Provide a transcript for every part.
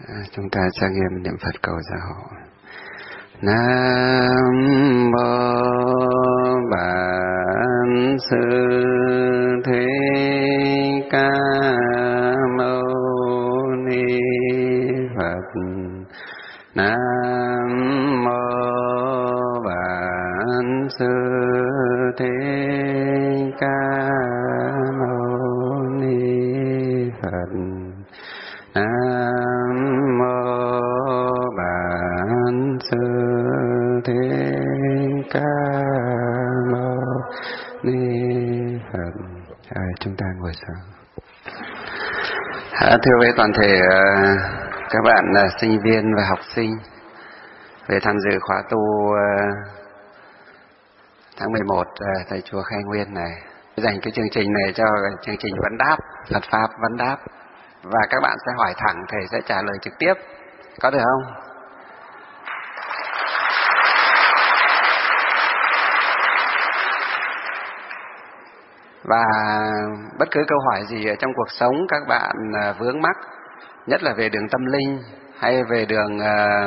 Chúng ta trang nghiêm niệm Phật cầu gia hộ. Nam mô Bản Sư Thích Ca Mâu Ni Phật. Nam mô Bản Sư Thích Ca Mâu Ni Phật. Nam mô Bản Sư Thích Ca Mâu Ni Phật. Chúng ta ngồi xuống. Thưa với toàn thể các bạn sinh viên và học sinh về tham dự khóa tu tháng 11 tại chùa Khai Nguyên này, dành cái chương trình này cho chương trình vấn đáp, Phật pháp vấn đáp, và các bạn sẽ hỏi thẳng, thầy sẽ trả lời trực tiếp, có được không? Và bất cứ câu hỏi gì ở trong cuộc sống các bạn vướng mắc, nhất là về đường tâm linh hay về đường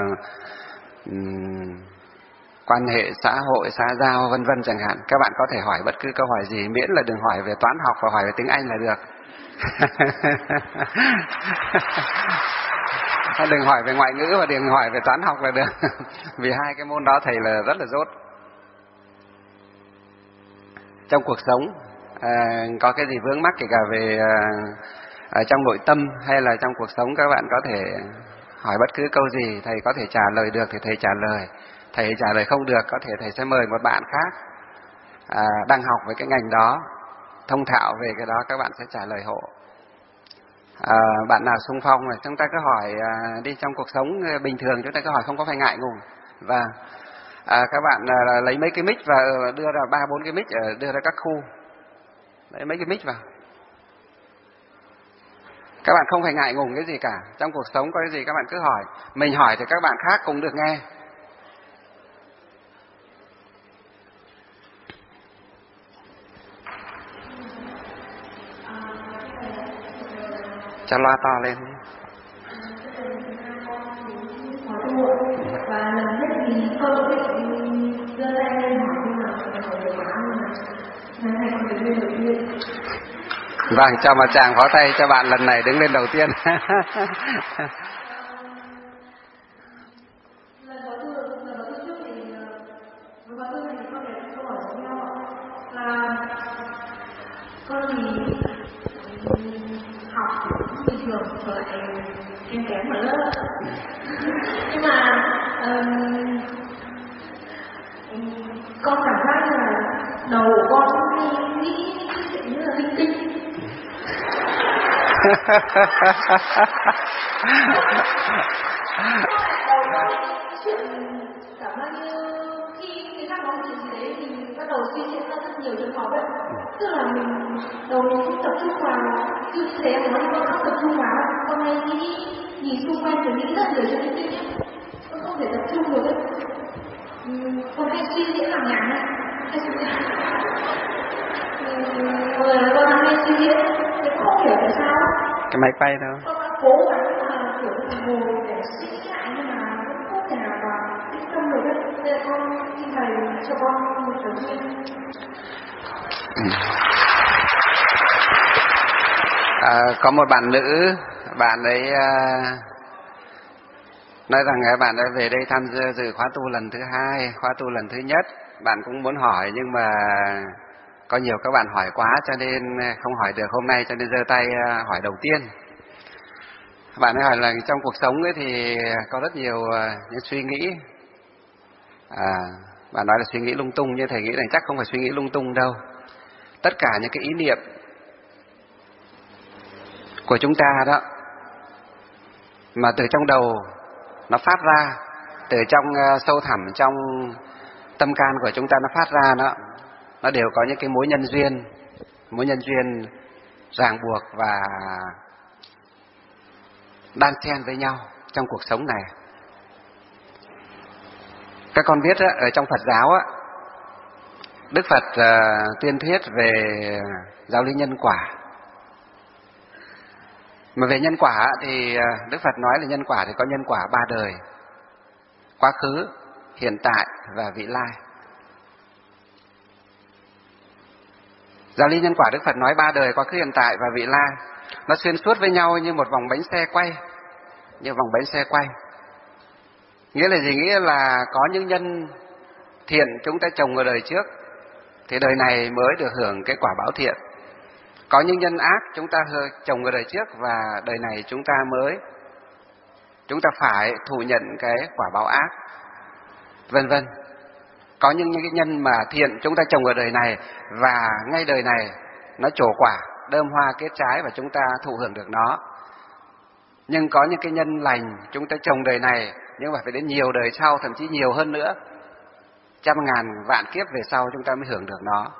quan hệ xã hội, xã giao vân vân chẳng hạn, các bạn có thể hỏi bất cứ câu hỏi gì, miễn là đừng hỏi về toán học và hỏi về tiếng Anh là được. Đừng hỏi về ngoại ngữ và đừng hỏi về toán học là được. Vì hai cái môn đó thầy là rất là dốt. Trong cuộc sống có cái gì vướng mắc kể cả về trong nội tâm hay là trong cuộc sống, các bạn có thể hỏi bất cứ câu gì, thầy có thể trả lời được thì thầy trả lời. Thầy trả lời không được, có thể thầy sẽ mời một bạn khác đang học với cái ngành đó, thông thạo về cái đó, các bạn sẽ trả lời hộ. Bạn nào xung phong là chúng ta cứ hỏi đi, trong cuộc sống bình thường chúng ta cứ hỏi, không có phải ngại ngùng. Và các bạn lấy mấy cái mic và đưa ra 3-4 cái mic, đưa ra các khu, lấy mấy cái mic vào. Các bạn không phải ngại ngùng cái gì cả. Trong cuộc sống có cái gì các bạn cứ hỏi. Mình hỏi thì các bạn khác cũng được nghe. Cho loa to lên. Và lần nhất thì không có định đưa tay lên hỏi, nhưng mà phải hỏi được quá, nhưng mà này còn đứng lên đầu tiên. Vâng, cho một tràng pháo tay cho bạn lần này đứng lên đầu tiên. Lần có thư trước thì có thư này con để câu hỏi giống nhau là con thì học bình thường rồi lại em kém ở lớp, nhưng mà con cảm giác như là đầu của con nghĩ như là linh tinh. Cảm giác như khi người ta nói chuyện gì đấy thì bắt đầu suy diễn ra rất nhiều trường hợp ấy. Tức là mình đầu mình không tập trung vào, như thế em nói con không tập trung vào, con hay nghĩ nhìn xung quanh rồi nghĩ rất nhiều chuyện linh tinh ấy. Con không thể tập trung được ấy. Con hay suy diễn làm nhảm ấy, hay suy diễn. Rồi con hay suy diễn, thì không hiểu tại sao. Cái máy quay đâu. Con đã cố gắng là kiểu ngồi để suy nghĩ lại, nhưng mà vẫn không thể nào mà tĩnh tâm được ấy. Nên là con xin thầy cho con một lời khuyên. Có một bạn nữ, bạn ấy nói rằng bạn ấy về đây tham dự khóa tu lần thứ 2, khóa tu lần thứ nhất. Bạn cũng muốn hỏi nhưng mà có nhiều các bạn hỏi quá cho nên không hỏi được hôm nay, cho nên giơ tay hỏi đầu tiên. Bạn ấy hỏi là trong cuộc sống ấy thì có rất nhiều những suy nghĩ. Bạn nói là suy nghĩ lung tung, nhưng thầy nghĩ rằng chắc không phải suy nghĩ lung tung đâu. Tất cả những cái ý niệm của chúng ta đó, mà từ trong đầu nó phát ra, từ trong sâu thẳm trong tâm can của chúng ta nó phát ra đó, nó đều có những cái mối nhân duyên ràng buộc và đan xen với nhau trong cuộc sống này. Các con biết đó, ở trong Phật giáo á, Đức Phật tuyên thuyết về giáo lý nhân quả. Mà về nhân quả thì Đức Phật nói là nhân quả thì có nhân quả 3 đời: quá khứ, hiện tại và vị lai. Giáo lý nhân quả Đức Phật nói 3 đời: quá khứ, hiện tại và vị lai. Nó xuyên suốt với nhau như một vòng bánh xe quay, như vòng bánh xe quay. Nghĩa là gì? Nghĩa là có những nhân thiện chúng ta trồng ở đời trước thì đời này mới được hưởng cái quả báo thiện. Có những nhân ác chúng ta trồng ở đời trước và đời này chúng ta phải thụ nhận cái quả báo ác, vân vân. Có những cái nhân mà thiện chúng ta trồng ở đời này và ngay đời này nó trổ quả, đơm hoa kết trái và chúng ta thụ hưởng được nó. Nhưng có những cái nhân lành chúng ta trồng đời này nhưng mà phải đến nhiều đời sau, thậm chí nhiều hơn nữa, trăm ngàn vạn kiếp về sau chúng ta mới hưởng được nó.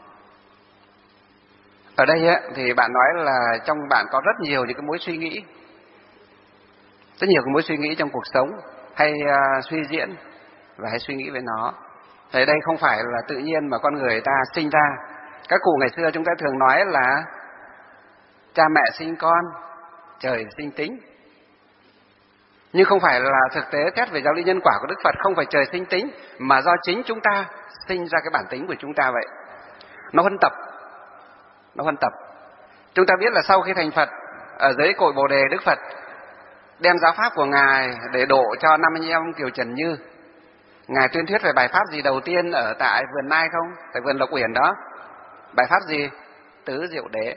Ở đây thì bạn nói là trong bạn có rất nhiều những cái mối suy nghĩ, rất nhiều cái mối suy nghĩ trong cuộc sống, hay suy diễn và hay suy nghĩ về nó. Thì đây không phải là tự nhiên mà con người ta sinh ra. Các cụ ngày xưa chúng ta thường nói là cha mẹ sinh con, trời sinh tính. Nhưng không phải là thực tế xét về giáo lý nhân quả của Đức Phật, không phải trời sinh tính, mà do chính chúng ta sinh ra cái bản tính của chúng ta vậy. Nó huân tập. Chúng ta biết là sau khi thành Phật, ở dưới cội Bồ Đề, Đức Phật đem giáo pháp của Ngài để độ cho 5 anh em Kiều Trần Như. Ngài tuyên thuyết về bài pháp gì đầu tiên ở tại vườn Nai không? Tại vườn Lộc Uyển đó. Bài pháp gì? Tứ Diệu Đế.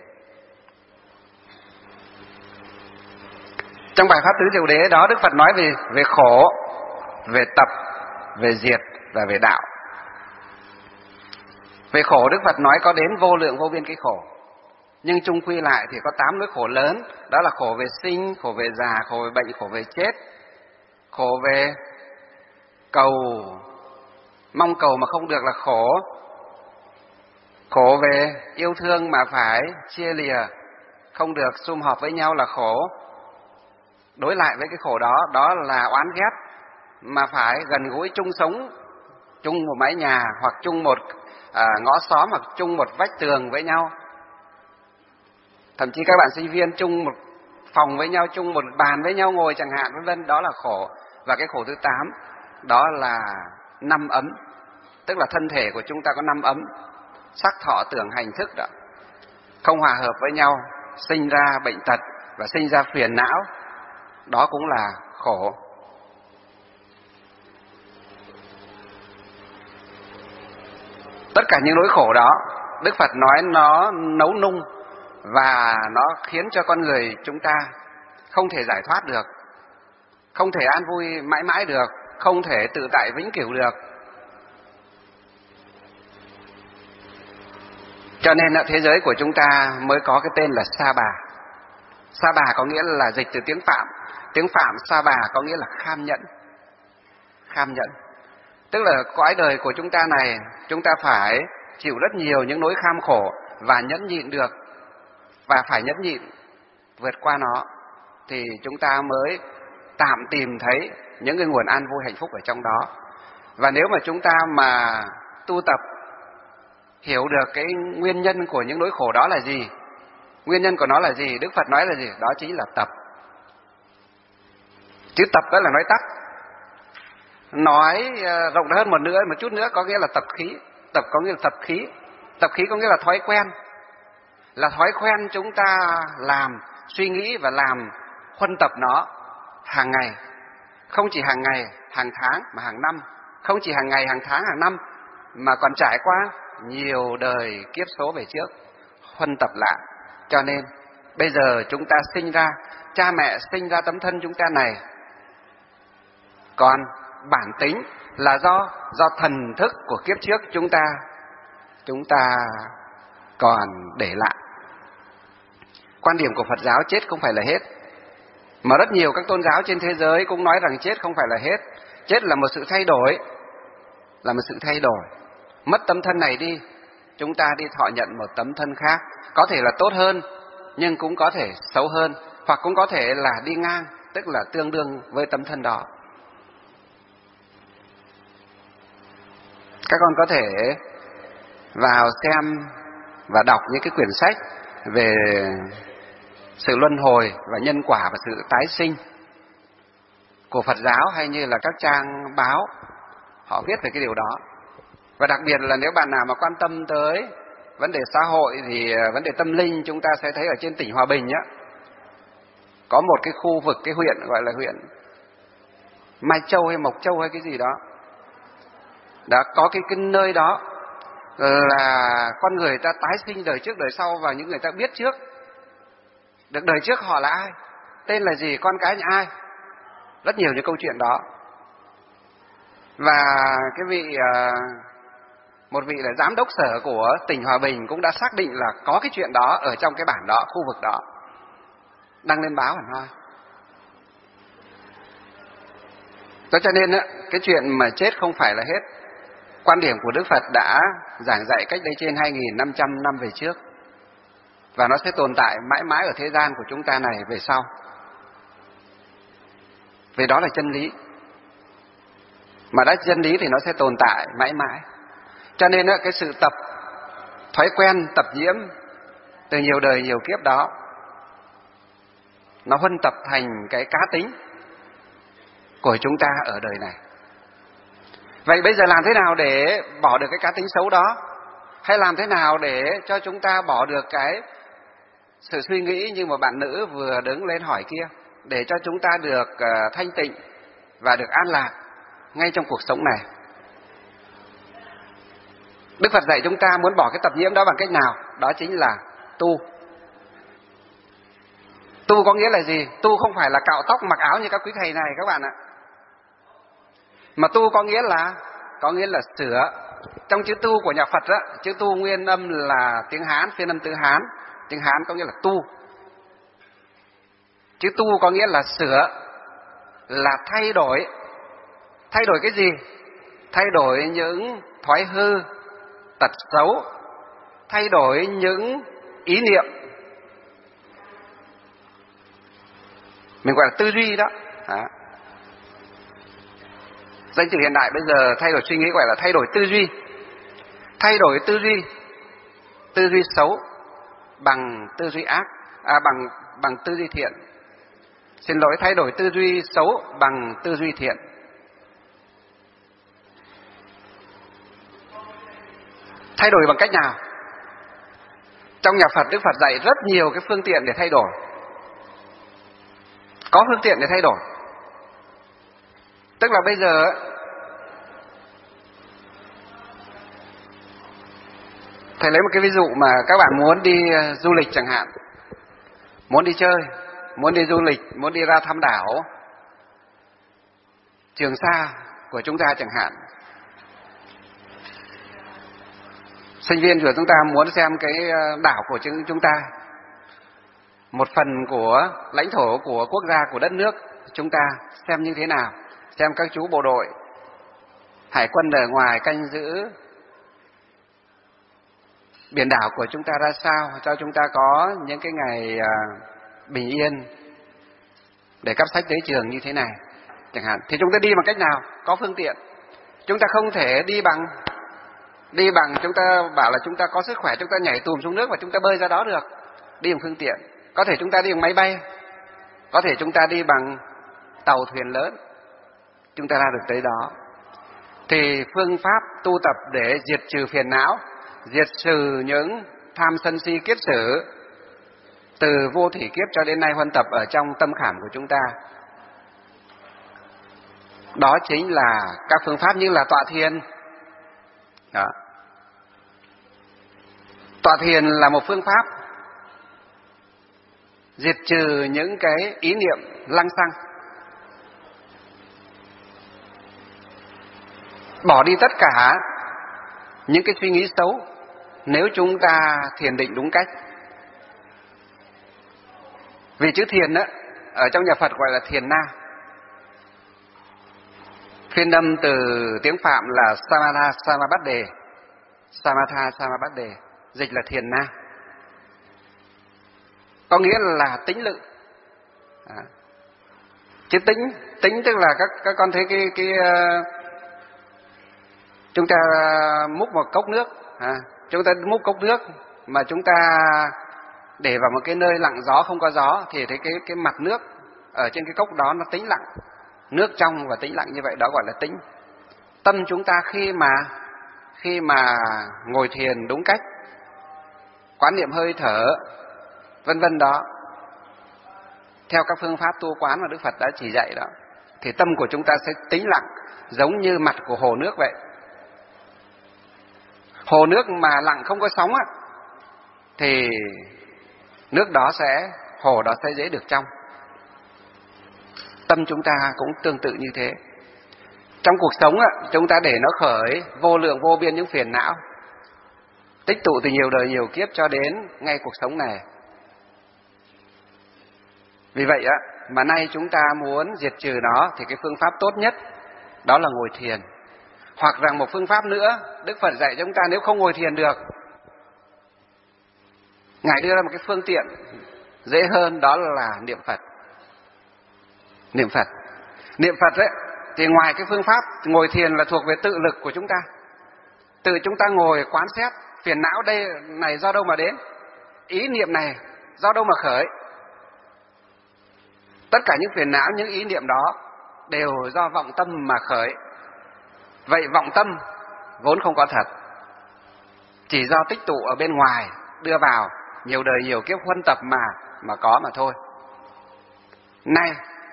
Trong bài pháp Tứ Diệu Đế đó, Đức Phật nói về khổ, về tập, về diệt và về đạo. Về khổ, Đức Phật nói có đến vô lượng vô biên cái khổ. Nhưng chung quy lại thì có 8 nỗi khổ lớn. Đó là khổ về sinh, khổ về già, khổ về bệnh, khổ về chết, khổ về cầu, mong cầu mà không được là khổ, khổ về yêu thương mà phải chia lìa, không được sum họp với nhau là khổ. Đối lại với cái khổ đó, đó là oán ghét mà phải gần gũi chung sống, chung một mái nhà hoặc chung một ngõ xóm hoặc chung một vách tường với nhau. Thậm chí các bạn sinh viên chung một phòng với nhau, chung một bàn với nhau ngồi chẳng hạn, vân vân, đó là khổ. Và cái khổ thứ 8 đó là 5 ấm, tức là thân thể của chúng ta có 5 ấm: sắc, thọ, tưởng, hành, thức đó. Không hòa hợp với nhau, sinh ra bệnh tật và sinh ra phiền não, đó cũng là khổ. Tất cả những nỗi khổ đó, Đức Phật nói nó nấu nung và nó khiến cho con người chúng ta không thể giải thoát được, không thể an vui mãi mãi được, không thể tự tại vĩnh cửu được. Cho nên là thế giới của chúng ta mới có cái tên là Sa Bà. Sa Bà có nghĩa là dịch từ tiếng Phạm. Tiếng Phạm Sa Bà có nghĩa là kham nhẫn. Kham nhẫn. Tức là cõi đời của chúng ta này, chúng ta phải chịu rất nhiều những nỗi kham khổ và nhẫn nhịn được. Và phải nhẫn nhịn, vượt qua nó, thì chúng ta mới tạm tìm thấy những cái nguồn an vui hạnh phúc ở trong đó. Và nếu mà chúng ta mà tu tập, hiểu được cái nguyên nhân của những nỗi khổ đó là gì, nguyên nhân của nó là gì, Đức Phật nói là gì? Đó chính là tập. Chứ tập đó là nói tắt. Nói rộng hơn một chút nữa có nghĩa là tập khí. Tập có nghĩa là tập khí. Tập khí có nghĩa là thói quen. Là thói quen chúng ta làm, suy nghĩ và làm huân tập nó hàng ngày. Không chỉ hàng ngày, hàng tháng mà hàng năm. Không chỉ hàng ngày, hàng tháng, hàng năm, mà còn trải qua nhiều đời kiếp số về trước, huân tập lại. Cho nên bây giờ chúng ta sinh ra, cha mẹ sinh ra tấm thân chúng ta này, còn bản tính là do thần thức của kiếp trước chúng ta còn để lại. Quan điểm của Phật giáo chết không phải là hết, mà rất nhiều các tôn giáo trên thế giới cũng nói rằng chết không phải là hết. Chết là một sự thay đổi, là một sự thay đổi. Mất tấm thân này đi, chúng ta đi thọ nhận một tấm thân khác, có thể là tốt hơn nhưng cũng có thể xấu hơn, hoặc cũng có thể là đi ngang, tức là tương đương với tấm thân đó. Các con có thể vào xem và đọc những cái quyển sách về sự luân hồi và nhân quả và sự tái sinh của Phật giáo, hay như là các trang báo họ viết về cái điều đó. Và đặc biệt là nếu bạn nào mà quan tâm tới vấn đề xã hội thì vấn đề tâm linh, chúng ta sẽ thấy ở trên tỉnh Hòa Bình á, có một cái khu vực, cái huyện gọi là huyện Mai Châu hay Mộc Châu hay cái gì đó. Đã có cái nơi đó là con người ta tái sinh đời trước đời sau, và những người ta biết trước được đời trước họ là ai, tên là gì, con cái nhà ai. Rất nhiều những câu chuyện đó. Và cái vị một vị là giám đốc sở của tỉnh Hòa Bình cũng đã xác định là có cái chuyện đó ở trong cái bản đó, khu vực đó, đăng lên báo hẳn hoi. Đó cho nên cái chuyện mà chết không phải là hết. Quan điểm của Đức Phật đã giảng dạy cách đây trên 2.500 năm về trước, và nó sẽ tồn tại mãi mãi ở thế gian của chúng ta này về sau. Vì đó là chân lý. Mà đã chân lý thì nó sẽ tồn tại mãi mãi. Cho nên cái sự tập, thói quen tập nhiễm từ nhiều đời nhiều kiếp đó, nó huân tập thành cái cá tính của chúng ta ở đời này. Vậy bây giờ làm thế nào để bỏ được cái cá tính xấu đó? Hay làm thế nào để cho chúng ta bỏ được cái sự suy nghĩ như một bạn nữ vừa đứng lên hỏi kia, để cho chúng ta được thanh tịnh và được an lạc ngay trong cuộc sống này? Đức Phật dạy chúng ta muốn bỏ cái tập nhiễm đó bằng cách nào? Đó chính là tu. Tu có nghĩa là gì? Tu không phải là cạo tóc mặc áo như các quý thầy này các bạn ạ. Mà tu có nghĩa là sửa. Trong chữ tu của nhà Phật á, chữ tu nguyên âm là tiếng Hán, phiên âm từ Hán. Tiếng Hán có nghĩa là tu. Chữ tu có nghĩa là sửa, là thay đổi. Thay đổi cái gì? Thay đổi những thói hư, tật xấu, thay đổi những ý niệm. Mình gọi là tư duy đó. Danh từ hiện đại bây giờ thay đổi suy nghĩ gọi là thay đổi tư duy. Thay đổi tư duy xấu bằng tư duy ác, bằng tư duy thiện. Xin lỗi, thay đổi tư duy xấu bằng tư duy thiện. Thay đổi bằng cách nào? Trong nhà Phật, Đức Phật dạy rất nhiều cái phương tiện để thay đổi. Có phương tiện để thay đổi. Tức là bây giờ thầy lấy một cái ví dụ mà các bạn muốn đi du lịch chẳng hạn, muốn đi chơi, muốn đi du lịch, muốn đi ra thăm đảo Trường Sa của chúng ta chẳng hạn. Sinh viên của chúng ta muốn xem cái đảo của chúng ta, một phần của lãnh thổ của quốc gia, của đất nước chúng ta xem như thế nào, xem các chú bộ đội hải quân ở ngoài canh giữ biển đảo của chúng ta ra sao, cho chúng ta có những cái ngày bình yên để cắp sách tới trường như thế này chẳng hạn. Thì chúng ta đi bằng cách nào? Có phương tiện. Chúng ta không thể đi bằng chúng ta bảo là chúng ta có sức khỏe, chúng ta nhảy tùm xuống nước và chúng ta bơi ra đó được. Đi bằng phương tiện. Có thể chúng ta đi bằng máy bay, có thể chúng ta đi bằng tàu thuyền lớn, chúng ta ra được tới đó. Thì phương pháp tu tập để diệt trừ phiền não, diệt trừ những tham sân si kiết sử từ vô thủy kiếp cho đến nay huân tập ở trong tâm khảm của chúng ta, đó chính là các phương pháp như là tọa thiền. Đó. Tọa thiền là một phương pháp diệt trừ những cái ý niệm lăng xăng, bỏ đi tất cả những cái suy nghĩ xấu nếu chúng ta thiền định đúng cách. Vì chữ thiền á, ở trong nhà Phật gọi là thiền na. Phiên âm từ tiếng Phạm là Samatha Samabade. Samatha Samabade, dịch là thiền na. Có nghĩa là tĩnh lự. Chứ tĩnh tức là các con thấy cái chúng ta múc một cốc nước, chúng ta múc cốc nước mà chúng ta để vào một cái nơi lặng gió không có gió thì thấy cái mặt nước ở trên cái cốc đó nó tĩnh lặng, nước trong và tĩnh lặng như vậy, đó gọi là tĩnh. Tâm chúng ta khi mà ngồi thiền đúng cách, quán niệm hơi thở vân vân đó, theo các phương pháp tu quán mà Đức Phật đã chỉ dạy đó, thì tâm của chúng ta sẽ tĩnh lặng giống như mặt của hồ nước vậy. Hồ nước mà lặng không có sóng á, thì hồ đó sẽ dễ được trong. Tâm chúng ta cũng tương tự như thế. Trong cuộc sống á, chúng ta để nó khởi vô lượng vô biên những phiền não, tích tụ từ nhiều đời nhiều kiếp cho đến ngay cuộc sống này. Vì vậy á, mà nay chúng ta muốn diệt trừ nó thì cái phương pháp tốt nhất đó là ngồi thiền. Hoặc rằng một phương pháp nữa, Đức Phật dạy chúng ta nếu không ngồi thiền được, Ngài đưa ra một cái phương tiện dễ hơn, đó là niệm Phật. Niệm Phật ấy, thì ngoài cái phương pháp ngồi thiền là thuộc về tự lực của chúng ta. Tự chúng ta ngồi quán xét phiền não đây này do đâu mà đến, ý niệm này do đâu mà khởi. Tất cả những phiền não, những ý niệm đó đều do vọng tâm mà khởi. Vậy vọng tâm vốn không có thật, chỉ do tích tụ ở bên ngoài đưa vào nhiều đời nhiều kiếp huân tập mà có mà thôi. Nay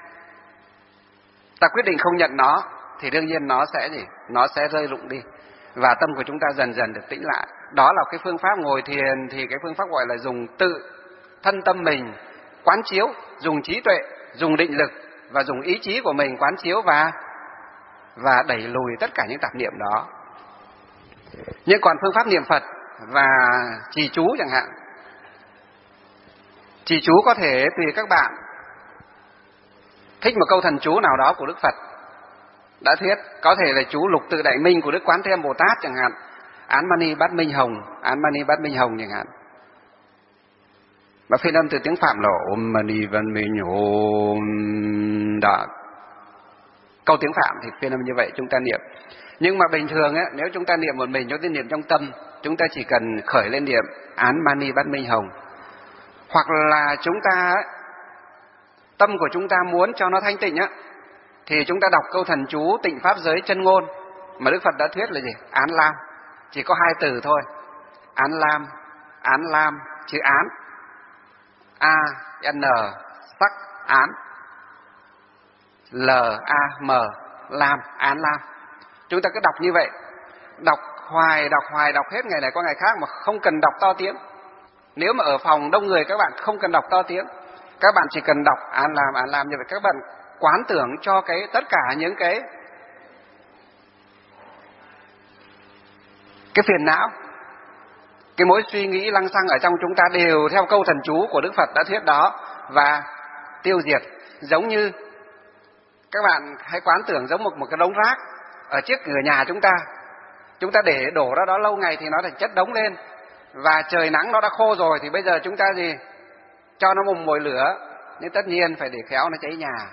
ta quyết định không nhận nó thì đương nhiên nó sẽ rơi rụng đi, và tâm của chúng ta dần dần được tĩnh lại. Đó là cái phương pháp ngồi thiền, thì cái phương pháp gọi là dùng tự thân tâm mình quán chiếu, dùng trí tuệ, dùng định lực và dùng ý chí của mình quán chiếu và đẩy lùi tất cả những tạp niệm đó. Nhưng còn phương pháp niệm Phật và trì chú chẳng hạn, trì chú có thể tùy các bạn thích một câu thần chú nào đó của Đức Phật đã thuyết, có thể là chú Lục Tự Đại Minh của Đức Quán Thế Âm Bồ Tát chẳng hạn, Án Mani Bát Minh Hồng chẳng hạn. Và phiên âm từ tiếng Phạm là Om Mani Văn Minh Om đó. Câu tiếng Phạm thì phiên âm như vậy chúng ta niệm. Nhưng mà bình thường ấy, nếu chúng ta niệm một mình, chúng ta niệm trong tâm, chúng ta chỉ cần khởi lên niệm Án Mani Bát Minh Hồng. Hoặc là chúng ta tâm của chúng ta muốn cho nó thanh tịnh á, thì chúng ta đọc câu thần chú Tịnh Pháp Giới Chân Ngôn mà Đức Phật đã thuyết là gì? Án Lam. Chỉ có 2 từ thôi. Án Lam, chữ án A N sắc án, L A M Lam, án Lam. Chúng ta cứ đọc như vậy, đọc hoài đọc hết ngày này qua ngày khác mà không cần đọc to tiếng. Nếu mà ở phòng đông người các bạn không cần đọc to tiếng, các bạn chỉ cần đọc án Lam như vậy. Các bạn quán tưởng cho tất cả những cái phiền não, cái mối suy nghĩ lăng xăng ở trong chúng ta đều theo câu thần chú của Đức Phật đã thuyết đó và tiêu diệt. Giống như các bạn hãy quán tưởng giống một cái đống rác ở trước cửa nhà chúng ta để đổ ra đó lâu ngày thì nó thành chất đống lên, và trời nắng nó đã khô rồi thì bây giờ chúng ta gì? Cho nó một mồi lửa, nhưng tất nhiên phải để khéo nó cháy nhà.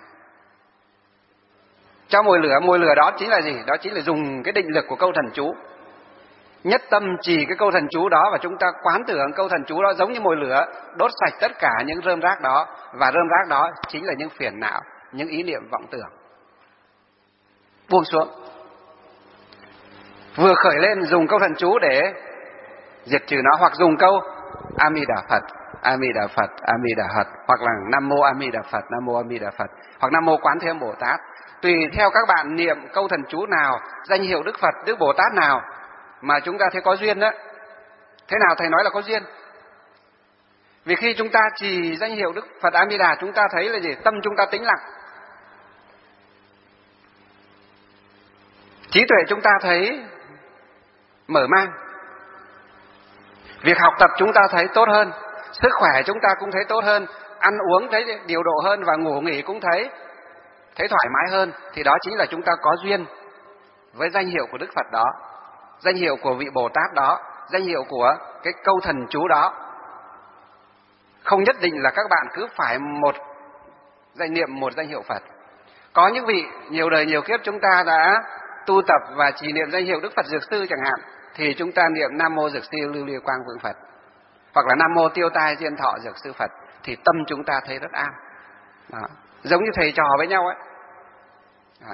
Cho mồi lửa đó chính là gì? Đó chính là dùng cái định lực của câu thần chú. Nhất tâm trì cái câu thần chú đó, và chúng ta quán tưởng câu thần chú đó giống như mồi lửa, đốt sạch tất cả những rơm rác đó, và rơm rác đó chính là những phiền não, những ý niệm vọng tưởng. Buông xuống, vừa khởi lên dùng câu thần chú để diệt trừ nó, hoặc dùng câu A Di Đà Phật, A Di Đà Phật, A Di Đà Phật, hoặc là Nam Mô A Di Đà Phật, Nam Mô A Di Đà Phật, hoặc Nam Mô Quán Thế Âm Bồ Tát. Tùy theo các bạn niệm câu thần chú nào, danh hiệu Đức Phật, Đức Bồ Tát nào mà chúng ta thấy có duyên đó. Thế nào thầy nói là có duyên? Vì khi chúng ta trì danh hiệu Đức Phật A Di Đà, chúng ta thấy là gì? Tâm chúng ta tĩnh lặng, trí tuệ chúng ta thấy mở mang, việc học tập chúng ta thấy tốt hơn, sức khỏe chúng ta cũng thấy tốt hơn, ăn uống thấy điều độ hơn, và ngủ nghỉ cũng thấy thoải mái hơn. Thì đó chính là chúng ta có duyên với danh hiệu của Đức Phật đó, danh hiệu của vị Bồ Tát đó, danh hiệu của cái câu thần chú đó. Không nhất định là các bạn cứ phải niệm một danh hiệu Phật. Có những vị nhiều đời nhiều kiếp chúng ta đã tu tập và chỉ niệm danh hiệu Đức Phật Dược Sư chẳng hạn, thì chúng ta niệm Nam Mô Dược Sư Lưu Ly Quang Vượng Phật. hoặc là Nam Mô Tiêu Tai Diên Thọ Dược Sư Phật, thì tâm chúng ta thấy rất an. Đó. Giống như thầy trò với nhau ấy. Đó.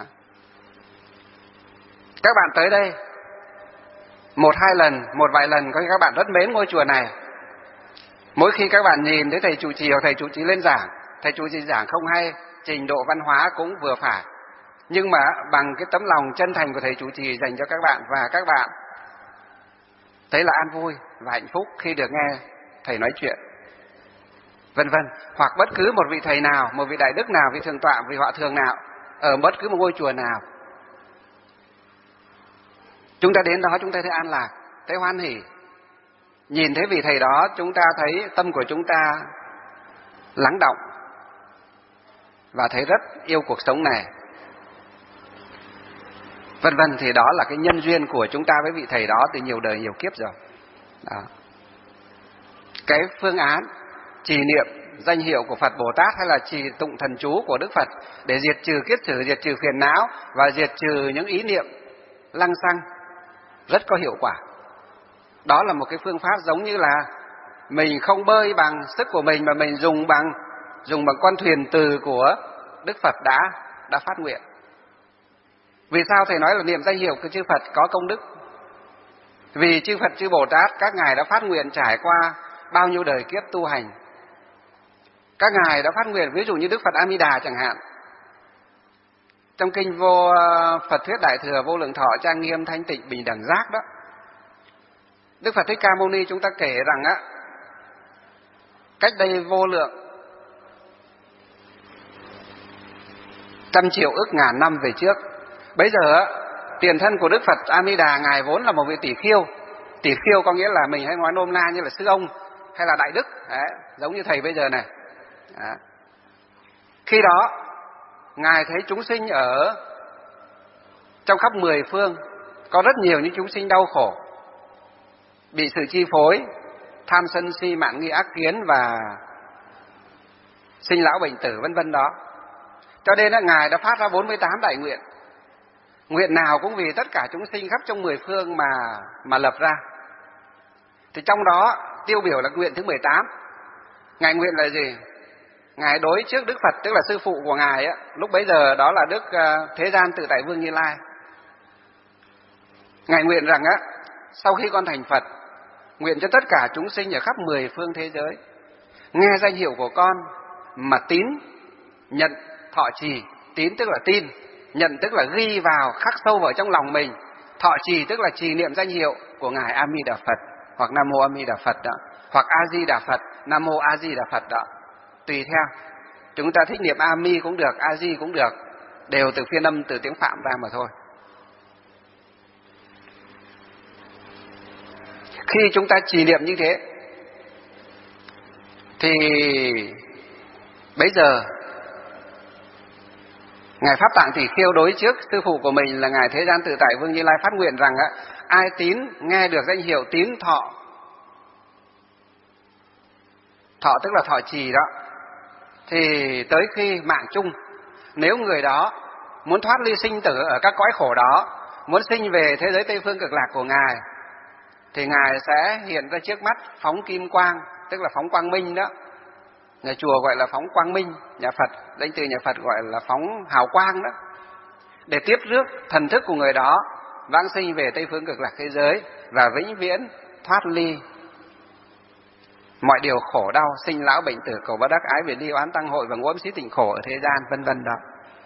Các bạn tới đây một vài lần có khi các bạn rất mến ngôi chùa này. Mỗi khi các bạn nhìn thấy thầy trụ trì hoặc thầy trụ trì lên giảng, thầy trụ trì giảng không hay, trình độ văn hóa cũng vừa phải, nhưng mà bằng cái tấm lòng chân thành của thầy trụ trì dành cho các bạn, và các bạn thấy là an vui và hạnh phúc khi được nghe thầy nói chuyện, vân vân. Hoặc bất cứ một vị thầy nào, một vị đại đức nào, vị thượng tọa, vị hòa thượng nào ở bất cứ một ngôi chùa nào, chúng ta đến đó chúng ta thấy an lạc, thấy hoan hỉ. Nhìn thấy vị thầy đó, chúng ta thấy tâm của chúng ta lắng động và thấy rất yêu cuộc sống này, vân vân. Thì đó là cái nhân duyên của chúng ta với vị thầy đó từ nhiều đời nhiều kiếp rồi. Đó. Cái phương án trì niệm danh hiệu của Phật Bồ Tát hay là trì tụng thần chú của Đức Phật để diệt trừ kiết sử, diệt trừ phiền não và diệt trừ những ý niệm lăng xăng rất có hiệu quả. Đó là một cái phương pháp giống như là mình không bơi bằng sức của mình, mà mình dùng bằng con thuyền từ của Đức Phật đã phát nguyện. Vì sao thầy nói là niệm danh hiệu của chư Phật có công đức? Vì chư Phật chư Bồ Tát các ngài đã phát nguyện trải qua bao nhiêu đời kiếp tu hành. Các ngài đã phát nguyện, ví dụ như Đức Phật A Di Đà chẳng hạn. Trong kinh Phật Thuyết Đại Thừa Vô Lượng Thọ Trang Nghiêm Thanh Tịnh Bình Đẳng Giác đó, Đức Phật Thích Ca Mâu Ni chúng ta kể rằng á, cách đây vô lượng trăm triệu ức ngàn năm về trước, bây giờ á, tiền thân của Đức Phật A Di Đà ngài vốn là một vị tỷ khiêu. Tỷ khiêu có nghĩa là mình hay nói nôm na như là sư ông hay là đại đức, đấy, giống như thầy bây giờ này. Đó. Khi đó ngài thấy chúng sinh ở trong khắp 10 phương có rất nhiều những chúng sinh đau khổ, bị sự chi phối tham sân si mạn nghi ác kiến và sinh lão bệnh tử vân vân đó. Cho nên là ngài đã phát ra 48 đại nguyện. Nguyện nào cũng vì tất cả chúng sinh khắp trong 10 phương mà lập ra. Thì trong đó tiêu biểu là nguyện thứ 18. Ngài nguyện là gì? Ngài đối trước Đức Phật, tức là sư phụ của ngài á, lúc bấy giờ đó là Đức Thế Gian Tự Tại Vương Như Lai. Ngài nguyện rằng á, sau khi con thành Phật, nguyện cho tất cả chúng sinh ở khắp 10 phương thế giới nghe danh hiệu của con mà tín, nhận, thọ trì. Tín tức là tin, nhận tức là ghi vào, khắc sâu vào trong lòng mình. Thọ trì tức là trì niệm danh hiệu của ngài A Di Đà Phật hoặc Nam Mô A Di Đà Phật đó, hoặc A Di Đà Phật, Nam Mô A Di Đà Phật đó, tùy theo. Chúng ta thích niệm A Mi cũng được, A Di cũng được, đều từ phiên âm, từ tiếng Phạm ra mà thôi. Khi chúng ta trì niệm như thế thì bây giờ ngài Pháp Tạng Tỷ Khiêu đối trước sư phụ của mình là ngài Thế Gian Tự Tại Vương Như Lai phát nguyện rằng á, ai tín nghe được danh hiệu, tín thọ, thọ tức là thọ trì đó, thì tới khi mạng chung, nếu người đó muốn thoát ly sinh tử ở các cõi khổ đó, muốn sinh về thế giới Tây Phương Cực Lạc của ngài, thì ngài sẽ hiện ra trước mắt phóng kim quang, tức là phóng quang minh đó. Nhà chùa gọi là phóng quang minh, nhà Phật, danh từ nhà Phật gọi là phóng hào quang đó, để tiếp rước thần thức của người đó vãng sinh về Tây Phương Cực Lạc thế giới và vĩnh viễn thoát ly mọi điều khổ đau, sinh lão bệnh tử, cầu bất đắc, ái biệt ly, oán tăng hội và ngũ ấm xí tịnh khổ ở thế gian, vân vân đó.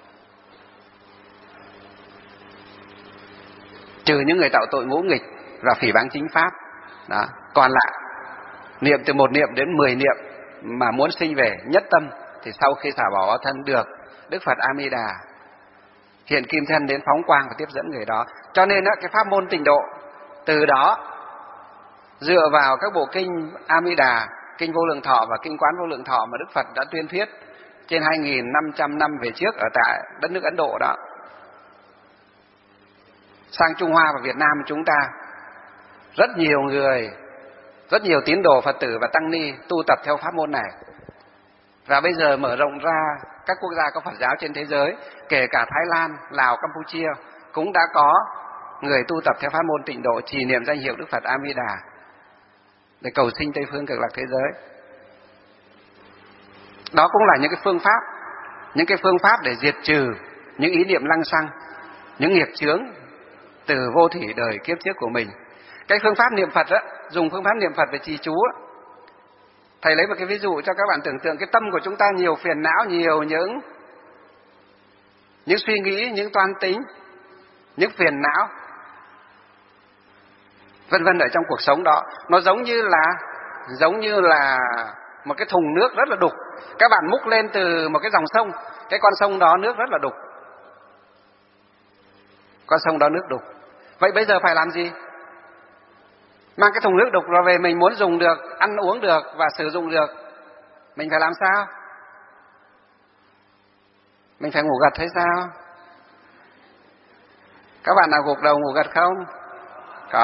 Trừ những người tạo tội ngũ nghịch và phỉ báng chính pháp đó. Còn lại niệm từ 1 niệm đến 10 niệm mà muốn sinh về nhất tâm, thì sau khi xả bỏ thân được Đức Phật A Di Đà hiện kim thân đến phóng quang và tiếp dẫn người đó. Cho nên đó, cái pháp môn tịnh độ từ đó dựa vào các bộ kinh A Di Đà, kinh Vô Lượng Thọ và kinh Quán Vô Lượng Thọ mà Đức Phật đã tuyên thuyết trên 2.500 năm về trước ở tại đất nước Ấn Độ đó, sang Trung Hoa và Việt Nam chúng ta, rất nhiều người, rất nhiều tín đồ Phật tử và tăng ni tu tập theo pháp môn này. Và bây giờ mở rộng ra các quốc gia có Phật giáo trên thế giới, kể cả Thái Lan, Lào, Campuchia cũng đã có người tu tập theo pháp môn tịnh độ, trì niệm danh hiệu Đức Phật A Di Đà. để cầu sinh Tây phương cực lạc thế giới. Đó cũng là những cái phương pháp để diệt trừ những ý niệm lăng xăng, những nghiệp chướng từ vô thủy đời kiếp trước của mình. Cái phương pháp niệm Phật á, dùng phương pháp niệm Phật về trì chú á, thầy lấy một cái ví dụ cho các bạn tưởng tượng cái tâm của chúng ta nhiều phiền não, nhiều những suy nghĩ, những toan tính, những phiền não, vân vân ở trong cuộc sống đó. Nó giống như là một cái thùng nước rất là đục. Các bạn múc lên từ một cái dòng sông, cái con sông đó nước rất là đục. Con sông đó nước đục. Vậy bây giờ phải làm gì? Mang cái thùng nước đục rồi về, mình muốn dùng được, ăn uống được và sử dụng được, mình phải làm sao? Mình phải ngủ gật hay sao? Các bạn nào gục đầu ngủ gật không? Có.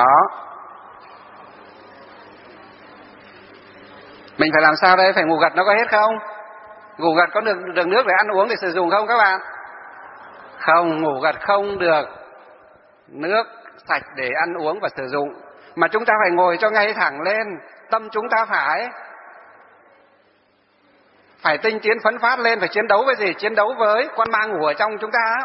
Mình phải làm sao đây? Phải ngủ gật nó có hết không? Ngủ gật có được nước để ăn uống để sử dụng không các bạn? Không, ngủ gật không được nước sạch để ăn uống và sử dụng. Mà chúng ta phải ngồi cho ngay thẳng lên. Tâm chúng ta phải tinh tiến phấn phát lên. Phải chiến đấu với gì? Chiến đấu với con ma ngủ ở trong chúng ta.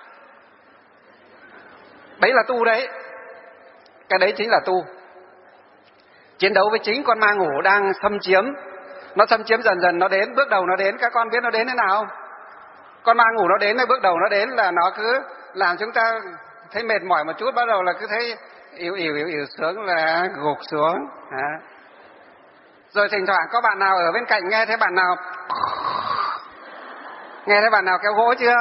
Đấy là tu đấy. Cái đấy chính là tu. Chiến đấu với chính con ma ngủ đang xâm chiếm. Nó xâm chiếm dần dần, nó đến, bước đầu nó đến. Các con biết nó đến thế nào? Con ma ngủ nó đến, bước đầu nó đến là nó cứ làm chúng ta thấy mệt mỏi một chút, bắt đầu là cứ thấy yếu xuống là gục xuống. Rồi thỉnh thoảng có bạn nào ở bên cạnh nghe thấy bạn nào kéo gỗ chưa?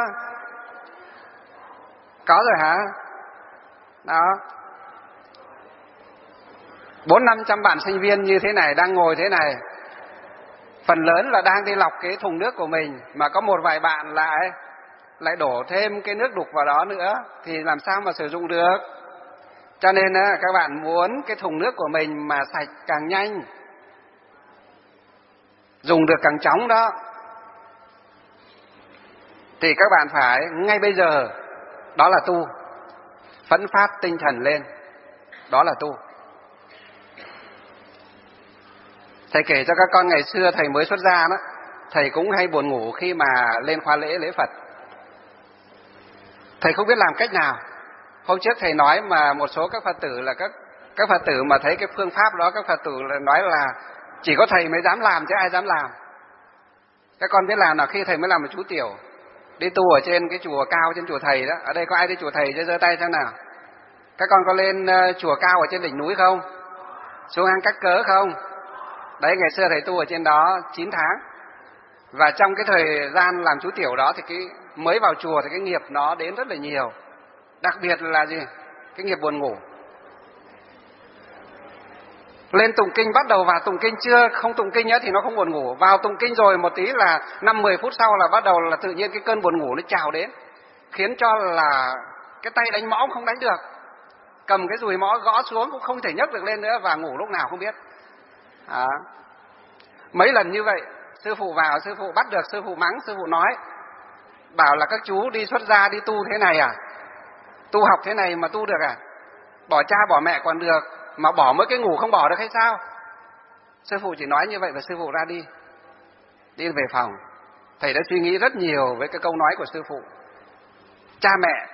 Có rồi hả? Đó. 400-500 bạn sinh viên như thế này đang ngồi thế này, phần lớn là đang đi lọc cái thùng nước của mình, mà có một vài bạn lại đổ thêm cái nước đục vào đó nữa thì làm sao mà sử dụng được. Cho nên các bạn muốn cái thùng nước của mình mà sạch càng nhanh, dùng được càng chóng đó, thì các bạn phải ngay bây giờ, đó là tu, phấn phát tinh thần lên, đó là tu. Thầy kể cho các con ngày xưa thầy mới xuất gia đó, thầy cũng hay buồn ngủ khi mà lên khóa lễ Phật. Thầy không biết làm cách nào. Hôm trước thầy nói mà một số các Phật tử là các Phật tử mà thấy cái phương pháp đó, các Phật tử nói là chỉ có thầy mới dám làm chứ ai dám làm. Các con biết làm nào? Khi thầy mới làm một chú tiểu đi tu ở trên cái chùa cao, trên chùa thầy đó. Ở đây có ai đi chùa thầy chứ? Giơ tay xem nào. Các con có lên chùa cao ở trên đỉnh núi không? Xuống hang Cách Cớ không? Đấy, ngày xưa thầy tu ở trên đó 9 tháng. Và trong cái thời gian làm chú tiểu đó thì mới vào chùa thì cái nghiệp nó đến rất là nhiều. Đặc biệt là gì? Cái nghiệp buồn ngủ. Lên tụng kinh, bắt đầu vào tụng kinh không tụng kinh nữa thì nó không buồn ngủ. Vào tụng kinh rồi một tí là 5-10 phút sau là bắt đầu là tự nhiên cái cơn buồn ngủ nó trào đến, khiến cho là cái tay đánh mõ cũng không đánh được, cầm cái dùi mõ gõ xuống cũng không thể nhấc được lên nữa, và ngủ lúc nào không biết. Mấy lần như vậy, sư phụ vào, sư phụ bắt được, sư phụ mắng, sư phụ nói, bảo là các chú đi xuất gia đi tu thế này à? Tu học thế này mà tu được à? Bỏ cha bỏ mẹ còn được, mà bỏ mỗi cái ngủ không bỏ được hay sao? Sư phụ chỉ nói như vậy và sư phụ ra đi về phòng. Thầy đã suy nghĩ rất nhiều với cái câu nói của sư phụ. Cha mẹ,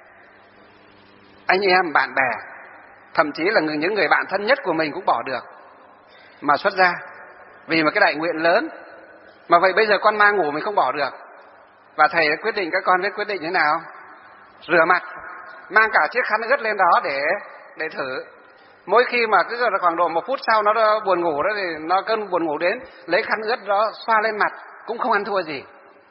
anh em, bạn bè, thậm chí là những người bạn thân nhất của mình cũng bỏ được mà xuất gia vì một cái đại nguyện lớn. Mà vậy bây giờ con ma ngủ mình không bỏ được, và thầy đã quyết định, các con biết quyết định thế nào? Rửa mặt, mang cả chiếc khăn ướt lên đó để thử. Mỗi khi mà cứ khoảng độ 1 phút sau nó buồn ngủ đó, thì nó cơn buồn ngủ đến, lấy khăn ướt đó xoa lên mặt, cũng không ăn thua gì.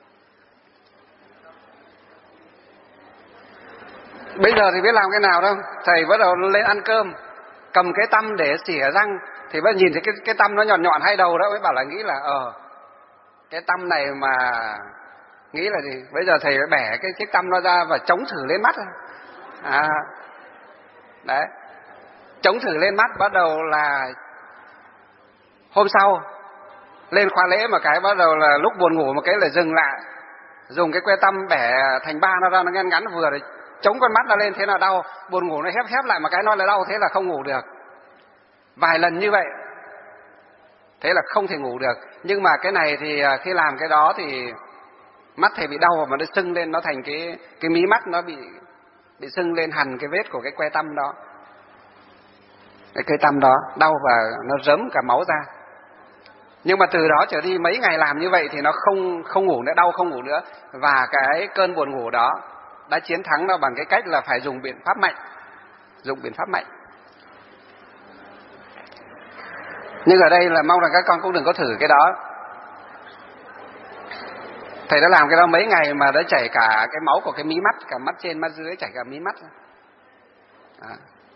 Bây giờ thì biết làm cái nào đâu. Thầy bắt đầu lên ăn cơm, cầm cái tăm để xỉa răng, thì bắt nhìn thấy cái tăm nó nhọn nhọn hai đầu đó, mới bảo là nghĩ là cái tăm này mà nghĩ là gì? Bây giờ thầy phải bẻ cái chiếc tăm nó ra và chống thử lên mắt. Đấy, chống thử lên mắt. Bắt đầu là hôm sau lên khóa lễ mà cái bắt đầu là lúc buồn ngủ một cái là dừng lại, dùng cái que tăm bẻ thành 3 nó ra, nó ngắn ngắn vừa để chống con mắt nó lên, thế là đau. Buồn ngủ nó hép lại mà cái nó lại đau, thế là không ngủ được. Vài lần như vậy Thế là không thể ngủ được. Nhưng mà cái này thì khi làm cái đó thì mắt thầy bị đau mà nó sưng lên, nó thành cái mí mắt nó bị sưng lên hằn cái vết của cái que tăm đó. Cái cây tăm đó đau và nó rớm cả máu ra. Nhưng mà từ đó trở đi mấy ngày làm như vậy thì nó không ngủ nữa, đau không ngủ nữa. Và cái cơn buồn ngủ đó đã chiến thắng nó bằng cái cách là phải dùng biện pháp mạnh. Dùng biện pháp mạnh. Nhưng ở đây là mong rằng các con cũng đừng có thử cái đó. Thầy đã làm cái đó mấy ngày mà đã chảy cả cái máu của cái mí mắt, cả mắt trên mắt dưới, chảy cả mí mắt. Đó.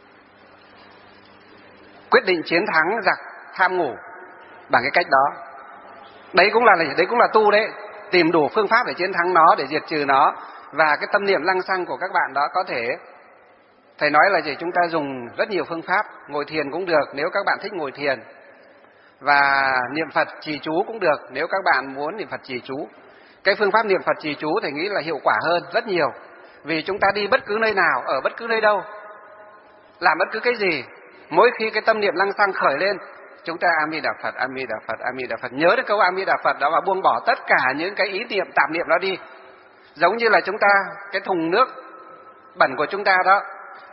Quyết định chiến thắng giặc tham ngủ bằng cái cách đó. Đấy cũng là tu đấy, tìm đủ phương pháp để chiến thắng nó, để diệt trừ nó. Và cái tâm niệm lăng xăng của các bạn đó có thể, thầy nói là gì, chúng ta dùng rất nhiều phương pháp. Ngồi thiền cũng được nếu các bạn thích ngồi thiền, và niệm Phật trì chú cũng được nếu các bạn muốn niệm Phật trì chú. Cái phương pháp niệm Phật trì chú thầy nghĩ là hiệu quả hơn rất nhiều. Vì chúng ta đi bất cứ nơi nào, ở bất cứ nơi đâu, làm bất cứ cái gì, mỗi khi cái tâm niệm lăng xăng khởi lên, chúng ta A Di Đà Phật, A Di Đà Phật, A Di Đà Phật, nhớ đến câu A Di Đà Phật đó và buông bỏ tất cả những cái ý niệm tạp niệm đó đi. Giống như là chúng ta, cái thùng nước bẩn của chúng ta đó,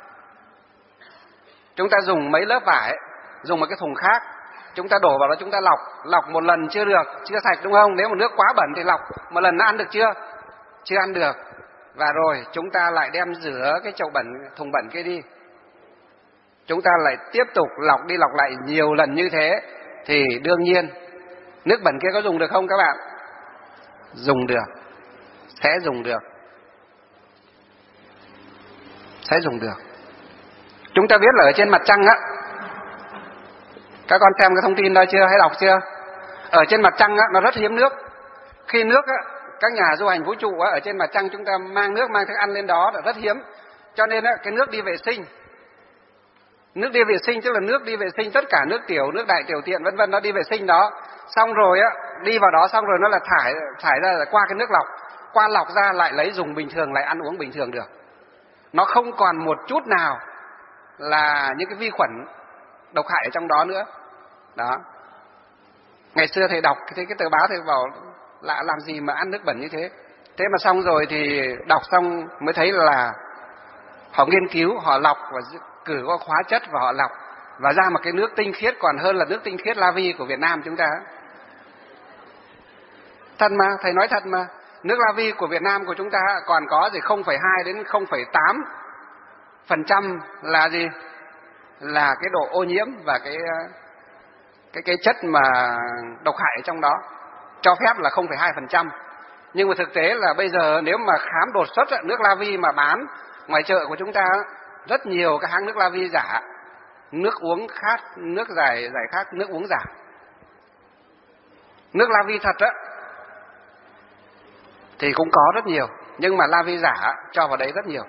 chúng ta dùng mấy lớp vải, dùng một cái thùng khác, chúng ta đổ vào đó, chúng ta lọc một lần chưa được, chưa sạch đúng không? Nếu mà nước quá bẩn thì lọc một lần nó ăn được chưa? Chưa ăn được. Và rồi chúng ta lại đem rửa cái chậu bẩn, thùng bẩn kia đi. Chúng ta lại tiếp tục lọc đi lọc lại nhiều lần như thế thì đương nhiên nước bẩn kia có dùng được không các bạn? Dùng được. Sẽ dùng được. Sẽ dùng được. Chúng ta biết là ở trên mặt trăng á, các con xem cái thông tin đó chưa, hay đọc chưa? Ở trên mặt trăng á, nó rất hiếm nước. Khi nước á, các nhà du hành vũ trụ á, ở trên mặt trăng chúng ta mang nước, mang thức ăn lên đó là rất hiếm. Cho nên á, cái nước đi vệ sinh, nước đi vệ sinh tức là nước đi vệ sinh tất cả nước tiểu, nước đại tiểu tiện vân vân, nó đi vệ sinh đó. Xong rồi á, đi vào đó xong rồi nó là thải ra là qua cái nước lọc, qua lọc ra lại lấy dùng bình thường, lại ăn uống bình thường được. Nó không còn một chút nào là những cái vi khuẩn độc hại ở trong đó nữa. Đó. Ngày xưa thầy đọc cái tờ báo thầy bảo lạ làm gì mà ăn nước bẩn như thế. Thế mà xong rồi thì đọc xong mới thấy là họ nghiên cứu, họ lọc và cử qua hóa chất và họ lọc và ra một cái nước tinh khiết còn hơn là nước tinh khiết La Vi của Việt Nam chúng ta. Thật mà, thầy nói thật mà. Nước La Vi của Việt Nam của chúng ta còn có gì 0,2 đến 0,8% là gì? Là cái độ ô nhiễm và cái chất mà độc hại ở trong đó. Cho phép là 0,2%. Nhưng mà thực tế là bây giờ nếu mà khám đột xuất nước La Vi mà bán ngoài chợ của chúng ta, rất nhiều cái hãng nước La Vi giả, nước uống khát, nước giải khát, nước uống giả. Nước La Vi thật á thì cũng có rất nhiều, nhưng mà La Vi giả cho vào đấy rất nhiều.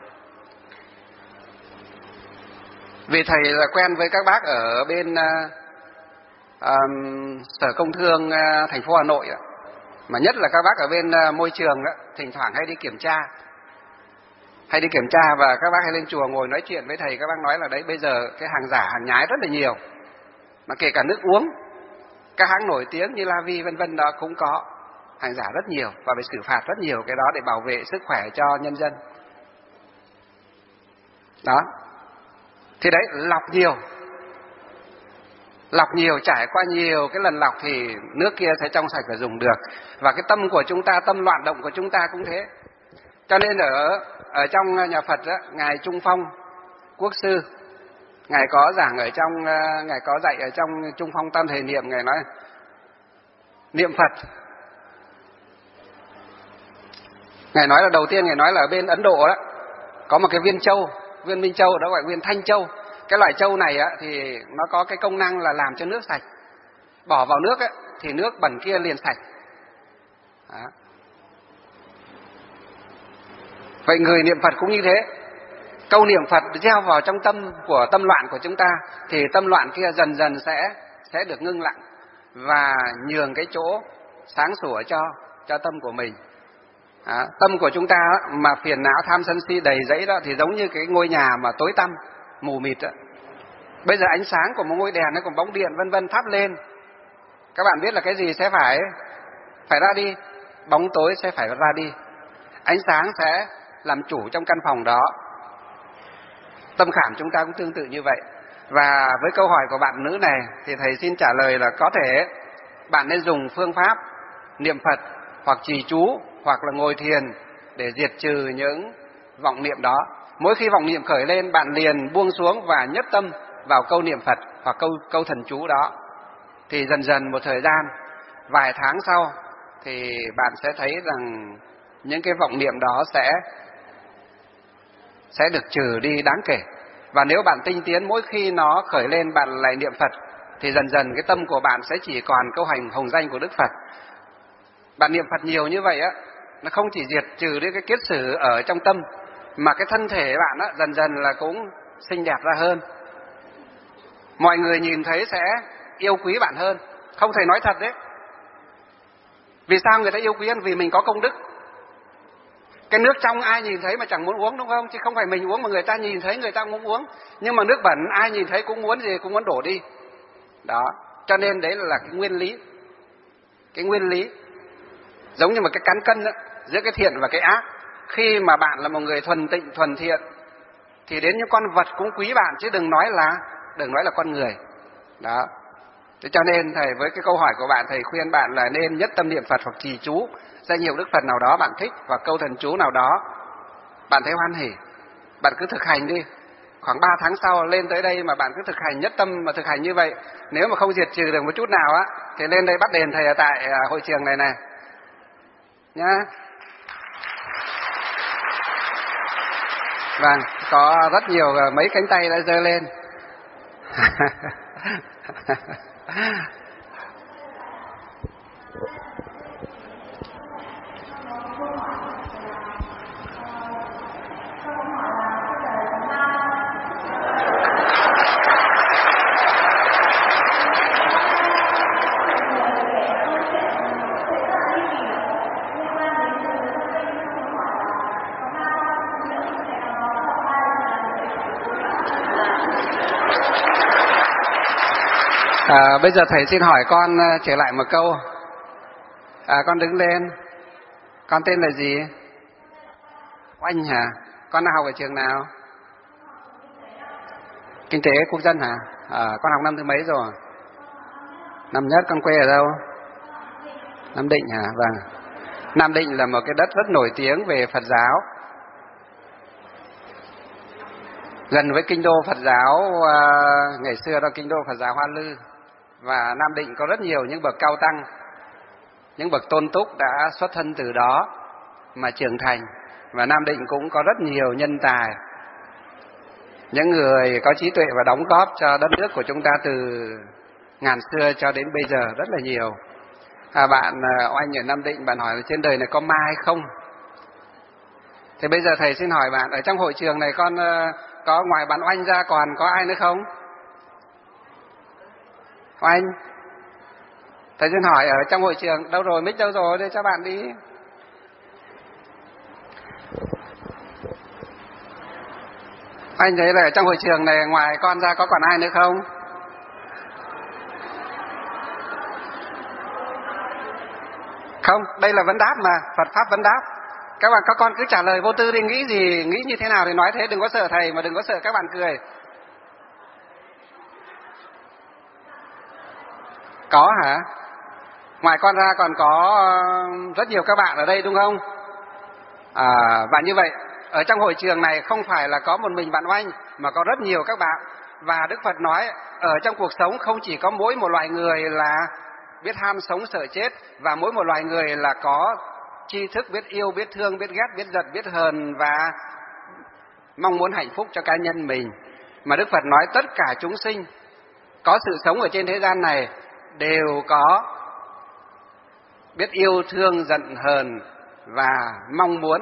Vì thầy là quen với các bác ở bên Sở Công Thương thành phố Hà Nội đó, mà nhất là các bác ở bên môi trường đó, thỉnh thoảng hay đi kiểm tra và các bác hay lên chùa ngồi nói chuyện với thầy, các bác nói là đấy bây giờ cái hàng giả hàng nhái rất là nhiều, mà kể cả nước uống các hãng nổi tiếng như La Vi vân vân đó cũng có hàng giả rất nhiều và phải xử phạt rất nhiều cái đó để bảo vệ sức khỏe cho nhân dân đó. Thì đấy, lọc nhiều, trải qua nhiều cái lần lọc thì nước kia sẽ trong sạch và dùng được. Và cái tâm của chúng ta, tâm loạn động của chúng ta cũng thế. Cho nên ở trong nhà Phật đó, ngài Trung Phong Quốc sư, ngài có giảng ở trong, ngài có dạy ở trong Trung Phong Tam Thể Niệm, ngài nói niệm Phật. Ngài nói là đầu tiên ngài nói là ở bên Ấn Độ đó có một cái viên châu, viên Minh Châu đó gọi viên Thanh Châu. Cái loại châu này á thì nó có cái công năng là làm cho nước sạch. Bỏ vào nước á thì nước bẩn kia liền sạch. Đó. Vậy người niệm Phật cũng như thế. Câu niệm Phật gieo vào trong tâm của tâm loạn của chúng ta thì tâm loạn kia dần dần sẽ được ngưng lặng và nhường cái chỗ sáng sủa cho tâm của mình. Tâm của chúng ta mà phiền não tham sân si đầy rẫy đó thì giống như cái ngôi nhà mà tối tăm mù mịt đó. Bây giờ ánh sáng của một ngôi đèn hay còn bóng điện vân vân thắp lên, Các bạn biết là cái gì sẽ phải ra đi? Bóng tối sẽ phải ra đi. Ánh sáng sẽ làm chủ trong căn phòng đó. Tâm khảm chúng ta cũng tương tự như vậy. Và với câu hỏi của bạn nữ này thì thầy xin trả lời là có thể bạn nên dùng phương pháp niệm Phật hoặc trì chú hoặc là ngồi thiền để diệt trừ những vọng niệm đó. Mỗi khi vọng niệm khởi lên, bạn liền buông xuống và nhất tâm vào câu niệm Phật hoặc câu thần chú đó. Thì dần dần một thời gian, vài tháng sau thì bạn sẽ thấy rằng những cái vọng niệm đó sẽ được trừ đi đáng kể. Và nếu bạn tinh tiến, mỗi khi nó khởi lên bạn lại niệm Phật thì dần dần cái tâm của bạn sẽ chỉ còn câu hành hồng danh của Đức Phật. Bạn niệm Phật nhiều như vậy á, nó không chỉ diệt trừ đi cái kiết sử ở trong tâm, mà cái thân thể bạn á dần dần là cũng xinh đẹp ra hơn. Mọi người nhìn thấy sẽ yêu quý bạn hơn. Không thể nói thật đấy. Vì sao người ta yêu quý hơn? Vì mình có công đức. Cái nước trong ai nhìn thấy mà chẳng muốn uống, đúng không? Chứ không phải mình uống mà người ta nhìn thấy người ta cũng muốn uống. Nhưng mà nước bẩn ai nhìn thấy cũng muốn gì, cũng muốn đổ đi. Đó, cho nên đấy là cái nguyên lý. Cái nguyên lý giống như một cái cán cân đó, giữa cái thiện và cái ác. Khi mà bạn là một người thuần tịnh, thuần thiện thì đến những con vật cũng quý bạn, chứ đừng nói là con người. Đó. Thế cho nên thầy với cái câu hỏi của bạn, thầy khuyên bạn là nên nhất tâm niệm Phật hoặc trì chú danh hiệu Đức Phật nào đó bạn thích, hoặc câu thần chú nào đó bạn thấy hoan hỉ, bạn cứ thực hành đi. Khoảng 3 tháng sau lên tới đây mà bạn cứ thực hành nhất tâm mà thực hành như vậy, nếu mà không diệt trừ được một chút nào á thì lên đây bắt đền thầy ở tại hội trường này này nhá. Vâng, có rất nhiều mấy cánh tay đã giơ lên. Bây giờ thầy xin hỏi con trở lại một câu. Con đứng lên. Con tên là gì? Oanh hả? Con học ở trường nào? Kinh tế quốc dân hả? Con học năm thứ mấy rồi? Năm nhất. Con quê ở đâu? Nam Định hả? Vâng. Nam Định là một cái đất rất nổi tiếng về Phật giáo. Gần với kinh đô Phật giáo, ngày xưa đó kinh đô Phật giáo Hoa Lư. Và Nam Định có rất nhiều những bậc cao tăng, những bậc tôn túc đã xuất thân từ đó mà trưởng thành. Và Nam Định cũng có rất nhiều nhân tài, những người có trí tuệ và đóng góp cho đất nước của chúng ta từ ngàn xưa cho đến bây giờ rất là nhiều. Bạn Oanh ở Nam Định, bạn hỏi là trên đời này có ma hay không? Thì bây giờ thầy xin hỏi bạn, ở trong hội trường này con có ngoài bạn Oanh ra còn có ai nữa không? Oanh, thầy xin hỏi ở trong hội trường, đâu rồi, mic đâu rồi, để cho bạn đi. Anh thấy là ở trong hội trường này ngoài con ra có còn ai nữa không? Không, đây là vấn đáp mà, Phật Pháp vấn đáp. Các con cứ trả lời vô tư đi, nghĩ gì, nghĩ như thế nào thì nói thế, đừng có sợ thầy mà đừng có sợ các bạn cười. Có hả? Ngoài con ra còn có rất nhiều các bạn ở đây đúng không? Và như vậy, ở trong hội trường này không phải là có một mình bạn Oanh, mà có rất nhiều các bạn. Và Đức Phật nói, ở trong cuộc sống không chỉ có mỗi một loại người là biết ham sống sợ chết, và mỗi một loài người là có tri thức, biết yêu, biết thương, biết ghét, biết giận, biết hờn và mong muốn hạnh phúc cho cá nhân mình. Mà Đức Phật nói tất cả chúng sinh có sự sống ở trên thế gian này đều có biết yêu thương, giận hờn và mong muốn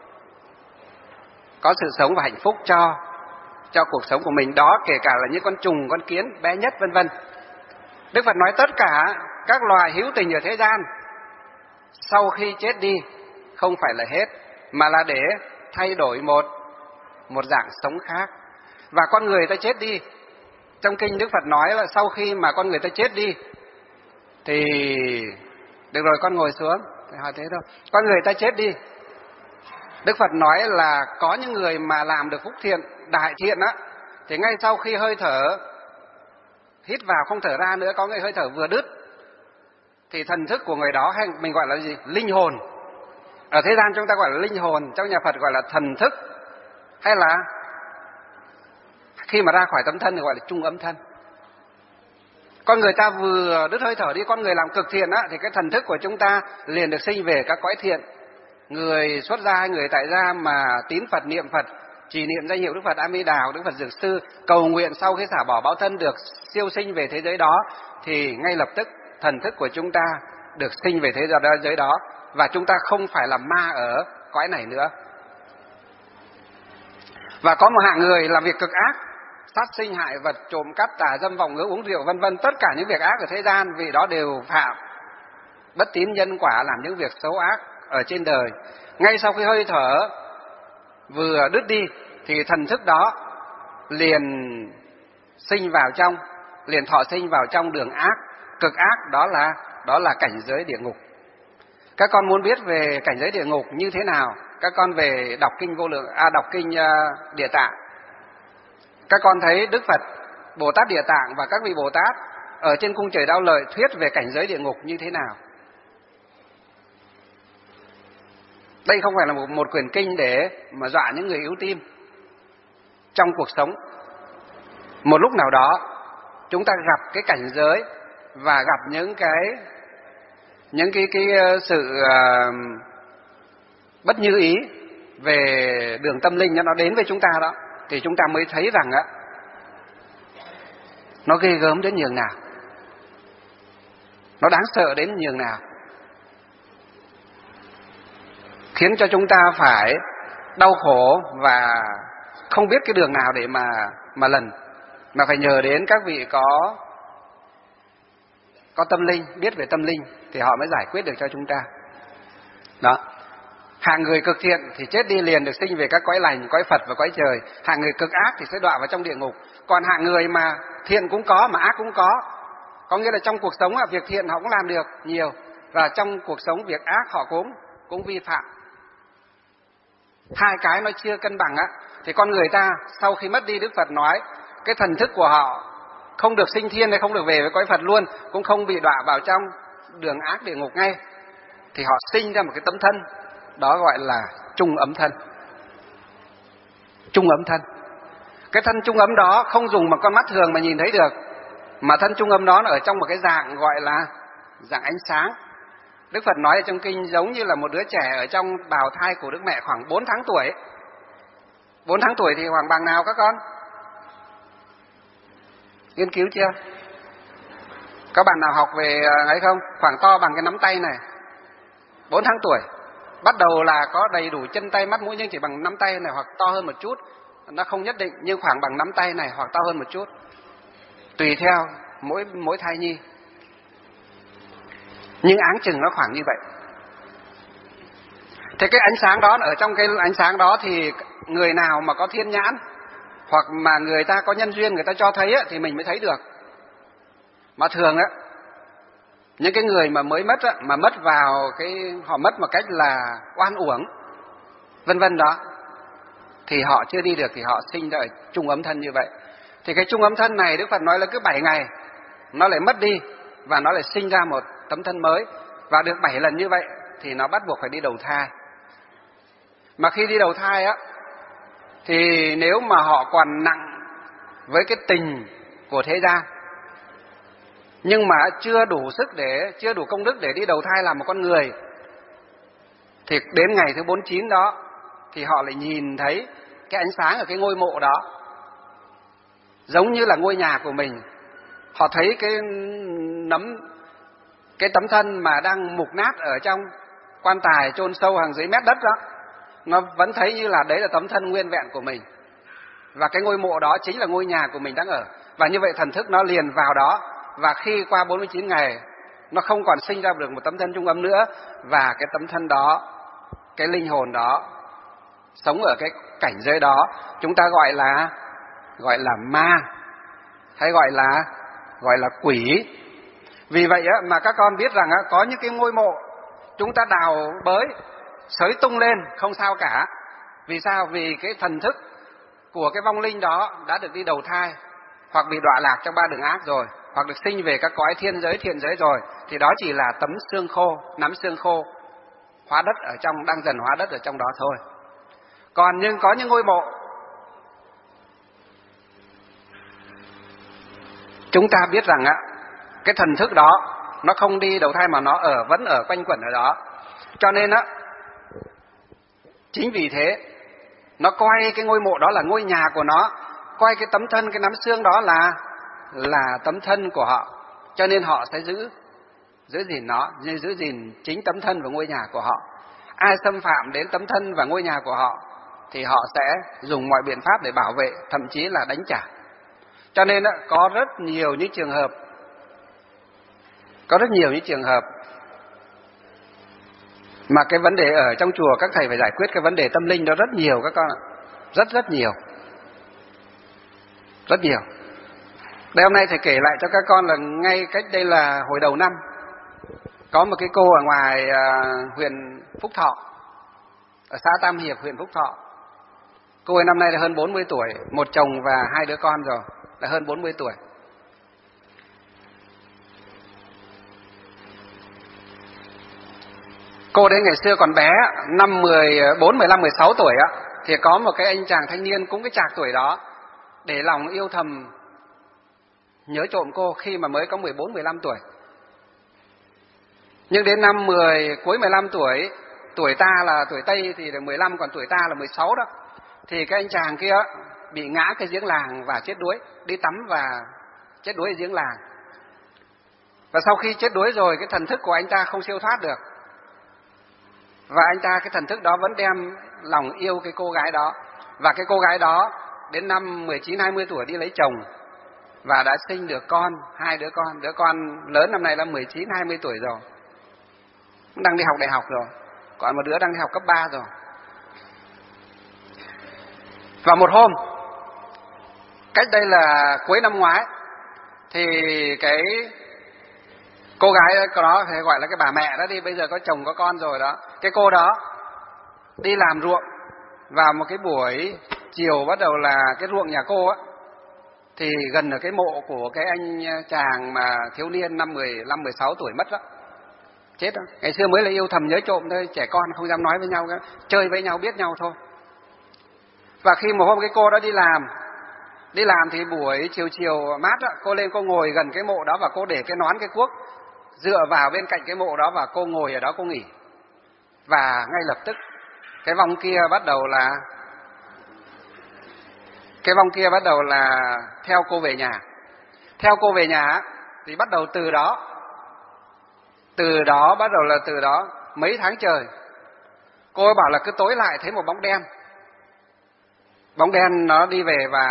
có sự sống và hạnh phúc cho cuộc sống của mình. Đó kể cả là những con trùng, con kiến bé nhất vân vân. Đức Phật nói tất cả các loài hữu tình ở thế gian sau khi chết đi không phải là hết, mà là để thay đổi một dạng sống khác. Và con người ta chết đi, trong kinh Đức Phật nói là sau khi mà con người ta chết đi Thì được rồi, con ngồi xuống. Thì hỏi thế thôi. Con người ta chết đi, Đức Phật nói là có những người mà làm được phúc thiện, đại thiện á, thì ngay sau khi hơi thở hít vào không thở ra nữa, có người hơi thở vừa đứt, thì thần thức của người đó, hay mình gọi là gì? Linh hồn. Ở thế gian chúng ta gọi là linh hồn, trong nhà Phật gọi là thần thức, hay là khi mà ra khỏi tấm thân thì gọi là trung âm thân. Con người ta vừa đứt hơi thở đi, con người làm cực thiện á, thì cái thần thức của chúng ta liền được sinh về các cõi thiện. Người xuất gia hay người tại gia mà tín Phật, niệm Phật, trì niệm danh hiệu Đức Phật A Di Đà, Đức Phật Dược Sư, cầu nguyện sau khi xả bỏ báo thân được siêu sinh về thế giới đó, thì ngay lập tức thần thức của chúng ta được sinh về thế giới đó, và chúng ta không phải là ma ở cõi này nữa. Và có một hạng người làm việc cực ác, sát sinh hại vật, trộm cắp, tà dâm, vọng ngữ, uống rượu, vân vân, tất cả những việc ác ở thế gian, vì đó đều phạm bất tín nhân quả, làm những việc xấu ác ở trên đời. Ngay sau khi hơi thở vừa đứt đi thì thần thức đó liền sinh vào trong, liền thọ sinh vào trong đường ác, cực ác, đó là cảnh giới địa ngục. Các con muốn biết về cảnh giới địa ngục như thế nào, các con về đọc kinh đọc kinh Địa Tạng. Các con thấy Đức Phật, Bồ Tát Địa Tạng và các vị Bồ Tát ở trên cung trời Đao Lợi thuyết về cảnh giới địa ngục như thế nào. Đây không phải là một quyển kinh để mà dọa những người yếu tim. Trong cuộc sống, một lúc nào đó chúng ta gặp cái cảnh giới và gặp những cái sự bất như ý về đường tâm linh nó đến với chúng ta đó, thì chúng ta mới thấy rằng á, nó ghê gớm đến nhường nào, nó đáng sợ đến nhường nào, khiến cho chúng ta phải đau khổ và không biết cái đường nào để mà lần, mà phải nhờ đến các vị có tâm linh, biết về tâm linh thì họ mới giải quyết được cho chúng ta. Đó. Hạng người cực thiện thì chết đi liền được sinh về các cõi lành, cõi Phật và cõi trời. Hạng người cực ác thì sẽ đọa vào trong địa ngục. Còn hạng người mà thiện cũng có mà ác cũng có nghĩa là trong cuộc sống việc thiện họ cũng làm được nhiều, và trong cuộc sống việc ác họ cũng vi phạm. Hai cái nó chưa cân bằng á, thì con người ta sau khi mất đi, Đức Phật nói cái thần thức của họ không được sinh thiên hay không được về với cõi Phật luôn, cũng không bị đọa vào trong đường ác địa ngục ngay, thì họ sinh ra một cái tấm thân, đó gọi là trung ấm thân. Trung ấm thân. Cái thân trung ấm đó không dùng bằng con mắt thường mà nhìn thấy được, mà thân trung ấm đó ở trong một cái dạng gọi là dạng ánh sáng. Đức Phật nói ở trong kinh giống như là một đứa trẻ ở trong bào thai của Đức Mẹ khoảng 4 tháng tuổi. 4 tháng tuổi thì khoảng bằng nào các con? Nghiên cứu chưa? Các bạn nào học về ấy không? Khoảng to bằng cái nắm tay này. 4 tháng tuổi. Bắt đầu là có đầy đủ chân tay mắt mũi, nhưng chỉ bằng nắm tay này hoặc to hơn một chút. Nó không nhất định, nhưng khoảng bằng nắm tay này hoặc to hơn một chút. Tùy theo mỗi thai nhi. Nhưng áng chừng nó khoảng như vậy. Thế cái ánh sáng đó, ở trong cái ánh sáng đó thì người nào mà có thiên nhãn, hoặc mà người ta có nhân duyên, người ta cho thấy á, thì mình mới thấy được. Mà thường á, những cái người mà mới mất á, mà mất vào họ mất một cách là oan uổng, vân vân đó, thì họ chưa đi được, thì họ sinh ra ở trung ấm thân như vậy. Thì cái trung ấm thân này Đức Phật nói là cứ 7 ngày nó lại mất đi, và nó lại sinh ra một tấm thân mới, và được 7 lần như vậy thì nó bắt buộc phải đi đầu thai. Mà khi đi đầu thai á, thì nếu mà họ còn nặng với cái tình của thế gian, nhưng mà chưa đủ công đức để đi đầu thai làm một con người, thì đến ngày thứ 49 đó thì họ lại nhìn thấy cái ánh sáng ở cái ngôi mộ đó, giống như là ngôi nhà của mình. Họ thấy cái tấm thân mà đang mục nát ở trong quan tài chôn sâu hàng dưới mét đất đó, nó vẫn thấy như là đấy là tấm thân nguyên vẹn của mình, và cái ngôi mộ đó chính là ngôi nhà của mình đang ở. Và như vậy thần thức nó liền vào đó, và khi qua 49 ngày nó không còn sinh ra được một tấm thân trung ấm nữa, và cái tấm thân đó, cái linh hồn đó sống ở cái cảnh giới đó, chúng ta gọi là ma, hay gọi là quỷ. Vì vậy mà các con biết rằng có những cái ngôi mộ chúng ta đào bới, xới tung lên không sao cả. Vì sao? Vì cái thần thức của cái vong linh đó đã được đi đầu thai, hoặc bị đọa lạc trong 3 đường ác rồi, hoặc được sinh về các cõi thiên giới, thiện giới rồi, thì đó chỉ là tấm xương khô, nắm xương khô hóa đất ở trong, đang dần hóa đất ở trong đó thôi. Còn nhưng có những ngôi mộ chúng ta biết rằng cái thần thức đó nó không đi đầu thai mà nó vẫn ở quanh quẩn ở đó. Cho nên chính vì thế nó coi cái ngôi mộ đó là ngôi nhà của nó, coi cái tấm thân, cái nắm xương đó là tấm thân của họ. Cho nên họ sẽ giữ gìn nó, như giữ gìn chính tấm thân và ngôi nhà của họ. Ai xâm phạm đến tấm thân và ngôi nhà của họ thì họ sẽ dùng mọi biện pháp để bảo vệ, thậm chí là đánh trả. Cho nên có rất nhiều những trường hợp mà cái vấn đề ở trong chùa các thầy phải giải quyết cái vấn đề tâm linh đó rất nhiều các con ạ. Rất nhiều. Đây hôm nay thầy kể lại cho các con là ngay cách đây là hồi đầu năm, có một cái cô ở ngoài huyện Phúc Thọ, ở xã Tam Hiệp, huyện Phúc Thọ. Cô ấy năm nay là hơn 40 tuổi, một chồng và 2 đứa con rồi, là hơn 40 tuổi. Cô đấy ngày xưa còn bé, năm 14, 15, 16 tuổi thì có một cái anh chàng thanh niên cũng cái chạc tuổi đó để lòng yêu thầm nhớ trộm cô khi mà mới có 14, 15 tuổi. Nhưng đến năm cuối 15 tuổi, tuổi ta là tuổi Tây thì là 15, còn tuổi ta là 16 đó, thì cái anh chàng kia bị ngã cái giếng làng và chết đuối, đi tắm và chết đuối ở giếng làng. Và sau khi chết đuối rồi, cái thần thức của anh ta không siêu thoát được. Và anh ta, cái thần thức đó vẫn đem lòng yêu cái cô gái đó. Và cái cô gái đó đến năm 19, 20 tuổi đi lấy chồng và đã sinh được con, 2 đứa con. Đứa con lớn năm nay là 19, 20 tuổi rồi, đang đi học đại học rồi, còn một đứa đang đi học cấp 3 rồi. Và một hôm, cách đây là cuối năm ngoái, thì cái cô gái đó phải gọi là cái bà mẹ đó đi, bây giờ có chồng có con rồi đó. Cái cô đó đi làm ruộng, vào một cái buổi chiều bắt đầu là cái ruộng nhà cô thì gần ở cái mộ của cái anh chàng mà thiếu niên năm 15, 16 tuổi mất đó, chết đó. Ngày xưa mới là yêu thầm nhớ trộm thôi, trẻ con không dám nói với nhau, chơi với nhau biết nhau thôi. Và khi một hôm cái cô đó đi làm thì buổi chiều mát đó, cô lên cô ngồi gần cái mộ đó và cô để cái nón cái cuốc dựa vào bên cạnh cái mộ đó và cô ngồi ở đó cô nghỉ. Và ngay lập tức cái vong kia bắt đầu là theo cô về nhà. Theo cô về nhà thì bắt đầu từ đó mấy tháng trời cô ấy bảo là cứ tối lại thấy một bóng đen nó đi về. Và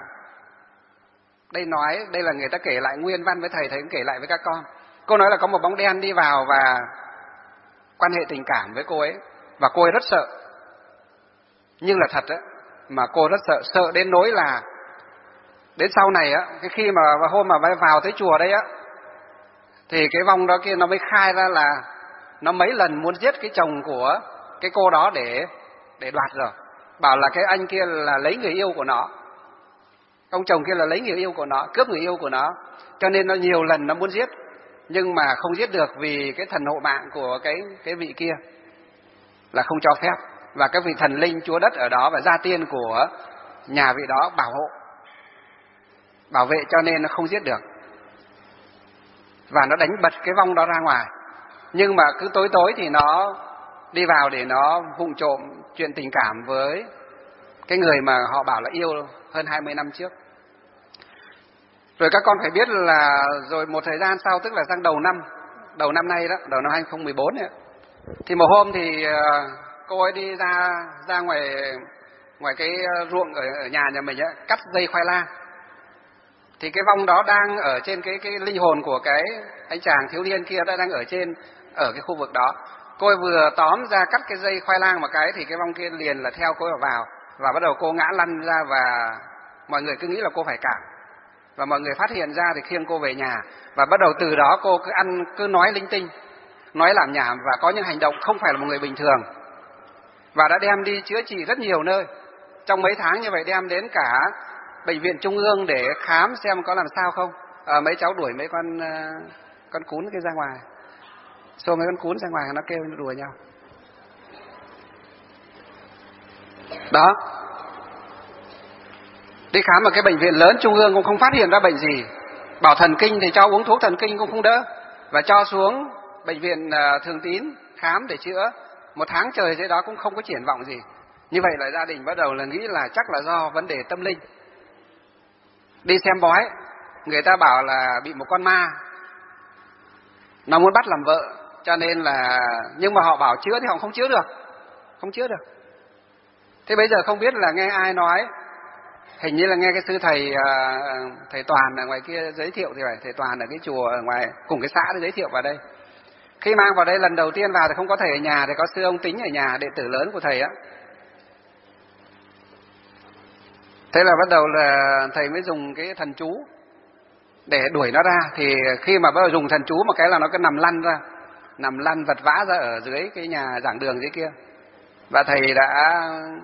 đây là người ta kể lại nguyên văn với thầy cũng kể lại với các con. Cô nói là có một bóng đen đi vào và quan hệ tình cảm với cô ấy, và cô ấy rất sợ. Nhưng là thật mà cô rất sợ đến nỗi là đến sau này cái khi mà hôm mà vào tới chùa đây thì cái vong đó kia nó mới khai ra là nó mấy lần muốn giết cái chồng của cái cô đó để đoạt rồi. Bảo là cái anh kia là lấy người yêu của nó, ông chồng kia là lấy người yêu của nó, cướp người yêu của nó, cho nên nó nhiều lần nó muốn giết nhưng mà không giết được vì cái thần hộ mạng của cái vị kia là không cho phép, và các vị thần linh chúa đất ở đó và gia tiên của nhà vị đó bảo vệ, cho nên nó không giết được và nó đánh bật cái vong đó ra ngoài. Nhưng mà cứ tối thì nó đi vào để nó vụng trộm chuyện tình cảm với cái người mà họ bảo là yêu hơn 20 năm trước. Rồi các con phải biết là rồi một thời gian sau, tức là sang đầu năm nay đó, đầu năm 2014 ấy, thì một hôm thì cô ấy đi ra ngoài cái ruộng ở nhà mình cắt dây khoai lang. Thì cái vong đó đang ở trên cái linh hồn của cái anh chàng thiếu niên kia đang ở cái khu vực đó. Cô ấy vừa tóm ra cắt cái dây khoai lang một cái thì cái vong kia liền là theo cô ấy vào và bắt đầu cô ngã lăn ra, và mọi người cứ nghĩ là cô phải cảm. Và mọi người phát hiện ra thì khiêng cô về nhà. Và bắt đầu từ đó cô cứ nói linh tinh, nói làm nhảm và có những hành động không phải là một người bình thường. Và đã đem đi chữa trị rất nhiều nơi. Trong mấy tháng như vậy đem đến cả bệnh viện trung ương để khám xem có làm sao không. Mấy cháu đuổi mấy con cún kia ra ngoài, xô mấy con cún ra ngoài, nó kêu nó đùa nhau. Đó. Đi khám ở cái bệnh viện lớn trung ương cũng không phát hiện ra bệnh gì. Bảo thần kinh thì cho uống thuốc thần kinh cũng không đỡ. Và cho xuống bệnh viện Thường Tín khám để chữa. Một tháng trời thế đó cũng không có triển vọng gì. Như vậy là gia đình bắt đầu là nghĩ là chắc là do vấn đề tâm linh. Đi xem bói, người ta bảo là bị một con ma, nó muốn bắt làm vợ, cho nên là, nhưng mà họ bảo chữa thì họ không chữa được. Không chữa được. Thế bây giờ không biết là nghe ai nói, hình như là nghe cái sư thầy Toàn ở ngoài kia giới thiệu thì phải, thầy Toàn ở cái chùa ở ngoài cùng cái xã để giới thiệu vào đây. Khi mang vào đây lần đầu tiên vào thì không có thầy ở nhà, thì có sư ông Tính ở nhà, đệ tử lớn của thầy á. Thế là bắt đầu là thầy mới dùng cái thần chú để đuổi nó ra. Thì khi mà bắt đầu dùng thần chú một cái là nó cứ nằm lăn ra, nằm lăn vật vã ra ở dưới cái nhà giảng đường dưới kia. Và thầy đã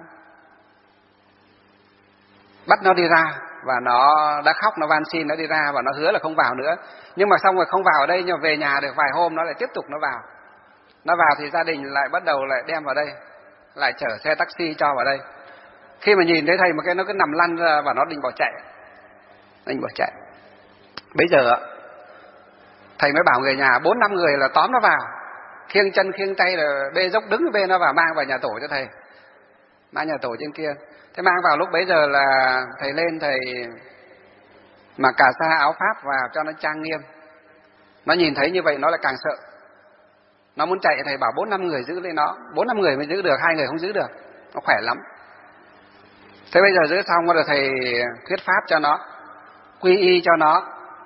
bắt nó đi ra, và nó đã khóc, nó van xin nó đi ra, và nó hứa là không vào nữa. Nhưng mà xong rồi không vào ở đây, nhưng mà về nhà được vài hôm nó lại tiếp tục nó vào. Nó vào thì gia đình lại bắt đầu lại đem vào đây, lại chở xe taxi cho vào đây. Khi mà nhìn thấy thầy một cái nó cứ nằm lăn ra và nó định bỏ chạy. Định bỏ chạy. Bây giờ thầy mới bảo người nhà 4-5 người là tóm nó vào, khiêng chân khiêng tay là bê dốc đứng bê nó vào, mang vào nhà tổ cho thầy. Mang nhà tổ trên kia. Thế mang vào lúc bấy giờ là thầy lên, thầy mặc cà sa áo pháp vào cho nó trang nghiêm. Nó nhìn thấy như vậy nó lại càng sợ. Nó muốn chạy, thầy bảo 4-5 người giữ lấy nó. 4-5 người mới giữ được, 2 người không giữ được. Nó khỏe lắm. Thế bây giờ giữ xong rồi thầy thuyết pháp cho nó, quy y cho nó.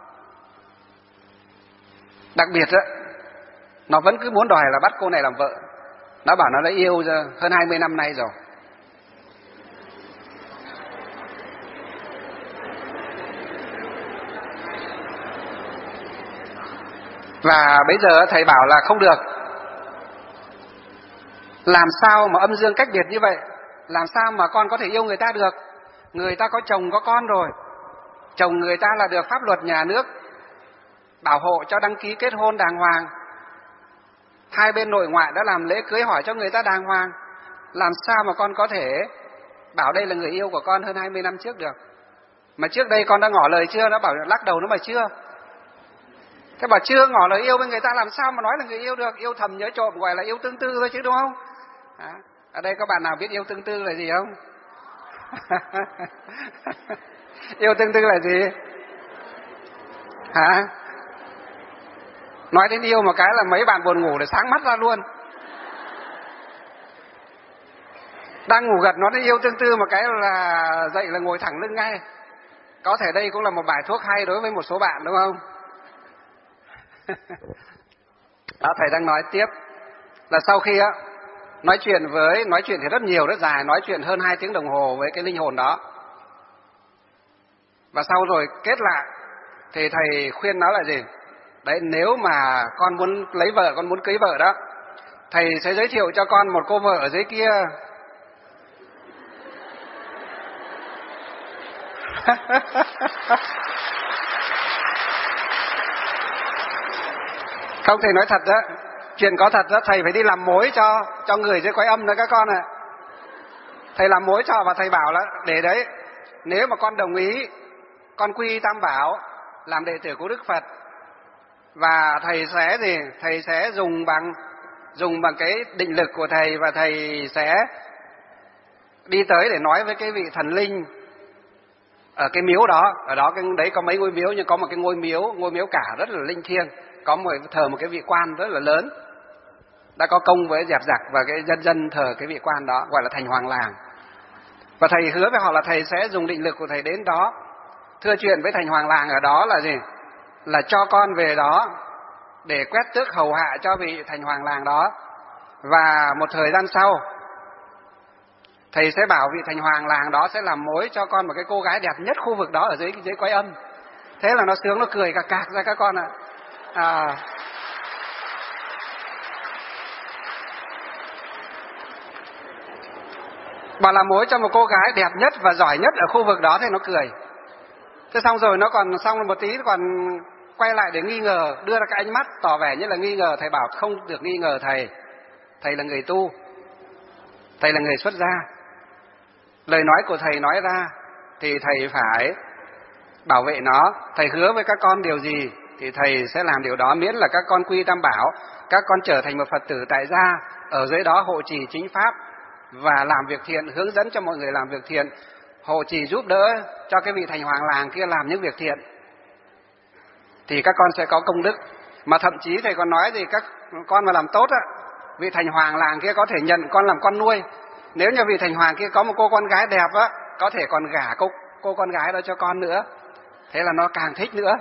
Đặc biệt đó, nó vẫn cứ muốn đòi là bắt cô này làm vợ. Nó bảo nó đã yêu hơn 20 năm nay rồi. Và bây giờ thầy bảo là không được. Làm sao mà âm dương cách biệt như vậy? Làm sao mà con có thể yêu người ta được? Người ta có chồng có con rồi. Chồng người ta là được pháp luật nhà nước bảo hộ cho đăng ký kết hôn đàng hoàng. Hai bên nội ngoại đã làm lễ cưới hỏi cho người ta đàng hoàng. Làm sao mà con có thể bảo đây là người yêu của con hơn 20 năm trước được? Mà trước đây con đã ngỏ lời chưa? Nó bảo lắc đầu nó mà chưa. Thế bảo chưa ngỏ lời yêu với người ta làm sao mà nói là người yêu được? Yêu thầm nhớ trộm gọi là yêu tương tư thôi chứ, đúng không? Ở đây có bạn nào biết yêu tương tư là gì không? Yêu tương tư là gì? Hả? Nói đến yêu một cái là mấy bạn buồn ngủ để sáng mắt ra luôn. Đang ngủ gật nói đến yêu tương tư một cái là dậy là ngồi thẳng lưng ngay. Có thể đây cũng là một bài thuốc hay đối với một số bạn, đúng không? Đó, thầy đang nói tiếp là sau khi nói chuyện thì rất nhiều, rất dài, nói chuyện hơn 2 tiếng đồng hồ với cái linh hồn đó. Và sau rồi kết lại thì thầy khuyên nó là gì? Đấy, nếu mà con muốn lấy vợ, con muốn cưới vợ đó, thầy sẽ giới thiệu cho con một cô vợ ở dưới kia. Không, thầy nói thật đó, chuyện có thật đó, thầy phải đi làm mối cho người dưới cõi âm đó các con ạ. Thầy làm mối cho, và thầy bảo là để đấy, nếu mà con đồng ý, con quy Tam Bảo làm đệ tử của Đức Phật, và thầy sẽ gì? Thầy sẽ dùng bằng cái định lực của thầy, và thầy sẽ đi tới để nói với cái vị thần linh ở cái miếu đó. Ở đó cái đấy có mấy ngôi miếu, nhưng có một cái ngôi miếu cả rất là linh thiêng, có thờ một cái vị quan rất là lớn, đã có công với dẹp giặc, và cái dân thờ cái vị quan đó, gọi là Thành Hoàng Làng. Và thầy hứa với họ là thầy sẽ dùng định lực của thầy đến đó, thưa chuyện với Thành Hoàng Làng ở đó là gì? Là cho con về đó để quét tước hầu hạ cho vị Thành Hoàng Làng đó. Và một thời gian sau, thầy sẽ bảo vị Thành Hoàng Làng đó sẽ làm mối cho con một cái cô gái đẹp nhất khu vực đó ở dưới cõi âm. Thế là nó sướng, nó cười cạc cạc ra các con ạ. Bảo làm mối cho một cô gái đẹp nhất và giỏi nhất ở khu vực đó thì nó cười. Thế xong rồi nó còn xong một tí còn quay lại để nghi ngờ, đưa ra cái ánh mắt tỏ vẻ như là nghi ngờ. Thầy bảo không được nghi ngờ thầy. Thầy là người tu, thầy là người xuất gia. Lời nói của thầy nói ra thì thầy phải bảo vệ nó. Thầy hứa với các con điều gì thì thầy sẽ làm điều đó, miễn là các con quy tam bảo, các con trở thành một Phật tử tại gia, ở dưới đó hộ trì chính pháp và làm việc thiện, hướng dẫn cho mọi người làm việc thiện, hộ trì giúp đỡ cho cái vị thành hoàng làng kia làm những việc thiện, thì các con sẽ có công đức. Mà thậm chí thầy còn nói gì, các con mà làm tốt á, vị thành hoàng làng kia có thể nhận con làm con nuôi. Nếu như vị thành hoàng kia có một cô con gái đẹp á, có thể còn gả cô con gái đó cho con nữa. Thế là nó càng thích nữa.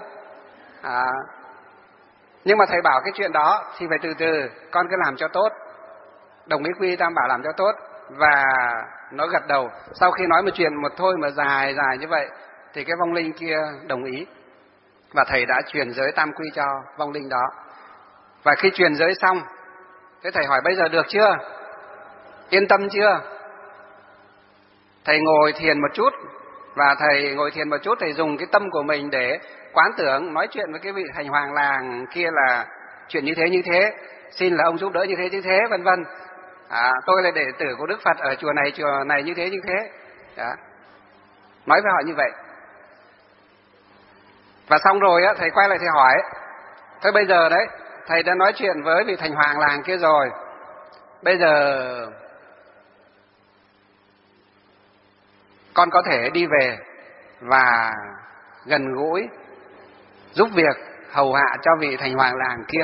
Nhưng mà thầy bảo cái chuyện đó thì phải từ từ, con cứ làm cho tốt, đồng ý quy tam bảo làm cho tốt. Và nó gật đầu. Sau khi nói một chuyện một thôi mà dài dài như vậy thì cái vong linh kia đồng ý, và thầy đã truyền giới tam quy cho vong linh đó. Và khi truyền giới xong, thế thầy hỏi bây giờ được chưa, yên tâm chưa? Thầy ngồi thiền một chút, và thầy ngồi thiền một chút, thầy dùng cái tâm của mình để quán tưởng, nói chuyện với cái vị thành hoàng làng kia là chuyện như thế, xin là ông giúp đỡ như thế, vân vân. Tôi là đệ tử của Đức Phật ở chùa này như thế. Đó. Nói với họ như vậy. Và xong rồi á, thầy quay lại thầy hỏi, thôi bây giờ đấy, thầy đã nói chuyện với vị thành hoàng làng kia rồi, bây giờ con có thể đi về và gần gũi giúp việc hầu hạ cho vị thành hoàng làng kia.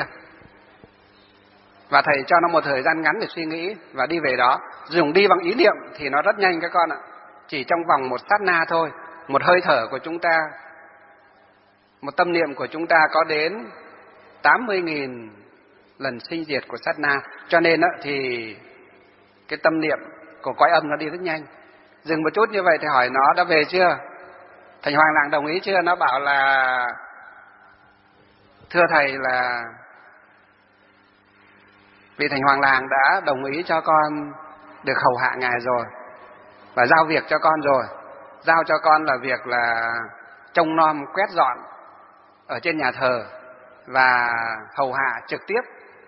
Và thầy cho nó một thời gian ngắn để suy nghĩ và đi về đó. Dùng đi bằng ý niệm thì nó rất nhanh các con ạ. Chỉ trong vòng một sát na thôi, một hơi thở của chúng ta, một tâm niệm của chúng ta có đến 80.000 lần sinh diệt của sát na. Cho nên thì cái tâm niệm của cõi âm nó đi rất nhanh. Dừng một chút như vậy thì hỏi nó đã về chưa? Thành hoàng làng đồng ý chưa? Nó bảo là thưa thầy là vị thành hoàng làng đã đồng ý cho con được hầu hạ ngài rồi và giao việc cho con rồi. Giao cho con là việc là trông nom quét dọn ở trên nhà thờ và hầu hạ trực tiếp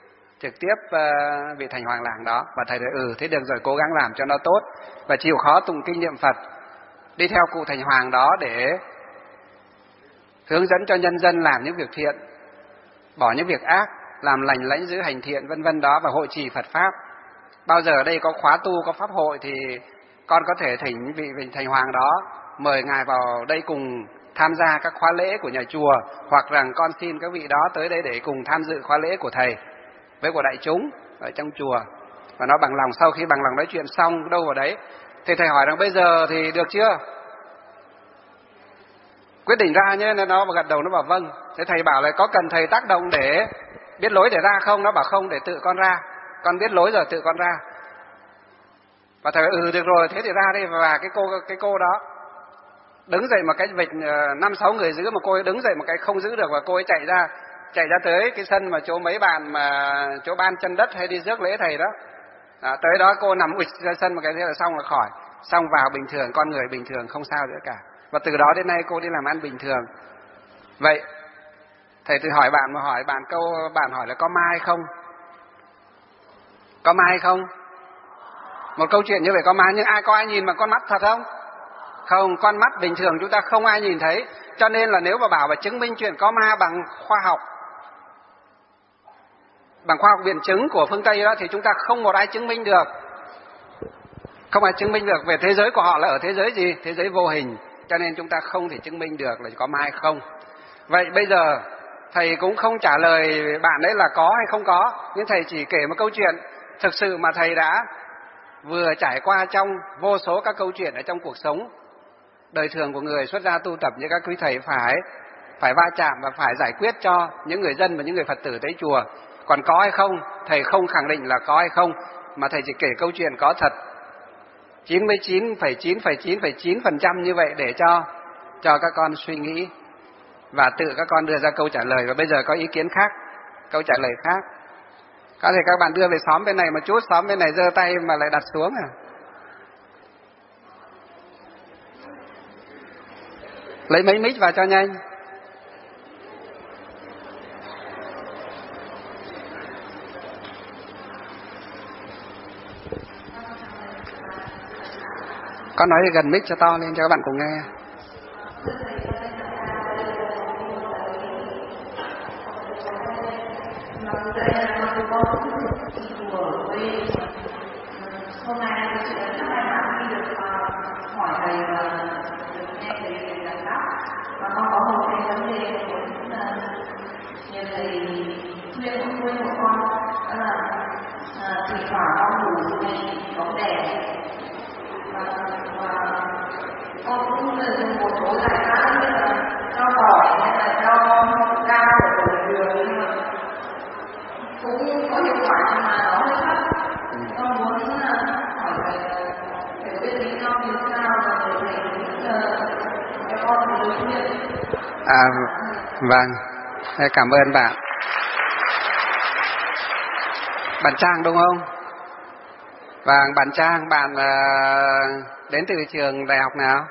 vị thành hoàng làng đó. Và thầy nói thế được rồi, cố gắng làm cho nó tốt và chịu khó tụng kinh niệm Phật, đi theo cụ thành hoàng đó để hướng dẫn cho nhân dân làm những việc thiện, bỏ những việc ác, làm lành lãnh giữ hành thiện vân vân đó, và hội trì Phật pháp. Bao giờ ở đây có khóa tu, có pháp hội thì con có thể thỉnh vị thành hoàng đó, mời ngài vào đây cùng tham gia các khóa lễ của nhà chùa, hoặc rằng con xin các vị đó tới đây để cùng tham dự khóa lễ của thầy với của đại chúng ở trong chùa. Và nó bằng lòng. Sau khi bằng lòng nói chuyện xong đâu vào đấy thì thầy hỏi rằng bây giờ thì được chưa, quyết định ra nhé. Nên nó gật đầu, nó bảo vâng. Thế thầy bảo là có cần thầy tác động để biết lối để ra không? Nó bảo không, để tự con ra, con biết lối rồi tự con ra. Và thầy được rồi, thế thì ra đi. Và cái cô đó đứng dậy một cái vịch 5-6 người giữ, mà cô ấy đứng dậy một cái không giữ được, và cô ấy chạy ra tới cái sân mà chỗ mấy bạn mà chỗ ban chân đất hay đi rước lễ thầy đó. Tới đó cô nằm ụt ra sân một cái, thế là xong là khỏi, xong vào bình thường, con người bình thường, không sao nữa cả. Và từ đó đến nay cô đi làm ăn bình thường. Vậy thầy tự hỏi bạn, mà hỏi bạn câu, bạn hỏi là có ma hay không? Có ma hay không? Một câu chuyện như vậy có ma, nhưng có ai nhìn bằng con mắt thật không? Không, con mắt bình thường chúng ta không ai nhìn thấy. Cho nên là nếu mà bảo và chứng minh chuyện có ma bằng khoa học biện chứng của phương Tây đó, thì chúng ta không một ai chứng minh được. Không ai chứng minh được về thế giới của họ là ở thế giới gì? Thế giới vô hình. Cho nên chúng ta không thể chứng minh được là có ma hay không. Vậy bây giờ thầy cũng không trả lời bạn đấy là có hay không có, nhưng thầy chỉ kể một câu chuyện thực sự mà thầy đã vừa trải qua trong vô số các câu chuyện ở trong cuộc sống đời thường của người xuất gia tu tập, như các quý thầy phải va chạm và phải giải quyết cho những người dân và những người Phật tử tới chùa. Còn có hay không, thầy không khẳng định là có hay không, mà thầy chỉ kể câu chuyện có thật 99,9% như vậy để cho các con suy nghĩ. và tự các con đưa ra câu trả lời. Và bây giờ có ý kiến khác, câu trả lời khác. Có thể các bạn đưa về xóm bên này một chút, xóm bên này giơ tay mà lại đặt xuống à? Lấy mấy mic vào cho nhanh. Con nói gần mic cho to lên cho các bạn cùng nghe. Hôm nay chị đã rất may mắn khi được hỏi thầy và được nghe thầy giải đáp. Và con có một cái vấn đề muốn nhờ thầy khuyên của con, đó là thỉnh thoảng con ngủ thì bóng đèn và con cũng dùng một số giải pháp như là cho tỏi hay là cho cao ở đường, nhưng mà cũng có hiệu quả nhưng mà nó hơi thấp. Con muốn hỏi thầy biết lý do vì sao và thầy cho con một lời khuyên. Vâng, cảm ơn bạn. Bạn Trang đúng không? Vâng, bạn Trang, bạn đến từ trường đại học nào?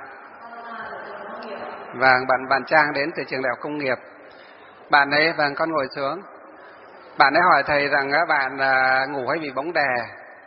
Vâng, bạn Trang đến từ trường đại học công nghiệp. Bạn ấy, vâng, con ngồi xuống. Bạn ấy hỏi thầy rằng bạn ngủ hay bị bóng đè.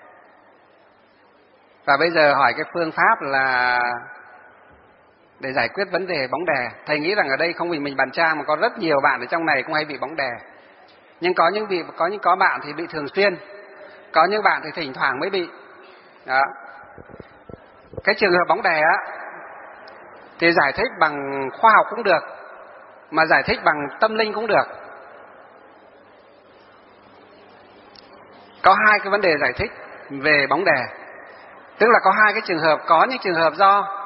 Và bây giờ hỏi cái phương pháp là để giải quyết vấn đề bóng đè. Thầy nghĩ rằng ở đây không vì mình bạn Trang mà có rất nhiều bạn ở trong này cũng hay bị bóng đè. Nhưng có bạn thì bị thường xuyên, có những bạn thì thỉnh thoảng mới bị. Đó. Cái trường hợp bóng đè á thì giải thích bằng khoa học cũng được, mà giải thích bằng tâm linh cũng được. Có hai cái vấn đề giải thích về bóng đè. Tức là có hai cái trường hợp, có những trường hợp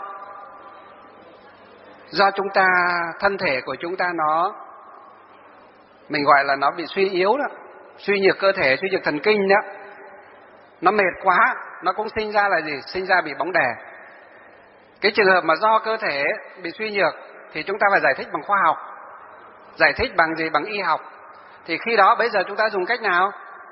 do chúng ta, thân thể của chúng ta mình gọi là nó bị suy yếu đó, suy nhược cơ thể, suy nhược thần kinh đó. Nó mệt quá, nó cũng sinh ra là gì? Sinh ra bị bóng đè. Cái trường hợp mà do cơ thể bị suy nhược thì chúng ta phải giải thích bằng khoa học. Giải thích bằng gì? Bằng y học. Thì khi đó bây giờ chúng ta dùng cách nào?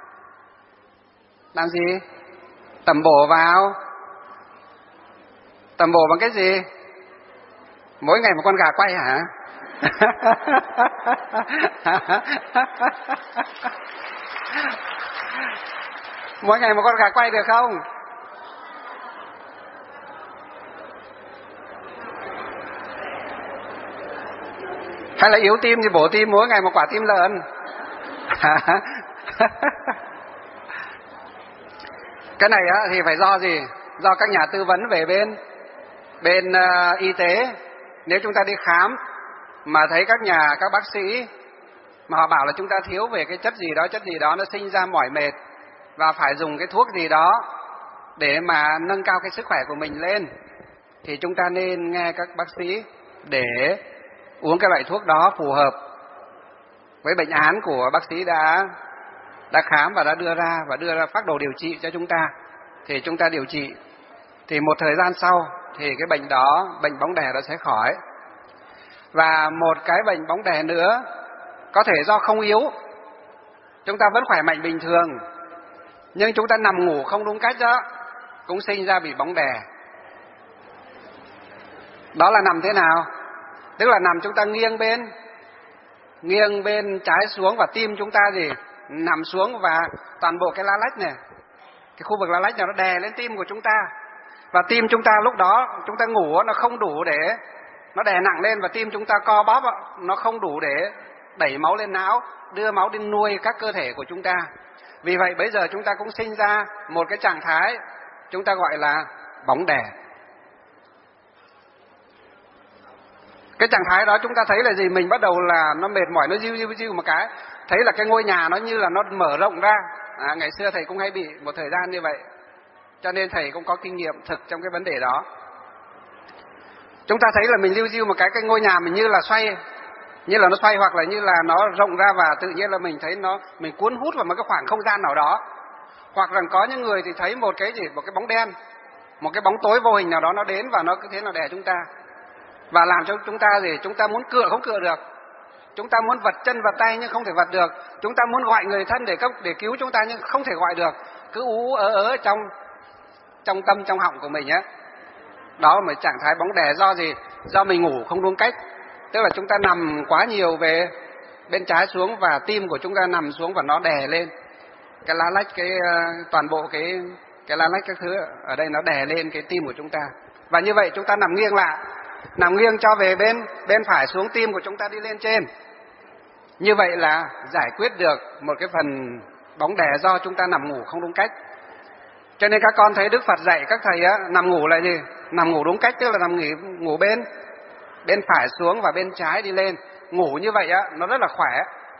Làm gì? Tẩm bổ vào. Tẩm bổ bằng cái gì? Mỗi ngày một con gà quay hả? Mỗi ngày một con gà quay được không? Hay là yếu tim thì bổ tim mỗi ngày một quả tim lợn? Cái này thì phải do gì? Do các nhà tư vấn về bên y tế. Nếu chúng ta đi khám mà thấy các bác sĩ mà họ bảo là chúng ta thiếu về cái chất gì đó nó sinh ra mỏi mệt và phải dùng cái thuốc gì đó để mà nâng cao cái sức khỏe của mình lên, thì chúng ta nên nghe các bác sĩ để uống cái loại thuốc đó phù hợp với bệnh án của bác sĩ đã khám và đã đưa ra phác đồ điều trị cho chúng ta. Thì chúng ta điều trị, thì một thời gian sau thì cái bệnh đó, bệnh bóng đè đó sẽ khỏi. Và một cái bệnh bóng đè nữa có thể do không yếu, chúng ta vẫn khỏe mạnh bình thường, nhưng chúng ta nằm ngủ không đúng cách đó, cũng sinh ra bị bóng đè. Đó là nằm thế nào? Tức là nằm chúng ta nghiêng bên trái xuống và tim chúng ta nằm xuống, và toàn bộ cái lá lách này, cái khu vực lá lách này nó đè lên tim của chúng ta. Và tim chúng ta lúc đó chúng ta ngủ nó không đủ để nó đè nặng lên, và tim chúng ta co bóp nó không đủ để đẩy máu lên não, đưa máu đi nuôi các cơ thể của chúng ta. Vì vậy bây giờ chúng ta cũng sinh ra một cái trạng thái chúng ta gọi là bóng đè. Cái trạng thái đó chúng ta thấy là gì? Mình bắt đầu là nó mệt mỏi, nó diu một cái, thấy là cái ngôi nhà nó như là nó mở rộng ra. Ngày xưa thầy cũng hay bị một thời gian như vậy, cho nên thầy cũng có kinh nghiệm thực trong cái vấn đề đó. Chúng ta thấy là mình diu một cái ngôi nhà mình như là nó xoay, hoặc là như là nó rộng ra, và tự nhiên là mình thấy mình cuốn hút vào một cái khoảng không gian nào đó. Hoặc là có những người thì thấy một cái bóng đen, một cái bóng tối vô hình nào đó nó đến và nó cứ thế là đè chúng ta, và làm cho chúng ta chúng ta muốn cựa không cựa được. Chúng ta muốn vật chân vật tay nhưng không thể vật được. Chúng ta muốn gọi người thân để cứu chúng ta nhưng không thể gọi được. Cứ ú ớ trong tâm trong họng của mình á. Đó là một trạng thái bóng đè do gì? Do mình ngủ không đúng cách. Tức là chúng ta nằm quá nhiều về bên trái xuống và tim của chúng ta nằm xuống và nó đè lên. Cái lá lách, toàn bộ cái lá lách các thứ ở đây nó đè lên cái tim của chúng ta. Và như vậy chúng ta nằm nghiêng lại, nằm nghiêng cho về bên phải xuống, tim của chúng ta đi lên trên. Như vậy là giải quyết được một cái phần bóng đè do chúng ta nằm ngủ không đúng cách. Cho nên các con thấy Đức Phật dạy các thầy á, nằm ngủ là gì? Nằm ngủ đúng cách tức là nằm ngủ bên phải xuống và bên trái đi lên. Ngủ như vậy á, nó rất là khỏe.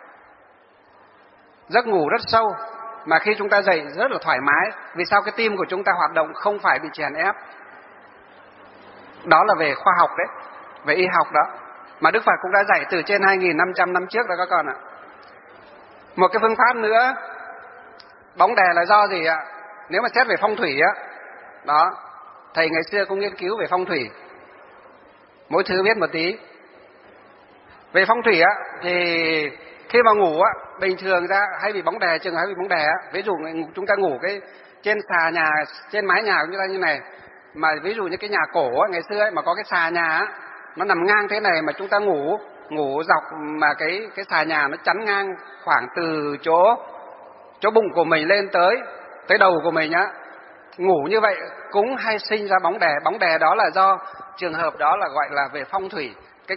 Giấc ngủ rất sâu, mà khi chúng ta dậy rất là thoải mái. Vì sao? Cái tim của chúng ta hoạt động không phải bị chèn ép. Đó là về khoa học đấy, về y học đó. Mà Đức Phật cũng đã dạy từ trên 2.500 năm trước đó các con ạ. Một cái phương pháp nữa, bóng đè là do gì ạ? Nếu mà xét về phong thủy á, đó, thầy ngày xưa cũng nghiên cứu về phong thủy. Mỗi thứ biết một tí. Về phong thủy á, thì khi mà ngủ á, bình thường ra hay bị bóng đè, chừng hay bị bóng đè á. Ví dụ chúng ta ngủ cái trên xà nhà, trên mái nhà của chúng ta như này. Mà ví dụ như cái nhà cổ á, ngày xưa ấy, mà có cái xà nhà á, nó nằm ngang thế này mà chúng ta ngủ dọc mà cái xà nhà nó chắn ngang khoảng từ chỗ bụng của mình lên tới đầu của mình á. Ngủ như vậy cũng hay sinh ra bóng đè. Bóng đè đó là do trường hợp đó là gọi là về phong thủy. Cái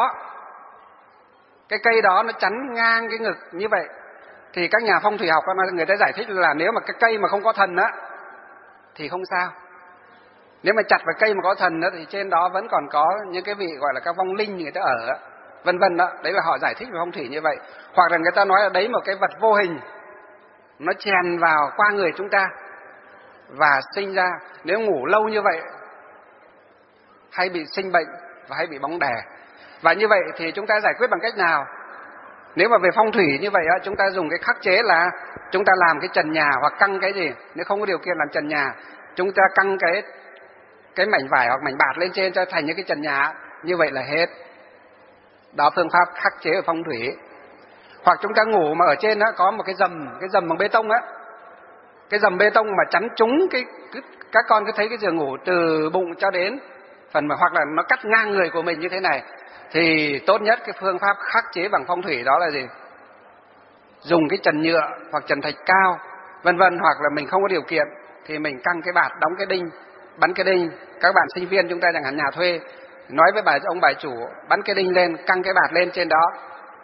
cây đó nó chắn ngang cái ngực như vậy. Thì các nhà phong thủy học người ta giải thích là nếu mà cái cây mà không có thần á thì không sao. Nếu mà chặt vào cây mà có thần đó, thì trên đó vẫn còn có những cái vị gọi là các vong linh người ta ở, vân vân đó. Đấy là họ giải thích về phong thủy như vậy. Hoặc là người ta nói là đấy một cái vật vô hình, nó chèn vào qua người chúng ta và sinh ra. Nếu ngủ lâu như vậy hay bị sinh bệnh và hay bị bóng đè. Và như vậy thì chúng ta giải quyết bằng cách nào? Nếu mà về phong thủy như vậy á, chúng ta dùng cái khắc chế là chúng ta làm cái trần nhà hoặc căng cái gì. Nếu không có điều kiện làm trần nhà, chúng ta căng cái mảnh vải hoặc mảnh bạt lên trên cho thành những cái trần nhà. Như vậy là hết. Đó phương pháp khắc chế ở phong thủy. Hoặc chúng ta ngủ mà ở trên đó có một cái dầm bằng bê tông á. Cái dầm bê tông mà chắn trúng các con cứ thấy cái giường ngủ từ bụng cho đến phần mà, hoặc là nó cắt ngang người của mình như thế này, thì tốt nhất cái phương pháp khắc chế bằng phong thủy đó là gì? Dùng cái trần nhựa hoặc trần thạch cao, vân vân. Hoặc là mình không có điều kiện thì mình căng cái bạt, đóng cái đinh, bắn cái đinh. Các bạn sinh viên chúng ta chẳng hạn nhà thuê, nói với ông bà chủ bắn cái đinh lên, căng cái bạt lên trên đó.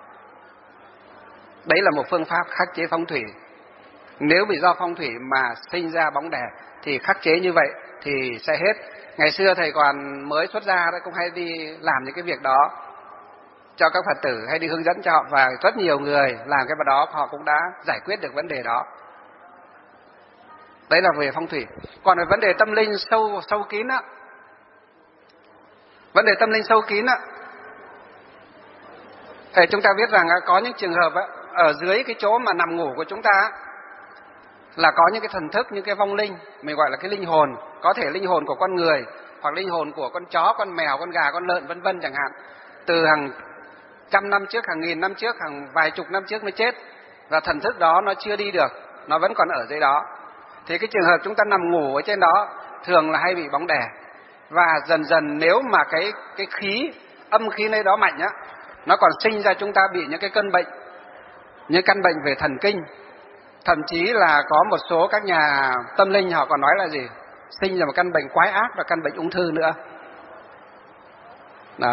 Đấy là một phương pháp khắc chế phong thủy. Nếu bị do phong thủy mà sinh ra bóng đè thì khắc chế như vậy thì sẽ hết. Ngày xưa thầy còn mới xuất gia đấy, cũng hay đi làm những cái việc đó cho các Phật tử, hay đi hướng dẫn cho họ, và rất nhiều người làm cái đó họ cũng đã giải quyết được vấn đề đó. Đấy là về phong thủy. Còn về vấn đề tâm linh sâu kín á, vấn đề tâm linh sâu kín á, thì chúng ta biết rằng có những trường hợp á, ở dưới cái chỗ mà nằm ngủ của chúng ta là có những cái thần thức, những cái vong linh, mình gọi là cái linh hồn. Có thể linh hồn của con người, hoặc linh hồn của con chó, con mèo, con gà, con lợn, vân vân chẳng hạn. Từ hàng trăm năm trước, hàng nghìn năm trước, hàng vài chục năm trước mới chết, và thần thức đó nó chưa đi được, nó vẫn còn ở dưới đó. Thì cái trường hợp chúng ta nằm ngủ ở trên đó thường là hay bị bóng đè. Và dần dần nếu mà cái khí, âm khí nơi đó mạnh á, nó còn sinh ra chúng ta bị những cái cơn bệnh, những căn bệnh về thần kinh. Thậm chí là có một số các nhà tâm linh họ còn nói là gì? Sinh ra một căn bệnh quái ác và căn bệnh ung thư nữa. Đó.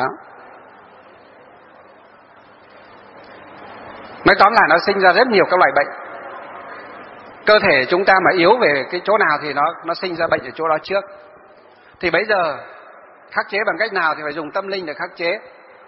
Nói tóm lại nó sinh ra rất nhiều các loại bệnh. Cơ thể chúng ta mà yếu về cái chỗ nào thì nó sinh ra bệnh ở chỗ đó trước. Thì bây giờ khắc chế bằng cách nào thì phải dùng tâm linh để khắc chế.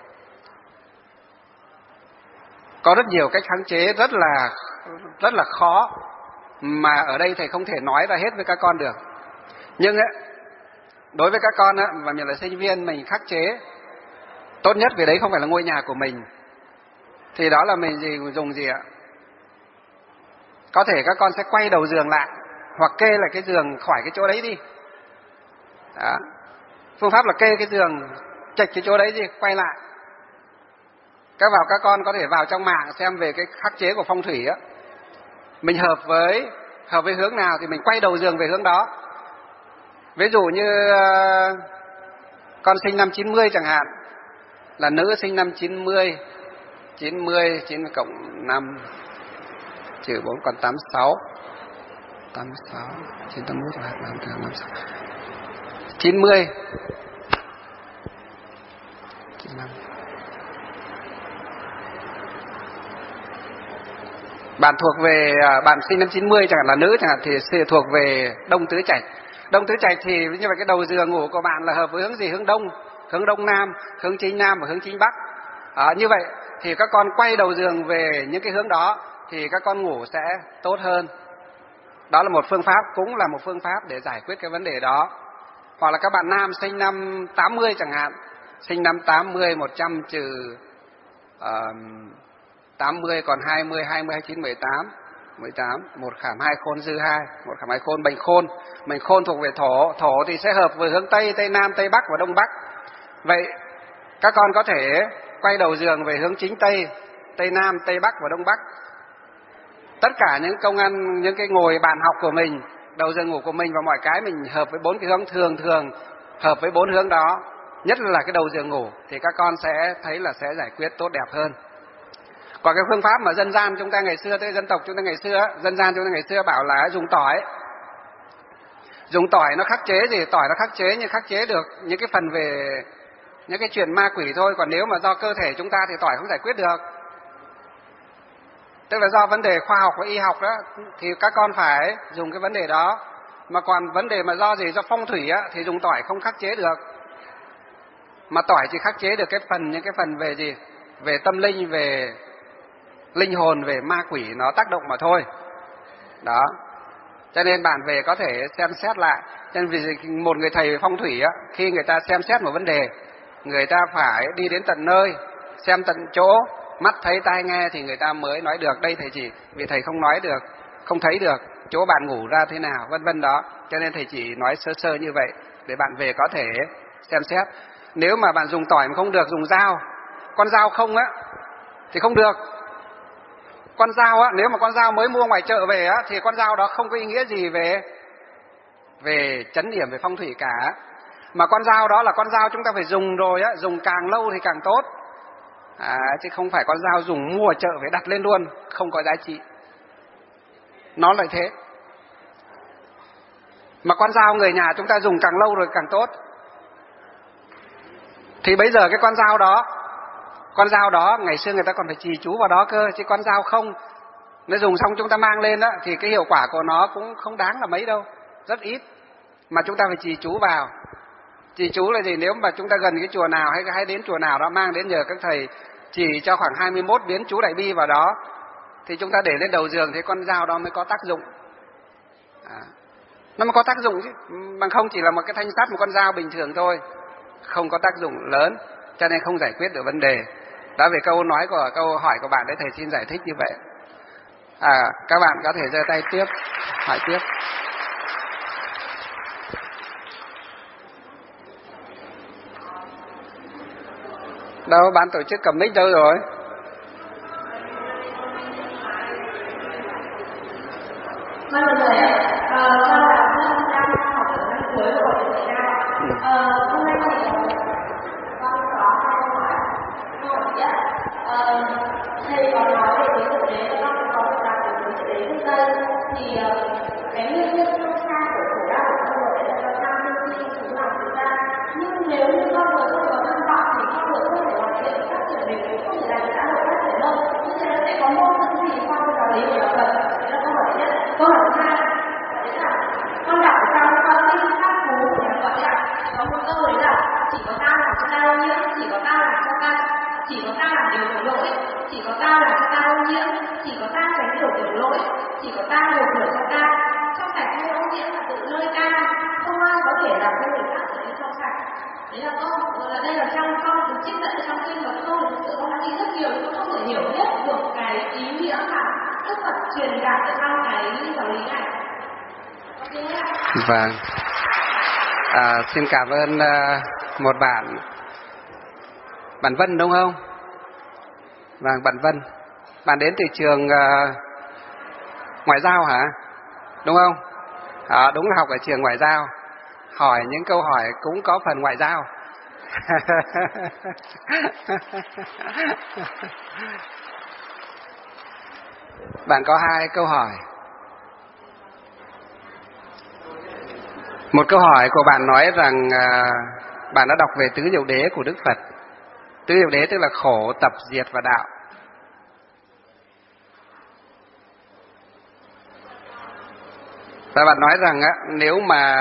Có rất nhiều cách khắc chế rất là khó, mà ở đây thầy không thể nói ra hết với các con được. Nhưng ấy, đối với các con ấy, mà mình là sinh viên, mình khắc chế tốt nhất, vì đấy không phải là ngôi nhà của mình, thì đó là mình dùng gì ạ? Có thể các con sẽ quay đầu giường lại, hoặc kê lại cái giường khỏi cái chỗ đấy đi. Đó. Phương pháp là kê cái giường chệch cái chỗ đấy đi, quay lại. Các con có thể vào trong mạng xem về cái khắc chế của phong thủy á. Mình hợp với hướng nào thì mình quay đầu giường về hướng đó. Ví dụ như con sinh năm 90 chẳng hạn, là nữ sinh năm 90 cộng 5 trừ 4 còn 86 981 56 90 95. Bạn thuộc về bạn sinh năm 90 chẳng hạn là nữ chẳng hạn thì sẽ thuộc về Đông Tứ Trạch. Đông Tứ Trạch thì như vậy cái đầu giường ngủ của bạn là hợp với hướng gì? Hướng Đông Nam, hướng chính Nam và hướng chính Bắc. Như vậy thì các con quay đầu giường về những cái hướng đó thì các con ngủ sẽ tốt hơn. Đó là một phương pháp, cũng là một phương pháp để giải quyết cái vấn đề đó. Hoặc là các bạn nam sinh năm 80 chẳng hạn, sinh năm 80 100 trừ 80 còn 20 29 18 một khảm hai khôn dư 2, một khảm hai khôn mệnh khôn thuộc về thổ thì sẽ hợp với hướng Tây, Tây Nam, Tây Bắc và Đông Bắc. Vậy các con có thể quay đầu giường về hướng chính Tây, Tây Nam, Tây Bắc và Đông Bắc. Tất cả những công ăn, những cái ngồi bàn học của mình, đầu giường ngủ của mình và mọi cái mình hợp với 4 cái hướng, thường hợp với 4 hướng đó, nhất là cái đầu giường ngủ thì các con sẽ thấy là sẽ giải quyết tốt đẹp hơn. Còn cái phương pháp mà dân gian chúng ta ngày xưa, tới dân tộc chúng ta ngày xưa, dân gian chúng ta ngày xưa bảo là dùng tỏi. Dùng tỏi nó khắc chế gì? Tỏi nó khắc chế nhưng khắc chế được những cái phần về những cái chuyện ma quỷ thôi, còn nếu mà do cơ thể chúng ta thì tỏi không giải quyết được. Tức là do vấn đề khoa học và y học đó thì các con phải dùng cái vấn đề đó. Mà còn vấn đề mà do gì? Do phong thủy á thì dùng tỏi không khắc chế được. Mà tỏi chỉ khắc chế được những cái phần về gì? Về tâm linh, về linh hồn, về ma quỷ nó tác động mà thôi. Đó. Cho nên bạn về có thể xem xét lại. Cho nên vì một người thầy phong thủy á, khi người ta xem xét một vấn đề, người ta phải đi đến tận nơi, xem tận chỗ, mắt thấy tai nghe thì người ta mới nói được. Đây thầy chỉ, vì thầy không nói được, không thấy được chỗ bạn ngủ ra thế nào, vân vân đó. Cho nên thầy chỉ nói sơ sơ như vậy để bạn về có thể xem xét. Nếu mà bạn dùng tỏi mà không được, dùng dao, con dao không á thì không được. Con dao á, nếu mà con dao mới mua ngoài chợ về á thì con dao đó không có ý nghĩa gì về chấn điểm, về phong thủy cả. Mà con dao đó là con dao chúng ta phải dùng rồi á, dùng càng lâu thì càng tốt. Chứ không phải con dao dùng mua ở chợ phải đặt lên luôn, không có giá trị. Nó lại thế. Mà con dao người nhà chúng ta dùng càng lâu rồi càng tốt. Thì bây giờ cái con dao đó ngày xưa người ta còn phải trì chú vào đó cơ, chứ con dao không, nó dùng xong chúng ta mang lên á thì cái hiệu quả của nó cũng không đáng là mấy đâu, rất ít. Mà chúng ta phải trì chú vào. Trì chú là gì? Nếu mà chúng ta gần cái chùa nào hay đến chùa nào đó mang đến nhờ các thầy chỉ cho khoảng 21 biến chú đại bi vào đó thì chúng ta để lên đầu giường thì con dao đó mới có tác dụng. Nó mới có tác dụng chứ, bằng không chỉ là một cái thanh sắt, một con dao bình thường thôi, không có tác dụng lớn, cho nên không giải quyết được vấn đề. Đó, về câu hỏi của bạn đấy, thầy xin giải thích như vậy. Các bạn có thể giơ tay tiếp, hỏi tiếp. Đâu, ban tổ chức cầm mic đâu rồi? Vâng, thầy ạ. Con là đang học ở năm cuối của thầy cao. Hôm nay thì con có hai câu hỏi. Câu hỏi nhất, thầy có nói về cái thực tế con có một đặc của thực tế phương Tây thì cái nguyên nhân sâu xa của khổ đau của con người là do tham sân si chúng làm chúng ta. Nhưng nếu như con người không có tham vọng thì con người không thể hoàn thiện phát triển mình, không thể làm xã hội phát triển đâu. Như thế là sẽ có mâu thuẫn gì qua cái giáo lý của đạo Phật? Đấy là câu hỏi nhất. Câu hỏi thứ hai, đấy là con đọc trong con kinh pháp cú của nhà Phật ạ, có một câu đấy là chỉ có ta làm cho ta ô nhiễm, chỉ có ta làm điều tội lỗi, chỉ có ta làm cho ta ô nhiễm, chỉ có ta tránh điều tội lỗi, chỉ có ta điều khởi cho ta. Trong sạch hay ô nhiễm là tự nơi ta, không ai có thể làm cho người khác trở nên trong sạch. Đấy là câu, đây là trong con được trích dẫn trong kinh và câu thực sự con đã đi rất nhiều nhưng con không thể hiểu hết được cái ý nghĩa mà Đức Phật truyền đạt ở trong cái giáo lý này. Vâng. Xin cảm ơn một bạn Vân đúng không? Vâng, bạn Vân. Bạn đến từ trường ngoại giao hả? Đúng không? Đúng là học ở trường ngoại giao. Hỏi những câu hỏi cũng có phần ngoại giao. Bạn có 2 câu hỏi. Một câu hỏi của bạn nói rằng bạn đã đọc về tứ diệu đế của Đức Phật. Tứ diệu đế tức là khổ, tập, diệt và đạo. Và bạn nói rằng nếu mà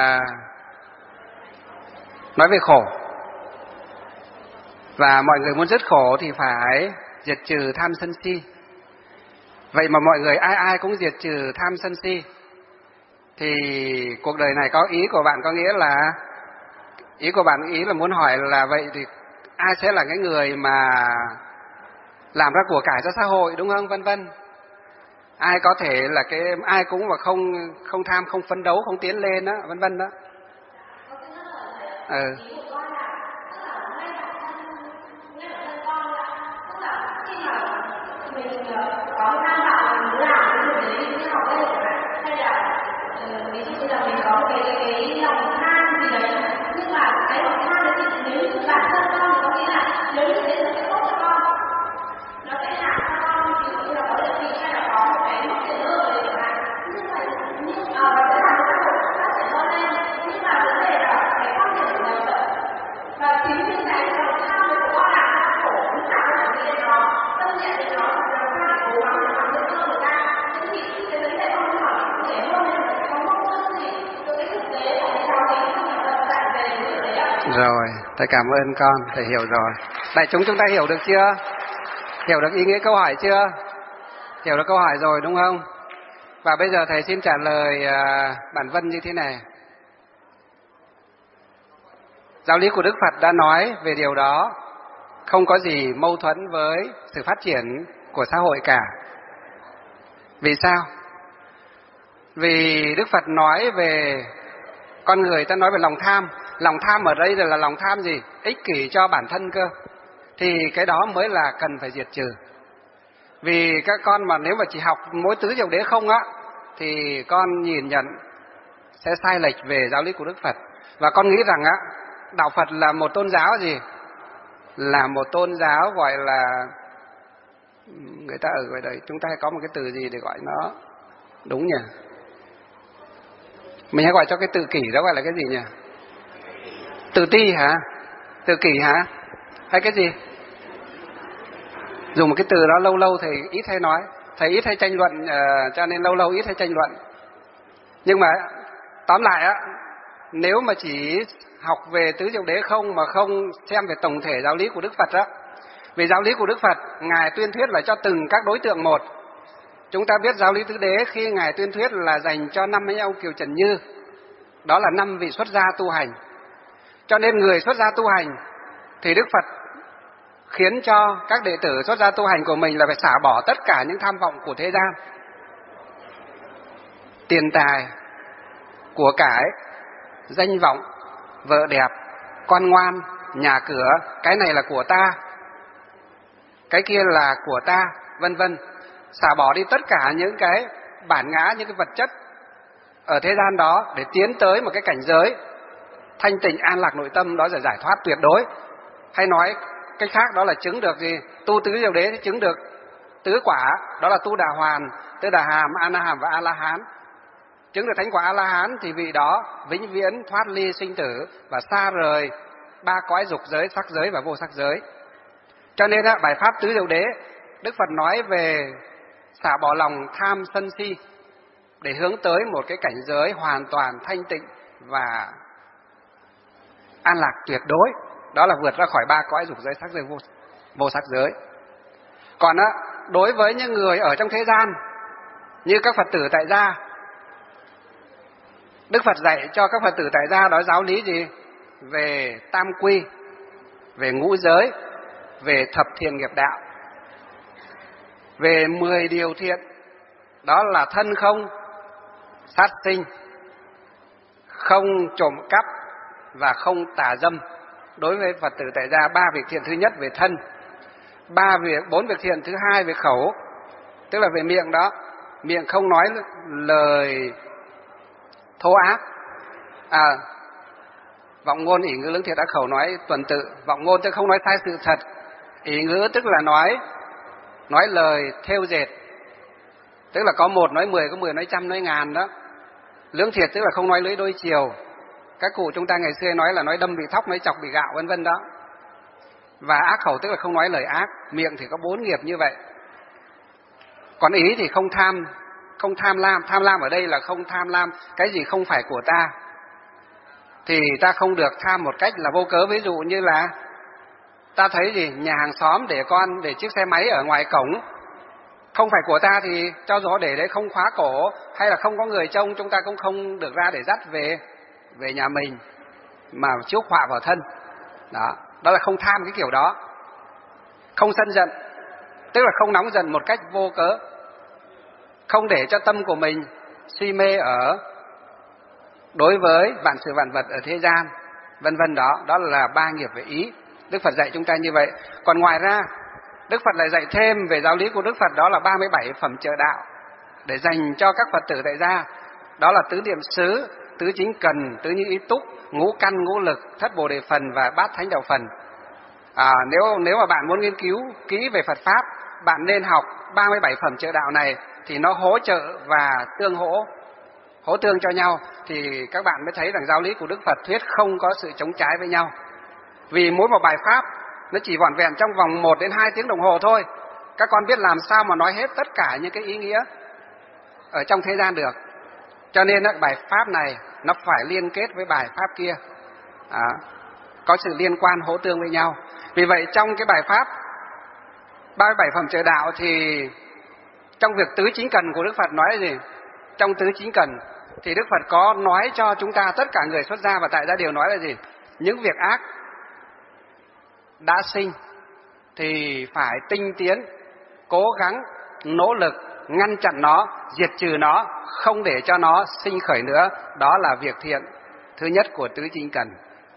nói về khổ và mọi người muốn dứt khổ thì phải diệt trừ tham sân si. Vậy mà mọi người ai ai cũng diệt trừ tham sân si, thì cuộc đời này có ý của bạn có nghĩa là, ý của bạn ý là muốn hỏi là vậy thì ai sẽ là cái người mà làm ra của cải cho xã hội, đúng không, vân vân. Ai có thể là ai cũng mà không tham, không phấn đấu, không tiến lên đó, vân vân đó. Rồi, thầy cảm ơn con, thầy hiểu rồi. Đại chúng ta hiểu được chưa? Hiểu được ý nghĩa câu hỏi chưa? Hiểu được câu hỏi rồi đúng không? Và bây giờ thầy xin trả lời bạn Vân như thế này. Giáo lý của Đức Phật đã nói về điều đó, không có gì mâu thuẫn với sự phát triển của xã hội cả. Vì sao? Vì Đức Phật nói về con người, ta nói về lòng tham. Lòng tham ở đây là lòng tham gì? Ích kỷ cho bản thân cơ. Thì cái đó mới là cần phải diệt trừ. Vì các con mà nếu mà chỉ học mỗi tứ diệu đế không á, thì con nhìn nhận sẽ sai lệch về giáo lý của Đức Phật. Và con nghĩ rằng á, đạo Phật là một tôn giáo gì? Là một tôn giáo gọi là, người ta ở ngoài đây chúng ta hay có một cái từ gì để gọi nó đúng nhỉ? Mình hay gọi cho cái tự kỷ đó gọi là cái gì nhỉ? Tự ti hả? Tự kỷ hả? Hay cái gì? Dùng một cái từ đó lâu lâu thầy ít hay nói, thầy ít hay tranh luận, cho nên lâu lâu ít hay tranh luận. Nhưng mà tóm lại á, nếu mà chỉ học về tứ diệu đế không mà không xem về tổng thể giáo lý của Đức Phật á, vì giáo lý của Đức Phật ngài tuyên thuyết là cho từng các đối tượng một. Chúng ta biết giáo lý tứ đế khi ngài tuyên thuyết là dành cho 50 ông Kiều Trần Như, đó là 5 vị xuất gia tu hành. Cho nên người xuất gia tu hành thì Đức Phật khiến cho các đệ tử xuất gia tu hành của mình là phải xả bỏ tất cả những tham vọng của thế gian. Tiền tài, của cải, danh vọng, vợ đẹp, con ngoan, nhà cửa, cái này là của ta, cái kia là của ta, vân vân. Xả bỏ đi tất cả những cái bản ngã, những cái vật chất ở thế gian đó để tiến tới một cái cảnh giới thanh tịnh an lạc nội tâm, đó là giải thoát tuyệt đối. Hay nói cách khác đó là chứng được gì? Tu tứ diệu đế thì chứng được tứ quả, đó là tu đà hoàn, tứ đà hàm, a na hàm và a la hán. Chứng được thánh quả a la hán thì vị đó vĩnh viễn thoát ly sinh tử và xa rời 3 cõi dục giới, sắc giới và vô sắc giới. Cho nên bài pháp tứ diệu đế, Đức Phật nói về xả bỏ lòng tham sân si để hướng tới một cái cảnh giới hoàn toàn thanh tịnh và an lạc tuyệt đối, đó là vượt ra khỏi 3 cõi dục giới, sắc giới, vô sắc giới. Còn đối với những người ở trong thế gian như các Phật tử tại gia, Đức Phật dạy cho các Phật tử tại gia đó giáo lý gì? Về tam quy, về ngũ giới, về thập thiện nghiệp đạo, về 10 điều thiện, đó là thân không sát sinh, không trộm cắp và không tà dâm. Đối với Phật tử tại gia, 3 việc thiện thứ nhất về thân. 4 việc thiện. Thứ hai về khẩu, tức là về miệng đó, miệng không nói lời thô ác. Vọng ngôn ỷ ngữ lưỡng thiệt, ác khẩu nói tuần tự. Vọng ngôn tức không nói sai sự thật, ỷ ngữ tức là nói lời thêu dệt, tức là có 1 nói 10, có 10 nói trăm, nói ngàn đó. Lưỡng thiệt tức là không nói lưỡi đôi chiều. Các cụ chúng ta ngày xưa nói là nói đâm bị thóc, nói chọc bị gạo, vân vân đó. Và ác khẩu tức là không nói lời ác. Miệng thì có 4 nghiệp như vậy. Còn ý thì không tham lam. Tham lam ở đây là không tham lam cái gì không phải của ta. Thì ta không được tham một cách là vô cớ. Ví dụ như là ta thấy gì nhà hàng xóm để chiếc xe máy ở ngoài cổng, không phải của ta thì cho gió để đấy, không khóa cổ, hay là không có người trông, chúng ta cũng không được ra để dắt về nhà mình mà chuốc họa vào thân. Đó là không tham cái kiểu đó. Không sân giận, tức là không nóng giận một cách vô cớ, không để cho tâm của mình si mê ở đối với vạn sự vạn vật ở thế gian, vân vân đó. Đó là 3 nghiệp về ý. Đức Phật dạy chúng ta như vậy. Còn ngoài ra, Đức Phật lại dạy thêm về giáo lý của Đức Phật, đó là 37 phẩm trợ đạo để dành cho các Phật tử tại gia. Đó là tứ niệm xứ, tứ chính cần, tứ như ý túc, ngũ căn ngũ lực, thất bồ đề phần và bát thánh đạo phần. Nếu mà bạn muốn nghiên cứu kỹ về Phật Pháp, bạn nên học 37 phẩm trợ đạo này, thì nó hỗ trợ và hỗ tương cho nhau, thì các bạn mới thấy rằng giáo lý của Đức Phật thuyết không có sự chống trái với nhau. Vì mỗi một bài Pháp nó chỉ vỏn vẹn trong vòng 1 đến 2 tiếng đồng hồ thôi. Các con biết làm sao mà nói hết tất cả những cái ý nghĩa ở trong thế gian được. Cho nên bài Pháp này nó phải liên kết với bài Pháp kia, có sự liên quan hỗ tương với nhau. Vì vậy trong cái bài Pháp 37 phẩm trợ đạo thì trong việc tứ chính cần của Đức Phật nói là gì? Trong tứ chính cần thì Đức Phật có nói cho chúng ta, tất cả người xuất gia và tại gia đều nói là gì? Những việc ác đã sinh thì phải tinh tiến, cố gắng, nỗ lực ngăn chặn nó, diệt trừ nó, không để cho nó sinh khởi nữa. Đó là việc thiện thứ nhất của tứ chính cần.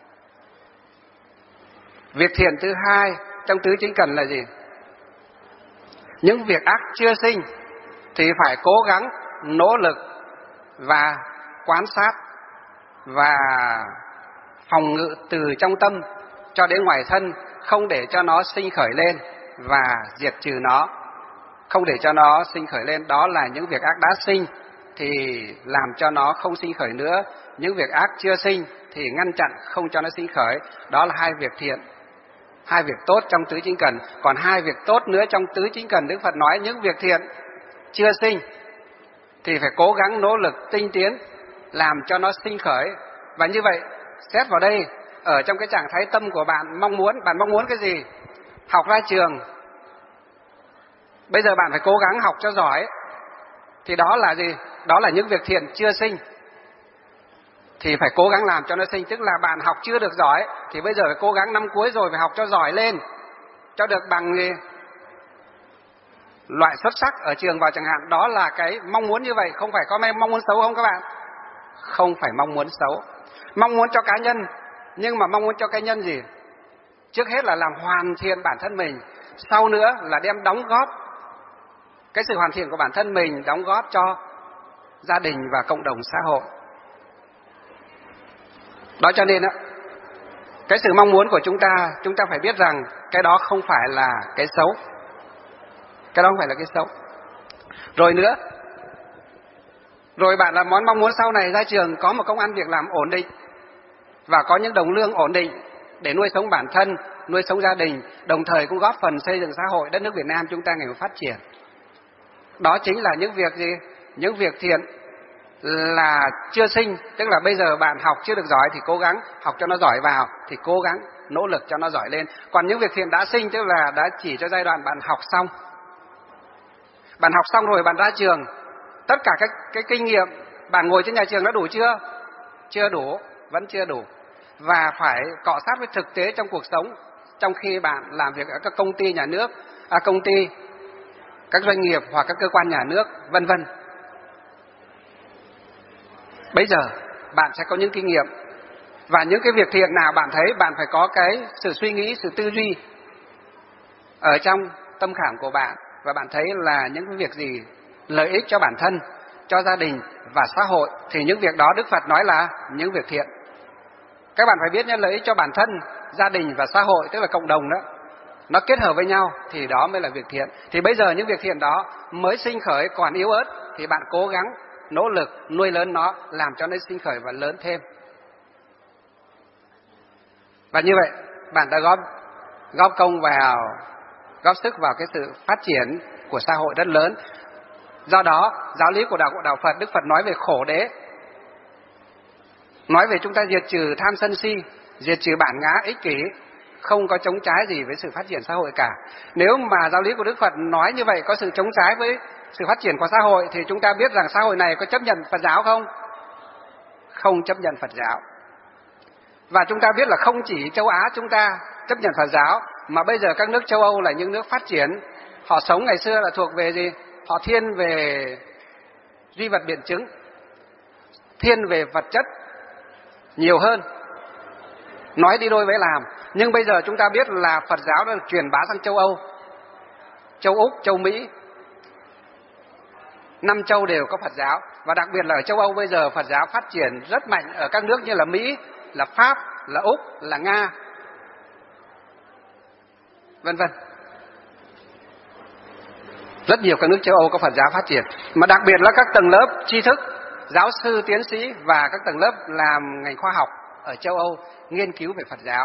Việc thiện thứ hai trong tứ chính cần là gì? Những việc ác chưa sinh thì phải cố gắng, nỗ lực và quan sát và phòng ngự từ trong tâm cho đến ngoài thân, không để cho nó sinh khởi lên và diệt trừ nó, không để cho nó sinh khởi lên. Đó là những việc ác đã sinh thì làm cho nó không sinh khởi nữa. Những việc ác chưa sinh thì ngăn chặn không cho nó sinh khởi. Đó là 2 việc thiện, 2 việc tốt trong tứ chính cần. Còn 2 việc tốt nữa trong tứ chính cần, Đức Phật nói những việc thiện chưa sinh thì phải cố gắng nỗ lực tinh tiến làm cho nó sinh khởi. Và như vậy xét vào đây, ở trong cái trạng thái tâm của bạn mong muốn cái gì? Học ra trường, bây giờ bạn phải cố gắng học cho giỏi, thì đó là gì? Đó là những việc thiện chưa sinh thì phải cố gắng làm cho nó sinh. Tức là bạn học chưa được giỏi thì bây giờ phải cố gắng năm cuối rồi phải học cho giỏi lên, cho được bằng loại xuất sắc ở trường vào chẳng hạn. Đó là cái mong muốn như vậy. Không phải có mong muốn xấu không các bạn? Không phải mong muốn xấu. Mong muốn cho cá nhân, nhưng mà mong muốn cho cá nhân gì? Trước hết là làm hoàn thiện bản thân mình, sau nữa là đem đóng góp cái sự hoàn thiện của bản thân mình, đóng góp cho gia đình và cộng đồng xã hội. Đó cho nên cái sự mong muốn của chúng ta phải biết rằng cái đó không phải là cái xấu. Cái đó không phải là cái xấu. Rồi nữa, rồi bạn là mong muốn sau này ra trường có một công ăn việc làm ổn định và có những đồng lương ổn định để nuôi sống bản thân, nuôi sống gia đình, đồng thời cũng góp phần xây dựng xã hội đất nước Việt Nam chúng ta ngày một phát triển. Đó chính là những việc gì? Những việc thiện là chưa sinh, tức là bây giờ bạn học chưa được giỏi thì cố gắng học cho nó giỏi vào, thì cố gắng nỗ lực cho nó giỏi lên. Còn những việc thiện đã sinh tức là đã chỉ cho giai đoạn bạn học xong. Bạn học xong rồi bạn ra trường, tất cả cái kinh nghiệm bạn ngồi trên nhà trường đã đủ chưa? Chưa đủ, vẫn chưa đủ. Và phải cọ sát với thực tế trong cuộc sống, trong khi bạn làm việc ở các công ty nhà nước, các doanh nghiệp hoặc các cơ quan nhà nước, vân vân. Bây giờ bạn sẽ có những kinh nghiệm, và những cái việc thiện nào bạn thấy bạn phải có cái sự suy nghĩ, sự tư duy ở trong tâm khảm của bạn, và bạn thấy là những cái việc gì lợi ích cho bản thân, cho gia đình và xã hội, thì những việc đó Đức Phật nói là những việc thiện. Các bạn phải biết nhé, lợi ích cho bản thân, gia đình và xã hội, tức là cộng đồng đó, nó kết hợp với nhau thì đó mới là việc thiện. Thì bây giờ những việc thiện đó mới sinh khởi còn yếu ớt, thì bạn cố gắng nỗ lực nuôi lớn nó, làm cho nó sinh khởi và lớn thêm. Và như vậy bạn đã góp công vào, góp sức vào cái sự phát triển của xã hội rất lớn. Do đó giáo lý của đạo Phật, Đức Phật nói về khổ đế, nói về chúng ta diệt trừ tham sân si, diệt trừ bản ngã ích kỷ, không có chống trái gì với sự phát triển xã hội cả. Nếu mà giáo lý của Đức Phật nói như vậy có sự chống trái với sự phát triển của xã hội, thì chúng ta biết rằng xã hội này có chấp nhận Phật giáo không? Không chấp nhận Phật giáo. Và chúng ta biết là không chỉ châu Á chúng ta chấp nhận Phật giáo, mà bây giờ các nước châu Âu là những nước phát triển, họ sống ngày xưa là thuộc về gì? Họ thiên về duy vật biện chứng, thiên về vật chất nhiều hơn, nói đi đôi với làm. Nhưng bây giờ chúng ta biết là Phật giáo đã được truyền bá sang châu Âu, châu Úc, châu Mỹ, 5 châu đều có Phật giáo. Và đặc biệt là ở châu Âu bây giờ Phật giáo phát triển rất mạnh ở các nước như là Mỹ, là Pháp, là Úc, là Nga, vân vân. Rất nhiều các nước châu Âu có Phật giáo phát triển. Mà đặc biệt là các tầng lớp tri thức, giáo sư, tiến sĩ và các tầng lớp làm ngành khoa học ở châu Âu nghiên cứu về Phật giáo.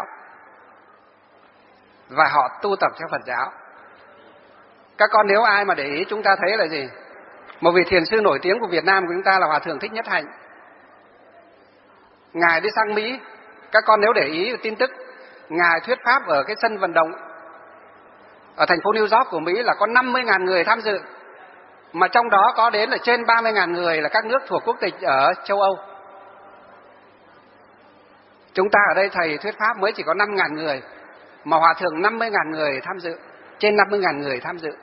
Và họ tu tập theo Phật giáo. Các con nếu ai mà để ý, chúng ta thấy là gì? Một vị thiền sư nổi tiếng của Việt Nam của chúng ta là Hòa Thượng Thích Nhất Hạnh. Ngài đi sang Mỹ, các con nếu để ý tin tức, Ngài thuyết pháp ở cái sân vận động ở thành phố New York của Mỹ là có 50.000 người tham dự, mà trong đó có đến là trên 30.000 người là các nước thuộc quốc tịch ở châu Âu. Chúng ta ở đây thầy thuyết pháp mới chỉ có 5.000 người, mà Hòa Thượng 50.000 người tham dự, trên 50.000 người tham dự.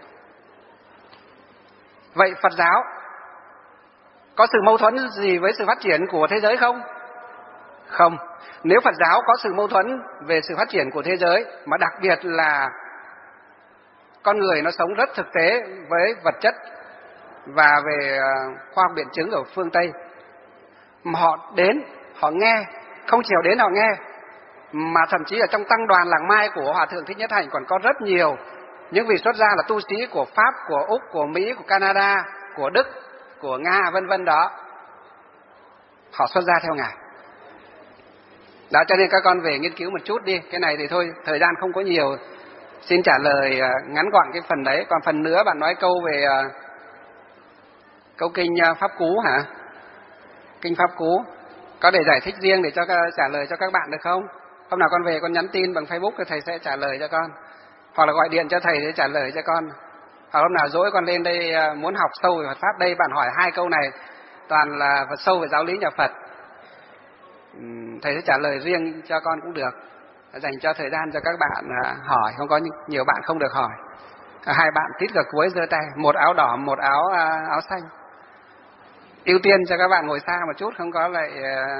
Vậy Phật giáo có sự mâu thuẫn gì với sự phát triển của thế giới không? Không. Nếu Phật giáo có sự mâu thuẫn về sự phát triển của thế giới, mà đặc biệt là con người nó sống rất thực tế với vật chất và về khoa học biện chứng ở phương Tây, mà họ đến, họ nghe, không chỉ họ đến họ nghe, mà thậm chí ở trong tăng đoàn làng Mai của Hòa Thượng Thích Nhất Hạnh còn có rất nhiều những vị xuất gia là tu sĩ của Pháp, của Úc, của Mỹ, của Canada, của Đức, của Nga, vân vân đó. Họ xuất gia theo Ngài. Đó, cho nên các con về nghiên cứu một chút đi. Cái này thì thôi, thời gian không có nhiều, xin trả lời ngắn gọn cái phần đấy. Còn phần nữa bạn nói câu về câu kinh Pháp Cú hả? Kinh Pháp Cú có để giải thích riêng để cho trả lời cho các bạn được không? Hôm nào con về con nhắn tin bằng Facebook thì thầy sẽ trả lời cho con, hoặc là gọi điện cho thầy để trả lời cho con. Hoặc hôm nào dỗi con lên đây muốn học sâu về Phật pháp, đây bạn hỏi 2 câu này toàn là sâu về giáo lý nhà Phật, thầy sẽ trả lời riêng cho con cũng được, dành cho thời gian cho các bạn hỏi, không có nhiều bạn không được hỏi. 2 bạn tít cả cuối giơ tay, một áo đỏ, một áo xanh. Ưu tiên cho các bạn ngồi xa một chút, không có lại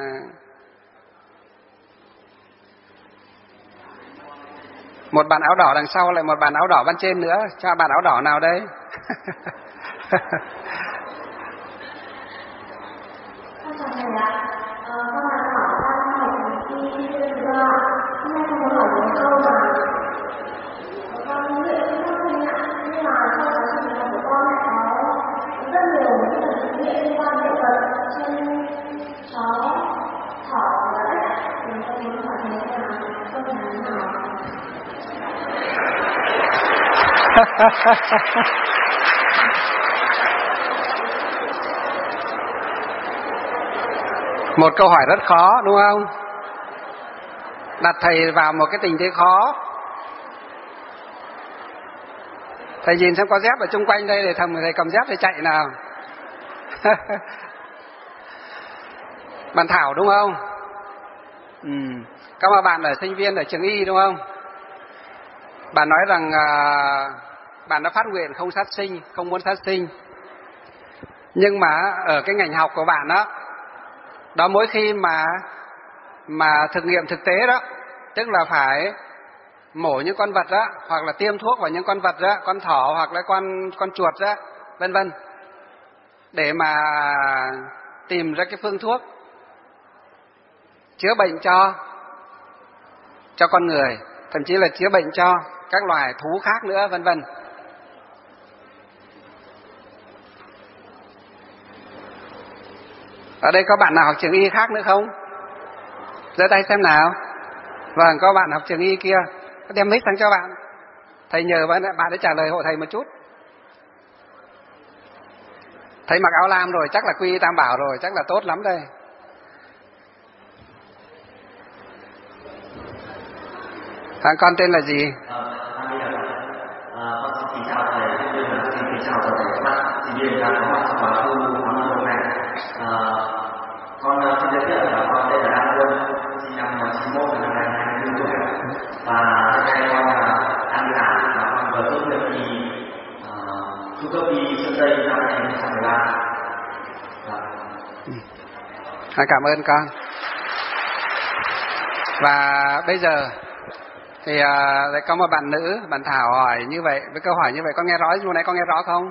một bạn áo đỏ đằng sau lại một bạn áo đỏ bên trên nữa. Cho bạn áo đỏ nào đây? Con chào thầy ạ. Con là hỏi khi hôm nay con muốn hỏi một câu mà con nghĩ không thầy ạ, nhưng mà trong quá trình học của con lại có rất nhiều những lần thực hiện liên quan đến vật trên chó, thỏ và lợn, thì con muốn hỏi thầy là câu trả lời nào? Một câu hỏi rất khó đúng không? Đặt thầy vào một cái tình thế khó. Thầy nhìn xem có dép ở chung quanh đây để thầy cầm dép để chạy nào. Bạn Thảo đúng không? Các bạn ở sinh viên ở trường Y đúng không? Bạn nói rằng bạn đã phát nguyện không sát sinh, không muốn sát sinh. Nhưng mà ở cái ngành học của bạn đó mỗi khi mà thực nghiệm thực tế đó, tức là phải mổ những con vật đó, hoặc là tiêm thuốc vào những con vật đó, con thỏ hoặc là con chuột đó, vân vân, để mà tìm ra cái phương thuốc chữa bệnh cho con người, thậm chí là chữa bệnh cho các loài thú khác nữa, vân vân. Ở đây có bạn nào học trường y khác nữa không? Giơ tay xem nào. Vâng, có bạn học trường y kia, đem mic sang cho bạn. Thầy nhờ bạn ấy trả lời hộ thầy một chút. Thầy mặc áo lam rồi, chắc là quy y tam bảo rồi, chắc là tốt lắm đây. Con tên là gì? Con xin kính chào thầy, cũng như là xin kính chào toàn thể các bạn sinh viên đang có mặt trong khóa tu tháng 1 hôm nay. Con xin giới thiệu là con tên là Đăng Quân, sinh năm 91 và năm nay 24 tuổi. Và hiện nay con đang đi làm và con vừa tốt nghiệp kỳ trung cấp y Sơn Tây năm 2013. Cảm ơn con. Và bây giờ thì lại có một bạn nữ, bạn Thảo hỏi như vậy, với câu hỏi như vậy, con nghe rõ lúc nãy con nghe rõ không?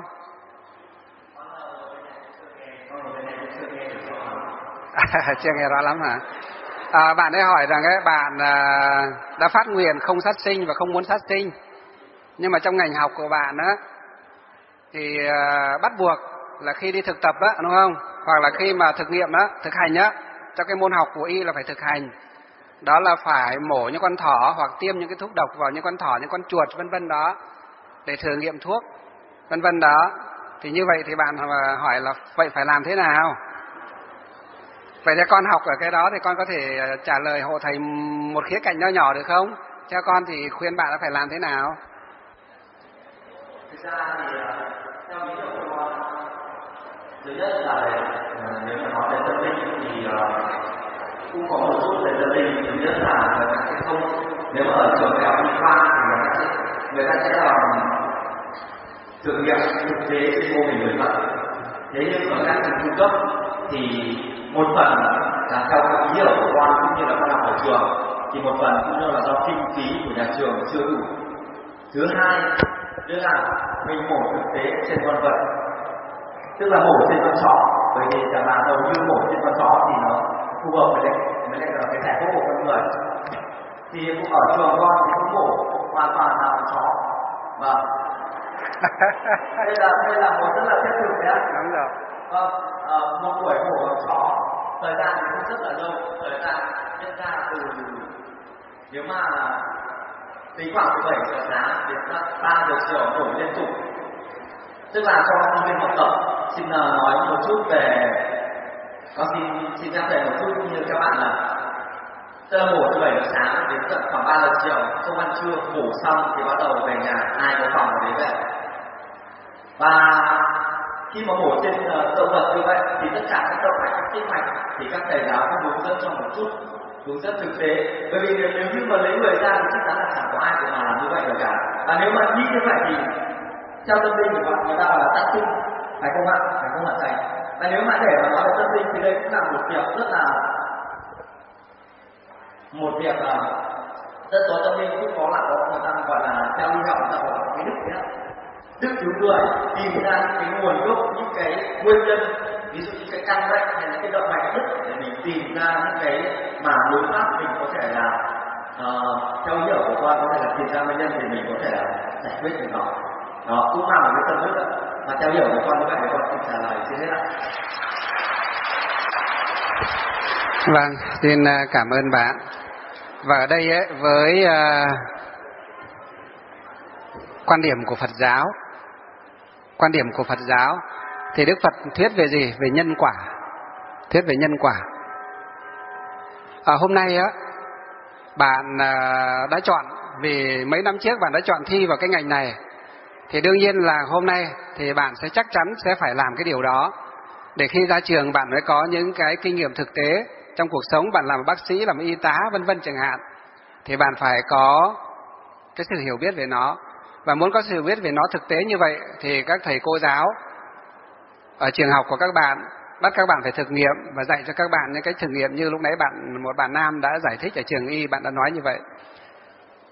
Chưa nghe rõ lắm hả? Bạn ấy hỏi rằng ấy, bạn đã phát nguyện không sát sinh và không muốn sát sinh, nhưng mà trong ngành học của bạn á thì bắt buộc là khi đi thực tập á, đúng không? Hoặc là khi mà thực nghiệm á, thực hành á, cho cái môn học của y là phải thực hành. Đó là phải mổ những con thỏ hoặc tiêm những cái thuốc độc vào những con thỏ, những con chuột vân vân đó để thử nghiệm thuốc vân vân đó. Thì như vậy thì bạn hỏi là vậy phải làm thế nào? Vậy cho con học ở cái đó thì con có thể trả lời hộ thầy một khía cạnh nho nhỏ được không? Theo con thì khuyên bạn là phải làm thế nào? Thực ra thì theo ý tưởng của con, thứ nhất là nếu mà nói về tâm linh thì cũng có một chút về tâm linh. Thứ nhất là người ta sẽ không, nếu mà ở trường đại học y khoa thì người ta sẽ làm thử nghiệm thực tế trên mô hình người thật. Thế nhưng ở các trường trung cấp thì một phần là theo ý hiểu của con cũng như là con học ở trường, thì một phần cũng là do kinh phí của nhà trường chưa đủ. Thứ hai nữa là mình mổ thực tế trên con vật, tức là mổ trên con chó, bởi vì chẳng là hầu như mổ trên con chó thì nó phù hợp với lại là cái thể phẫu của con người. Thì cũng ở trường con thì cũng mổ hoàn toàn là con chó. Vâng. đây là một rất là thiết thực nhé. Đúng rồi. Vâng, một buổi mổ con chó thời gian thì cũng rất là lâu, thời gian nhân ra từ nếu mà tính khoảng từ 7 giờ sáng đến 3 giờ chiều mổ liên tục. Tức là cho sinh viên học tập, xin nói một chút về, con xin nhắc về một chút như các bạn là tức là mổ từ 7 giờ sáng đến tận khoảng 3 giờ chiều, không ăn trưa, mổ xong thì bắt đầu về nhà, ai có phòng ở đấy về. Và khi mà mổ trên động vật như vậy thì tất cả các động mạch, các tĩnh mạch thì các thầy giáo cũng hướng dẫn cho một chút, hướng dẫn thực tế. Bởi vì nếu như mà lấy người ra thì chắc chắn là chẳng có ai mà làm như vậy được cả. Và nếu mà nghĩ như vậy thì theo tâm linh của người ta là sát sinh, phải không ạ? Phải không ạ thầy? Và nếu mà để mà nói về tâm linh thì đây cũng là một việc rất là rất có tâm linh, cũng có là có người ta gọi là theo y học người ta gọi là cái đức đấy, đức cứu người, tìm ra những cái nguồn gốc, những cái nguyên nhân, ví dụ như cái căn bệnh hay là cái động mạch đứt để mình tìm ra những cái mà đối pháp mình có thể là theo ý hiểu của con có thể là tìm ra nguyên nhân thì mình có thể là giải quyết được nó. Đó cũng là một cái tâm đức ạ. Và theo hiểu của con như vậy thì con xin trả lời xin hết ạ. Vâng, xin cảm ơn bạn. Và ở đây ấy, với quan điểm của Phật giáo thì Đức Phật thuyết về gì? Về nhân quả. Thuyết về nhân quả. Hôm nay á, bạn đã chọn, vì mấy năm trước bạn đã chọn thi vào cái ngành này, thì đương nhiên là hôm nay thì bạn sẽ chắc chắn sẽ phải làm cái điều đó, để khi ra trường bạn mới có những cái kinh nghiệm thực tế trong cuộc sống. Bạn làm bác sĩ, làm y tá vân vân chẳng hạn, thì bạn phải có cái sự hiểu biết về nó. Và muốn có sự hiểu biết về nó thực tế như vậy thì các thầy cô giáo ở trường học của các bạn bắt các bạn phải thực nghiệm và dạy cho các bạn những cái thực nghiệm như lúc nãy một bạn nam đã giải thích ở trường y, bạn đã nói như vậy.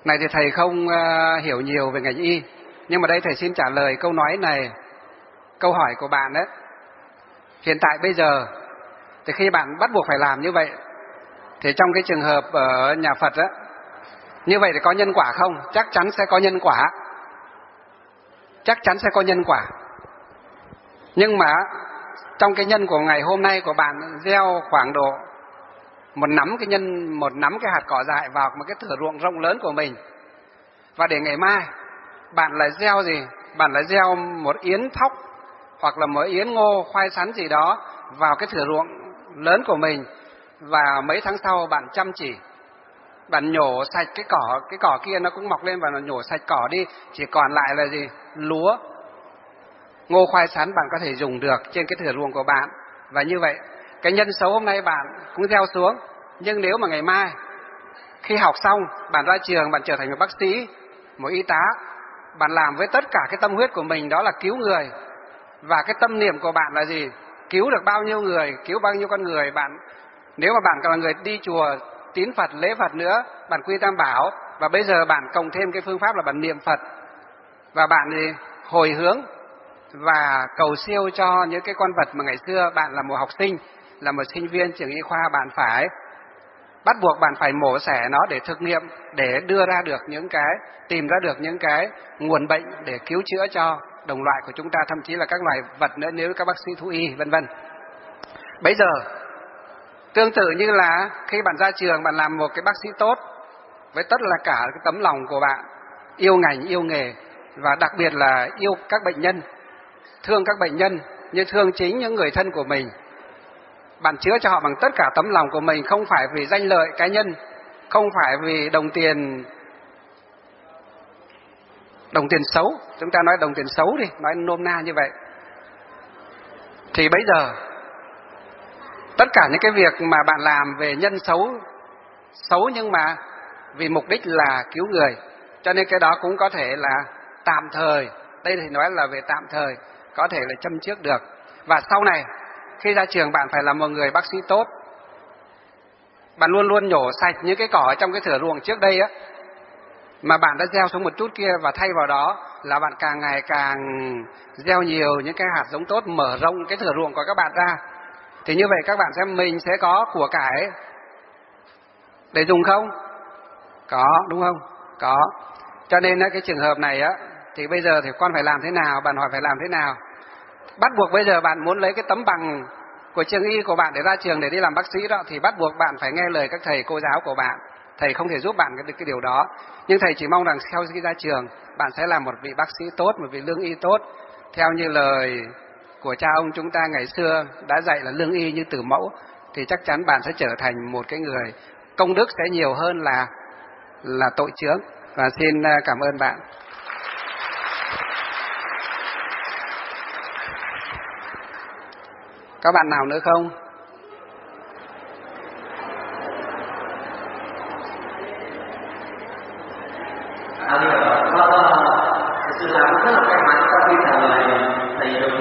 Này thì thầy không hiểu nhiều về ngành y, nhưng mà đây thầy xin trả lời câu nói này, câu hỏi của bạn đấy. Hiện tại bây giờ thì khi bạn bắt buộc phải làm như vậy, thì trong cái trường hợp ở nhà Phật á, như vậy thì có nhân quả không? Chắc chắn sẽ có nhân quả. Chắc chắn sẽ có nhân quả. Nhưng mà trong cái nhân của ngày hôm nay của bạn gieo khoảng độ một nắm cái hạt cỏ dại vào một cái thửa ruộng rộng lớn của mình, và để ngày mai bạn lại gieo gì? Bạn lại gieo một yến thóc hoặc là một yến ngô, khoai sắn gì đó vào cái thửa ruộng lớn của mình, và mấy tháng sau bạn chăm chỉ, bạn nhổ sạch cái cỏ kia nó cũng mọc lên, và nó nhổ sạch cỏ đi, chỉ còn lại là gì? Lúa, ngô, khoai sắn bạn có thể dùng được trên cái thửa ruộng của bạn. Và như vậy cái nhân xấu hôm nay bạn cũng gieo xuống, nhưng nếu mà ngày mai khi học xong bạn ra trường, bạn trở thành một bác sĩ, một y tá, bạn làm với tất cả cái tâm huyết của mình, đó là cứu người, và cái tâm niệm của bạn là gì? Cứu được bao nhiêu người, cứu bao nhiêu con người. Bạn nếu mà bạn là người đi chùa tín Phật, lễ Phật nữa, bạn quy Tam Bảo, và bây giờ bạn cộng thêm cái phương pháp là bạn niệm Phật, và bạn thì hồi hướng và cầu siêu cho những cái con vật mà ngày xưa bạn là một học sinh, là một sinh viên trường y khoa, bạn phải bắt buộc bạn phải mổ xẻ nó để thực nghiệm, để đưa ra được những cái, tìm ra được những cái nguồn bệnh để cứu chữa cho đồng loại của chúng ta, thậm chí là các loài vật nữa nếu các bác sĩ thú y vân vân. Bây giờ tương tự như là khi bạn ra trường, bạn làm một cái bác sĩ tốt với tất là cả cái tấm lòng của bạn, yêu ngành, yêu nghề, và đặc biệt là yêu các bệnh nhân, thương các bệnh nhân như thương chính những người thân của mình. Bạn chữa cho họ bằng tất cả tấm lòng của mình, không phải vì danh lợi cá nhân, không phải vì đồng tiền xấu, chúng ta nói đồng tiền xấu đi, nói nôm na như vậy. Thì bây giờ tất cả những cái việc mà bạn làm về nhân xấu nhưng mà vì mục đích là cứu người, cho nên cái đó cũng có thể là tạm thời, đây thì nói là về tạm thời, có thể là châm trước được. Và sau này khi ra trường bạn phải là một người bác sĩ tốt, bạn luôn luôn nhổ sạch những cái cỏ trong cái thửa ruộng trước đây á, mà bạn đã gieo xuống một chút kia, và thay vào đó là bạn càng ngày càng gieo nhiều những cái hạt giống tốt, mở rộng cái thửa ruộng của các bạn ra. Thì như vậy các bạn xem mình sẽ có của cải để dùng không? Có, đúng không? Có. Cho nên cái trường hợp này á, thì bây giờ thì con phải làm thế nào? Bạn hỏi phải làm thế nào? Bắt buộc bây giờ bạn muốn lấy cái tấm bằng của trường y của bạn để ra trường để đi làm bác sĩ đó, thì bắt buộc bạn phải nghe lời các thầy cô giáo của bạn. Thầy không thể giúp bạn cái điều đó, nhưng thầy chỉ mong rằng sau khi ra trường bạn sẽ là một vị bác sĩ tốt, một vị lương y tốt, theo như lời của cha ông chúng ta ngày xưa đã dạy là lương y như tử mẫu, thì chắc chắn bạn sẽ trở thành một cái người công đức sẽ nhiều hơn là tội chướng. Và xin cảm ơn bạn. Các bạn nào nữa không? Thật sự là rất là may mắn sau khi trả lời thầy được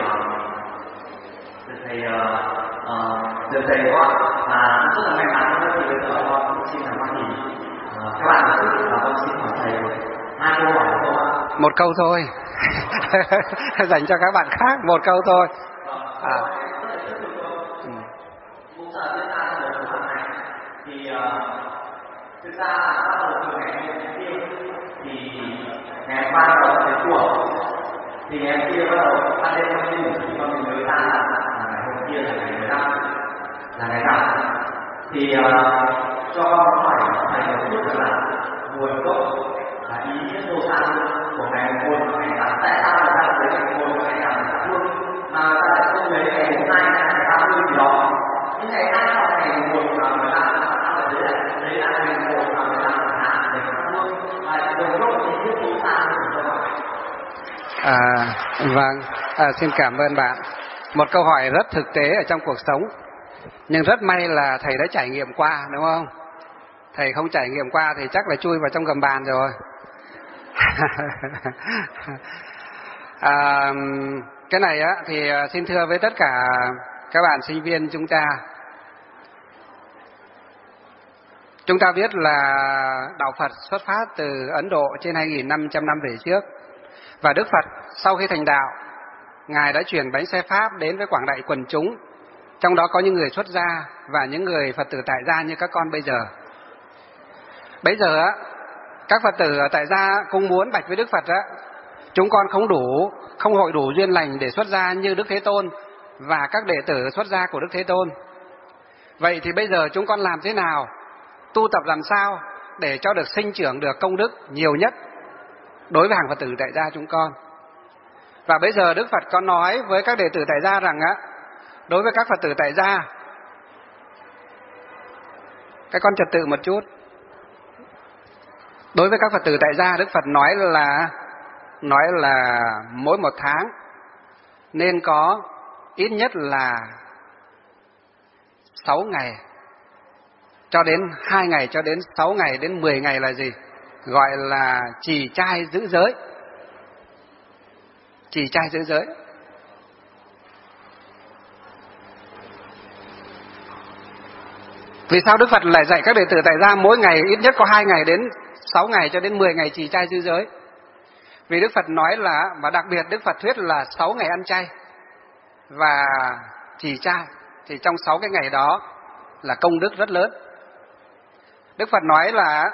thầy gọi, và rất là may mắn bởi vì bây giờ con cũng xin hỏi bác thì các bạn đã thích, và con xin hỏi thầy 2 câu hỏi không ạ? Một câu thôi. Dành cho các bạn khác một câu thôi. Cũng giờ chúng ta được câu hỏi này thì thực ra bắt đầu từ ngày hôm kia, thì ngày qua bắt đầu tới của, thì ngày hôm kia bắt đầu ban đêm con đi ngủ, thì con mình nhớ ra là ngày hôm kia là ngày 15, là ngày rằm. Thì cho con hỏi thầy một chút là nguồn gốc và ý nghĩa sâu xa của ngày mùng 1 và ngày rằm, tại sao người ta lấy ngày mùng 1 và ngày rằm luôn mà ta lại không lấy ngày mùng 2 hay ngày 30 gì đó? Những ngày khác hoặc ngày mùng 1 và 15 là ta lại lấy là ngày mùng 1 và 15 tháng để ta luôn, và nguồn gốc ý nghĩa sâu xa của câu hỏi. Vâng, xin cảm ơn bạn. Một câu hỏi rất thực tế ở trong cuộc sống, nhưng rất may là thầy đã trải nghiệm qua, đúng không? Thầy không trải nghiệm qua thì chắc là chui vào trong gầm bàn rồi. Cái này á thì xin thưa với tất cả các bạn sinh viên chúng ta, Chúng ta biết là đạo Phật xuất phát từ Ấn Độ trên 2.500 năm về trước. Và Đức Phật sau khi thành đạo, Ngài đã truyền bánh xe Pháp đến với quảng đại quần chúng. Trong đó có những người xuất gia và những người Phật tử tại gia như các con bây giờ. Bây giờ các Phật tử ở tại gia cũng muốn bạch với Đức Phật chúng con không hội đủ duyên lành để xuất gia như Đức Thế Tôn và các đệ tử xuất gia của Đức Thế Tôn. Vậy thì bây giờ chúng con làm thế nào, tu tập làm sao để cho được sinh trưởng được công đức nhiều nhất đối với hàng Phật tử tại gia chúng con. Và bây giờ Đức Phật có nói với các đệ tử tại gia rằng đối với các Phật tử tại gia, các con trật tự một chút. Đối với các Phật tử tại gia, Đức Phật nói là mỗi một tháng nên có ít nhất là 6 ngày cho đến 2 ngày cho đến 6 ngày đến 10 ngày là gì? Gọi là trì trai giữ giới. Trì trai giữ giới. Vì sao Đức Phật lại dạy các đệ tử tại gia mỗi ngày ít nhất có 2 ngày đến 6 ngày cho đến 10 ngày trì trai giữ giới? Vì Đức Phật nói là, và đặc biệt Đức Phật thuyết là 6 ngày ăn chay và trì trai, thì trong 6 cái ngày đó là công đức rất lớn. Đức Phật nói là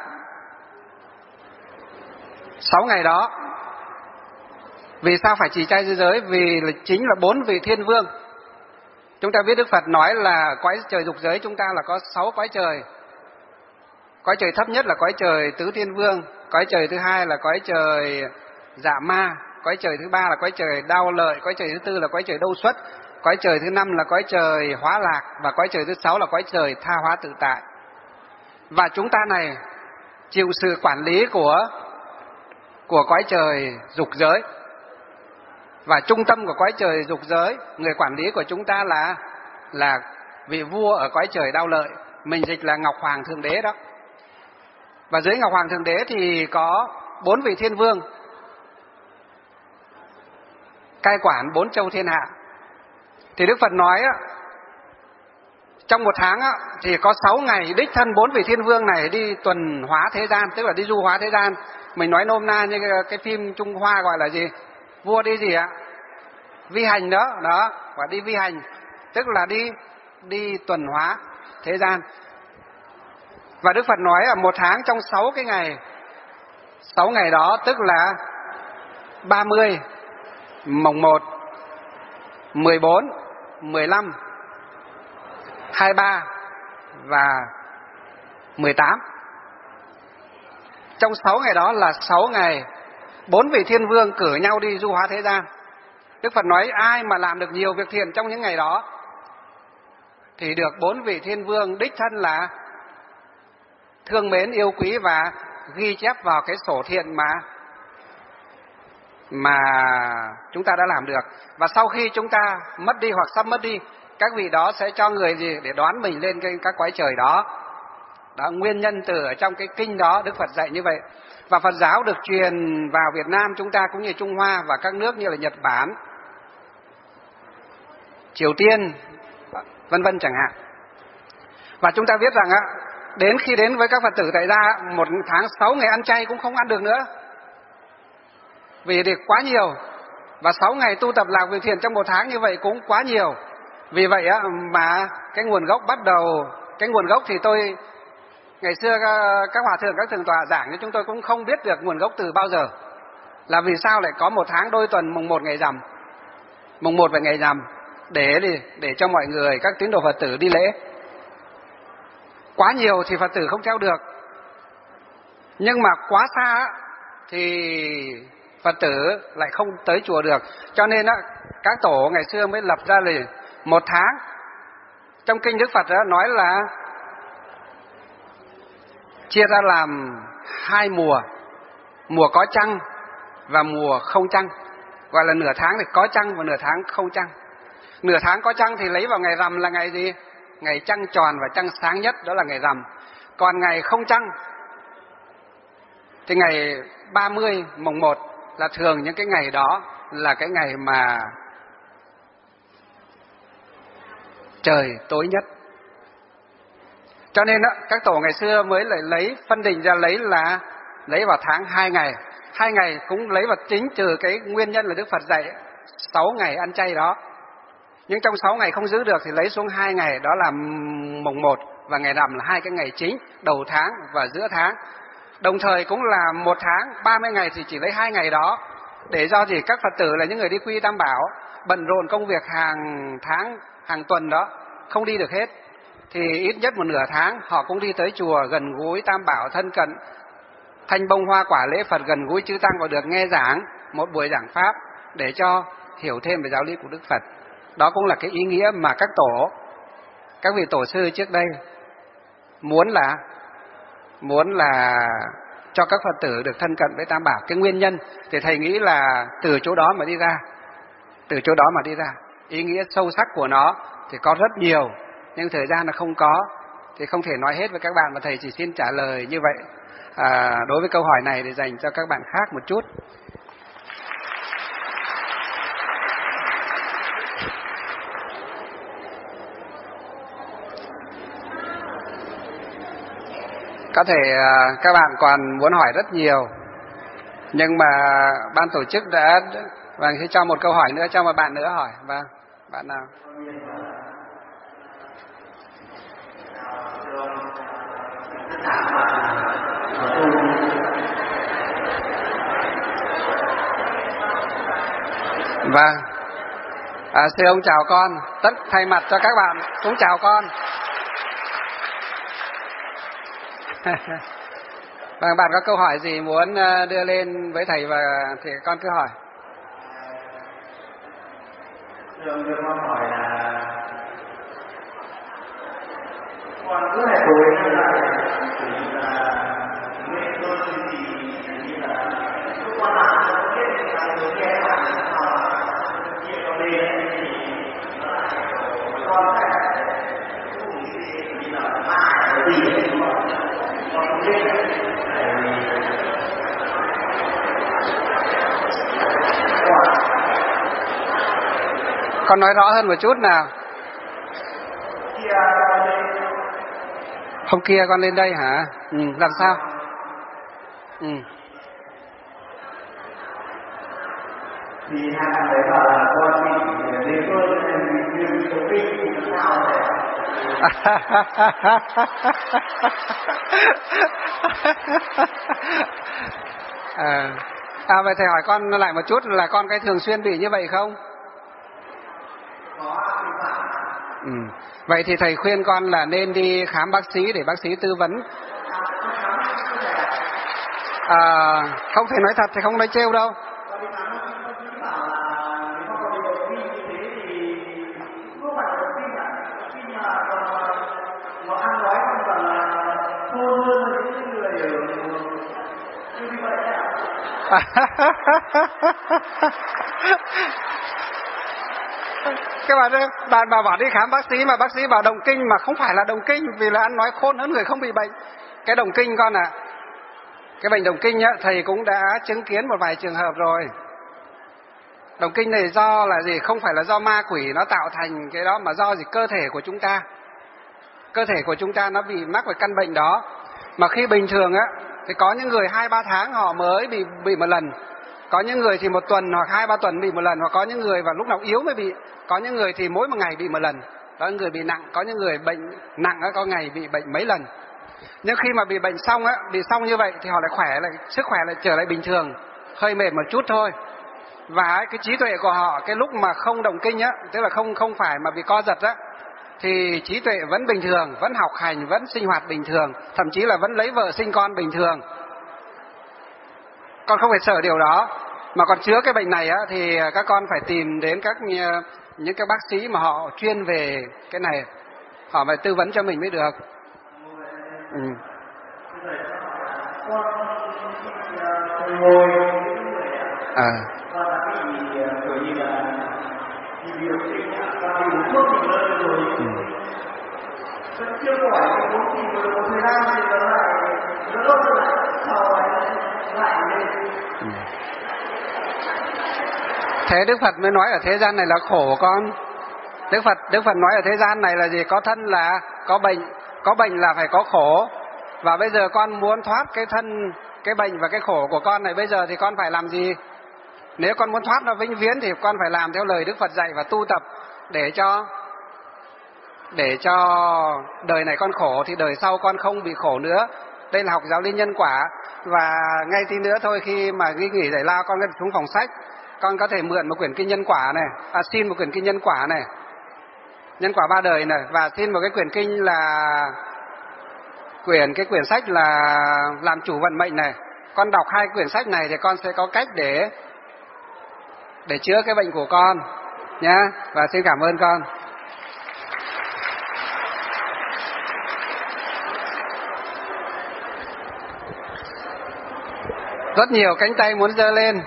6 ngày đó, vì sao phải trì trai giữ giới? Vì chính là 4 vị thiên vương. Chúng ta biết Đức Phật nói là cõi trời dục giới chúng ta là có 6 cõi trời. Cõi trời thấp nhất là cõi trời tứ thiên vương, cõi trời thứ hai là cõi trời dạ ma, cõi trời thứ ba là cõi trời đao lợi, cõi trời thứ tư là cõi trời đâu xuất, cõi trời thứ năm là cõi trời hóa lạc, và cõi trời thứ 6 là cõi trời tha hóa tự tại. Và chúng ta này chịu sự quản lý của cõi trời dục giới. Và trung tâm của cõi trời dục giới, người quản lý của chúng ta là vị vua ở cõi trời đao lợi, mình dịch là Ngọc Hoàng Thượng Đế đó. Và dưới Ngọc Hoàng Thượng Đế thì có 4 vị thiên vương cai quản 4 châu thiên hạ. Thì Đức Phật nói trong một tháng thì có 6 ngày đích thân 4 vị thiên vương này đi tuần hóa thế gian, tức là đi du hóa thế gian. Mình nói nôm na như cái phim Trung Hoa gọi là gì? Vua đi gì vi hành đó, và đi vi hành, tức là đi tuần hóa thế gian. Và Đức Phật nói là một tháng trong 6 cái ngày, 6 ngày đó tức là 30, mồng 1, 14, 15, 23 và 18. Trong 6 ngày đó là 6 ngày 4 vị thiên vương cử nhau đi du hóa thế gian. Đức Phật nói ai mà làm được nhiều việc thiện trong những ngày đó thì được 4 vị thiên vương đích thân là thương mến yêu quý và ghi chép vào cái sổ thiện mà chúng ta đã làm được. Và sau khi chúng ta mất đi hoặc sắp mất đi, các vị đó sẽ cho người gì để đoán mình lên các cõi trời đó. Đó, nguyên nhân từ ở trong cái kinh đó Đức Phật dạy như vậy. Và Phật giáo được truyền vào Việt Nam chúng ta cũng như Trung Hoa và các nước như là Nhật Bản, Triều Tiên, vân vân chẳng hạn. Và chúng ta biết rằng khi đến với các Phật tử tại gia, một tháng 6 ngày ăn chay cũng không ăn được nữa, vì thì quá nhiều. Và 6 ngày tu tập lạc việc thiện trong một tháng như vậy cũng quá nhiều. Vì vậy mà cái nguồn gốc thì tôi ngày xưa các hòa thượng, các thượng tọa giảng cho chúng tôi cũng không biết được nguồn gốc từ bao giờ. Là vì sao lại có một tháng đôi tuần mùng 1 ngày rằm, mùng 1 và ngày rằm để cho mọi người, các tín đồ Phật tử đi lễ. Quá nhiều thì Phật tử không theo được, nhưng mà quá xa thì Phật tử lại không tới chùa được. Cho nên các tổ ngày xưa mới lập ra là một tháng. Trong kinh Đức Phật nói là chia ra làm 2 mùa, mùa có trăng và mùa không trăng. Gọi là nửa tháng thì có trăng và nửa tháng không trăng. Nửa tháng có trăng thì lấy vào ngày rằm là ngày gì? Ngày trăng tròn và trăng sáng nhất, đó là ngày rằm. Còn ngày không trăng thì ngày 30, mùng 1 là thường những cái ngày đó là cái ngày mà trời tối nhất. Cho nên các tổ ngày xưa mới lại lấy phân định ra lấy vào tháng 2 ngày. 2 ngày cũng lấy vào chính trừ cái nguyên nhân là Đức Phật dạy 6 ngày ăn chay đó. Nhưng trong 6 ngày không giữ được thì lấy xuống 2 ngày, đó là mùng 1 và ngày rằm là 2 cái ngày chính, đầu tháng và giữa tháng. Đồng thời cũng là 1 tháng 30 ngày thì chỉ lấy 2 ngày đó, để do gì các Phật tử là những người đi quy Tam Bảo, bận rộn công việc hàng tháng, hàng tuần đó, không đi được hết. Thì ít nhất một nửa tháng họ cũng đi tới chùa gần gũi Tam Bảo, thân cận thanh bông hoa quả lễ Phật, gần gũi chư Tăng và được nghe giảng một buổi giảng Pháp để cho hiểu thêm về giáo lý của Đức Phật. Đó cũng là cái ý nghĩa mà các vị tổ sư trước đây muốn là cho các Phật tử được thân cận với Tam Bảo. Cái nguyên nhân thì thầy nghĩ là từ chỗ đó mà đi ra. Ý nghĩa sâu sắc của nó thì có rất nhiều, nhưng thời gian là không có, thì không thể nói hết với các bạn, và thầy chỉ xin trả lời như vậy. Đối với câu hỏi này thì dành cho các bạn khác một chút. Có thể các bạn còn muốn hỏi rất nhiều, nhưng mà ban tổ chức đã sẽ cho một câu hỏi nữa, cho một bạn nữa hỏi. Vâng, bạn nào? Vâng, sư ông chào con, thay mặt cho các bạn cũng chào con. Vâng, bạn có câu hỏi gì muốn đưa lên với thầy thì con cứ hỏi. Thưa ông, con hỏi là con cứ hay tối lại nguyên tôi thì như là lúc con làm cho con biết là tôi nghe bạn chia cho bên thì con phải cũng như là mai cái gì đấy mà con không biết. Con nói rõ hơn một chút nào. Hôm kia con lên đây hả? Làm sao? Thì hai bạn đấy bảo là con bị đến cơn viêm số kinh thì sao vậy? Vậy thầy hỏi con lại một chút là con cái thường xuyên bị như vậy không? Vậy thì thầy khuyên con là nên đi khám bác sĩ để bác sĩ tư vấn. Không thể nói thật thì không nói trêu đâu. Các bạn bảo đi khám bác sĩ mà bác sĩ bảo đồng kinh mà không phải là đồng kinh, vì là ăn nói khôn hơn người không bị bệnh. Cái đồng kinh con ạ, cái bệnh đồng kinh á, thầy cũng đã chứng kiến một vài trường hợp rồi. Đồng kinh này do là gì? Không phải là do ma quỷ nó tạo thành cái đó, mà do gì? Cơ thể của chúng ta nó bị mắc vào căn bệnh đó. Mà khi bình thường á thì có những người 2-3 tháng họ mới bị một lần, có những người thì 1 tuần hoặc 2-3 tuần bị một lần, hoặc có những người vào lúc nào yếu mới bị, có những người thì mỗi một ngày bị một lần. Có những người bị nặng, có những người bệnh nặng có ngày bị bệnh mấy lần. Nhưng khi mà bị bệnh xong á, bị xong như vậy thì họ lại khỏe lại, sức khỏe lại trở lại bình thường, hơi mệt một chút thôi. Và cái trí tuệ của họ cái lúc mà không động kinh á, tức là không phải mà bị co giật á, thì trí tuệ vẫn bình thường, vẫn học hành, vẫn sinh hoạt bình thường, thậm chí là vẫn lấy vợ sinh con bình thường. Con không phải sợ điều đó, mà còn chứa cái bệnh này á, thì các con phải tìm đến những cái bác sĩ mà họ chuyên về cái này, họ phải tư vấn cho mình mới được. Thế Đức Phật mới nói ở thế gian này là khổ con. Đức Phật nói ở thế gian này là gì? Có thân là có bệnh, có bệnh là phải có khổ. Và bây giờ con muốn thoát cái thân, cái bệnh và cái khổ của con này, bây giờ thì con phải làm gì? Nếu con muốn thoát nó vĩnh viễn thì con phải làm theo lời Đức Phật dạy và tu tập để cho đời này con khổ thì đời sau con không bị khổ nữa. Đây là học giáo lý nhân quả. Và ngay tí nữa thôi, khi mà nghỉ giải lao, con có xuống phòng sách, con có thể mượn một quyển kinh nhân quả này, xin một quyển kinh nhân quả này, nhân quả 3 đời này, và xin một cái quyển kinh là cái quyển sách là làm chủ vận mệnh này. Con đọc 2 quyển sách này thì con sẽ có cách để chữa cái bệnh của con nhá. Và xin cảm ơn con. Rất nhiều cánh tay muốn giơ lên.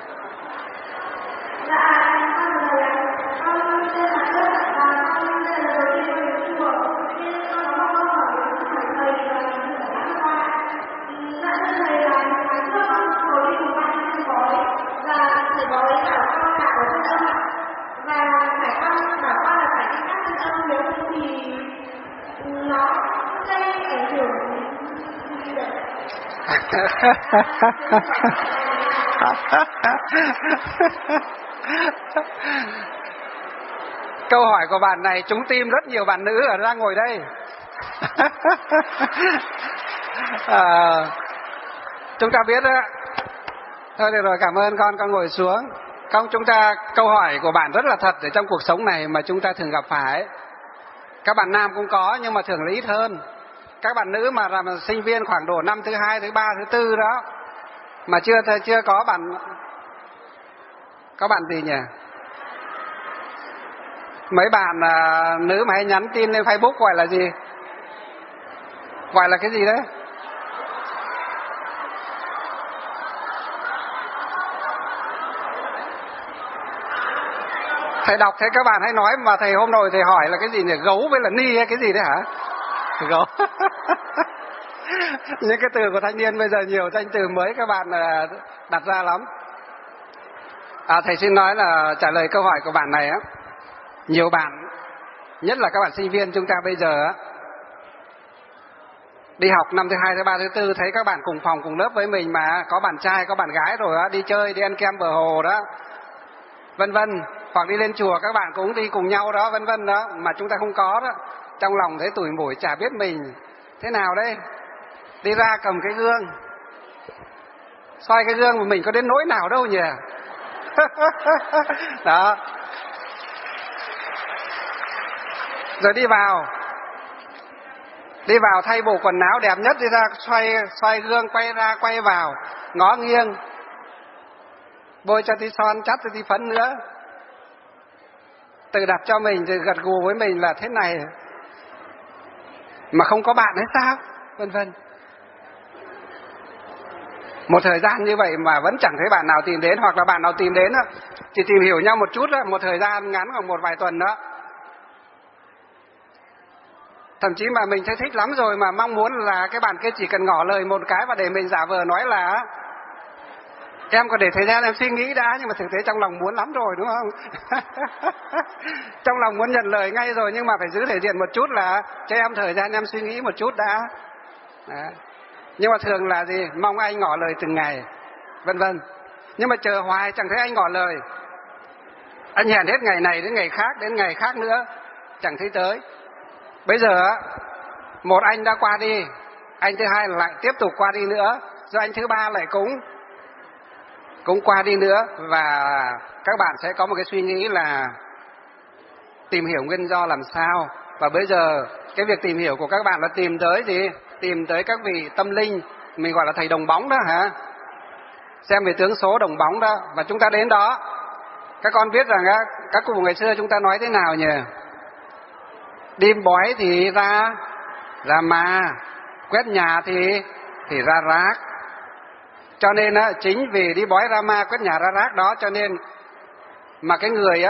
Câu hỏi của bạn này trúng tim rất nhiều bạn nữ ở đang ngồi đây. Chúng ta biết đó. Thôi được rồi, cảm ơn con ngồi xuống. Câu hỏi của bạn rất là thật ở trong cuộc sống này mà chúng ta thường gặp phải. Các bạn nam cũng có nhưng mà thường là ít hơn. Các bạn nữ mà làm sinh viên khoảng độ năm thứ 2, thứ 3, thứ 4 đó mà chưa có bạn gì nhỉ? Mấy bạn nữ mà hay nhắn tin lên Facebook gọi là gì? Gọi là cái gì đấy? Thầy đọc thấy các bạn hay nói, mà thầy hôm rồi thầy hỏi là cái gì nhỉ? Gấu với là ni hay cái gì đấy hả? Gấu. Những cái từ của thanh niên bây giờ nhiều danh từ mới các bạn đặt ra lắm. Thầy xin nói là trả lời câu hỏi của bạn này á. Nhiều bạn, nhất là các bạn sinh viên chúng ta bây giờ á, đi học năm thứ 2, thứ 3, thứ 4 thấy các bạn cùng phòng cùng lớp với mình mà có bạn trai, có bạn gái rồi á, đi chơi, đi ăn kem bờ hồ đó, vân vân, hoặc đi lên chùa các bạn cũng đi cùng nhau đó, vân vân đó, mà chúng ta không có đó. Trong lòng thấy tủi mủi chả biết mình thế nào đây. Đi ra cầm cái gương, soi cái gương mà mình có đến nỗi nào đâu nhỉ. Đó. Rồi đi vào thay bộ quần áo đẹp nhất, đi ra xoay gương, quay ra quay vào, ngó nghiêng, bôi cho tí son, chắt cho tí phấn nữa, tự đặt cho mình, rồi gật gù với mình là thế này mà không có bạn hay sao, vân vân. Một thời gian như vậy mà vẫn chẳng thấy bạn nào tìm đến, hoặc là bạn nào tìm đến đó, chỉ tìm hiểu nhau một chút đó, một thời gian ngắn khoảng một vài tuần đó. Thậm chí mà mình thấy thích lắm rồi mà mong muốn là cái bạn kia chỉ cần ngỏ lời một cái và để mình giả vờ nói là em còn để thời gian em suy nghĩ đã, nhưng mà thực tế trong lòng muốn lắm rồi, đúng không? Trong lòng muốn nhận lời ngay rồi, nhưng mà phải giữ thể diện một chút là cho em thời gian em suy nghĩ một chút đã. Đó. Nhưng mà thường là gì? Mong anh ngỏ lời từng ngày, vân vân. Nhưng mà chờ hoài chẳng thấy anh ngỏ lời. Anh hẹn hết ngày này đến ngày khác, đến ngày khác nữa, chẳng thấy tới. Bây giờ một anh đã qua đi, anh thứ hai lại tiếp tục qua đi nữa, rồi anh thứ ba lại cũng qua đi nữa. Và các bạn sẽ có một cái suy nghĩ là tìm hiểu nguyên do làm sao. Và bây giờ cái việc tìm hiểu của các bạn là tìm tới gì? Tìm tới các vị tâm linh, mình gọi là thầy đồng bóng đó hả? Xem về tướng số đồng bóng đó. Và chúng ta đến đó, các con biết rằng các cụ ngày xưa chúng ta nói thế nào nhỉ? Đi bói thì ra ma, quét nhà thì ra rác. Cho nên chính vì đi bói ra ma, quét nhà ra rác đó, cho nên mà cái người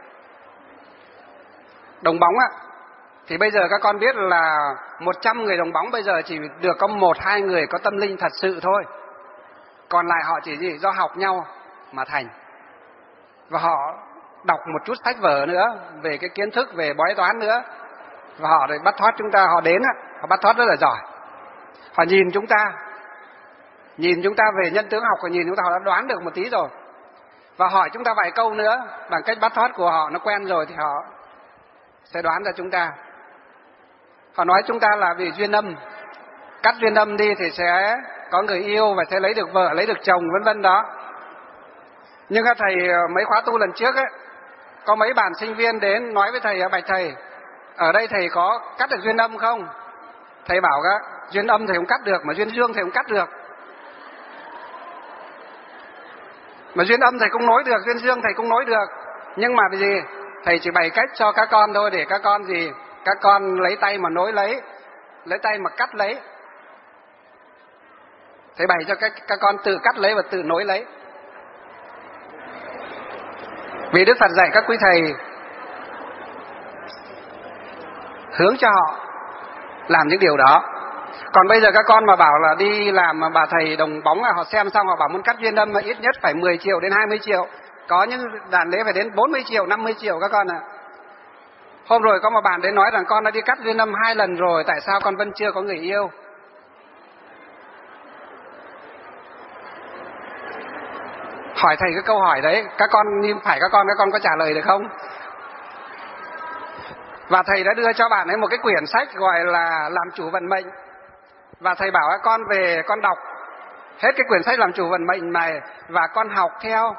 đồng bóng thì bây giờ các con biết là 100 người đồng bóng bây giờ chỉ được có 1-2 người có tâm linh thật sự thôi. Còn lại họ chỉ gì? Do học nhau mà thành. Và họ đọc một chút sách vở nữa về cái kiến thức về bói toán nữa. Và họ để bắt thoát chúng ta, họ đến họ bắt thoát rất là giỏi. Họ nhìn chúng ta về nhân tướng học, họ nhìn chúng ta, họ đã đoán được một tí rồi. Và hỏi chúng ta vài câu nữa, bằng cách bắt thoát của họ nó quen rồi thì họ sẽ đoán ra chúng ta. Họ nói chúng ta là vì duyên âm, cắt duyên âm đi thì sẽ có người yêu và sẽ lấy được vợ, lấy được chồng, vân vân đó. Nhưng các thầy mấy khóa tu lần trước ấy, có mấy bạn sinh viên đến nói với thầy: bạch thầy, ở đây thầy có cắt được duyên âm không? Thầy bảo duyên âm thầy không cắt được, mà duyên dương thầy không cắt được. Mà duyên âm thầy cũng nối được, duyên dương thầy cũng nối được. Nhưng mà vì gì? Thầy chỉ bày cách cho các con thôi, để các con gì? Các con lấy tay mà nối lấy tay mà cắt lấy. Thầy bày cho các con tự cắt lấy và tự nối lấy. Vì Đức Phật dạy các quý thầy hướng cho họ làm những điều đó. Còn bây giờ các con mà bảo là đi làm mà bà thầy đồng bóng là họ xem xong họ bảo muốn cắt duyên âm mà ít nhất phải 10 triệu đến 20 triệu. Có những đàn lễ phải đến 40 triệu, 50 triệu các con ạ. Hôm rồi có một bạn đến nói rằng con đã đi cắt duyên âm 2 lần rồi, tại sao con vẫn chưa có người yêu? Hỏi thầy cái câu hỏi đấy, các con có trả lời được không? Và thầy đã đưa cho bạn ấy một cái quyển sách gọi là Làm Chủ Vận Mệnh. Và thầy bảo con về con đọc hết cái quyển sách Làm Chủ Vận Mệnh này và con học theo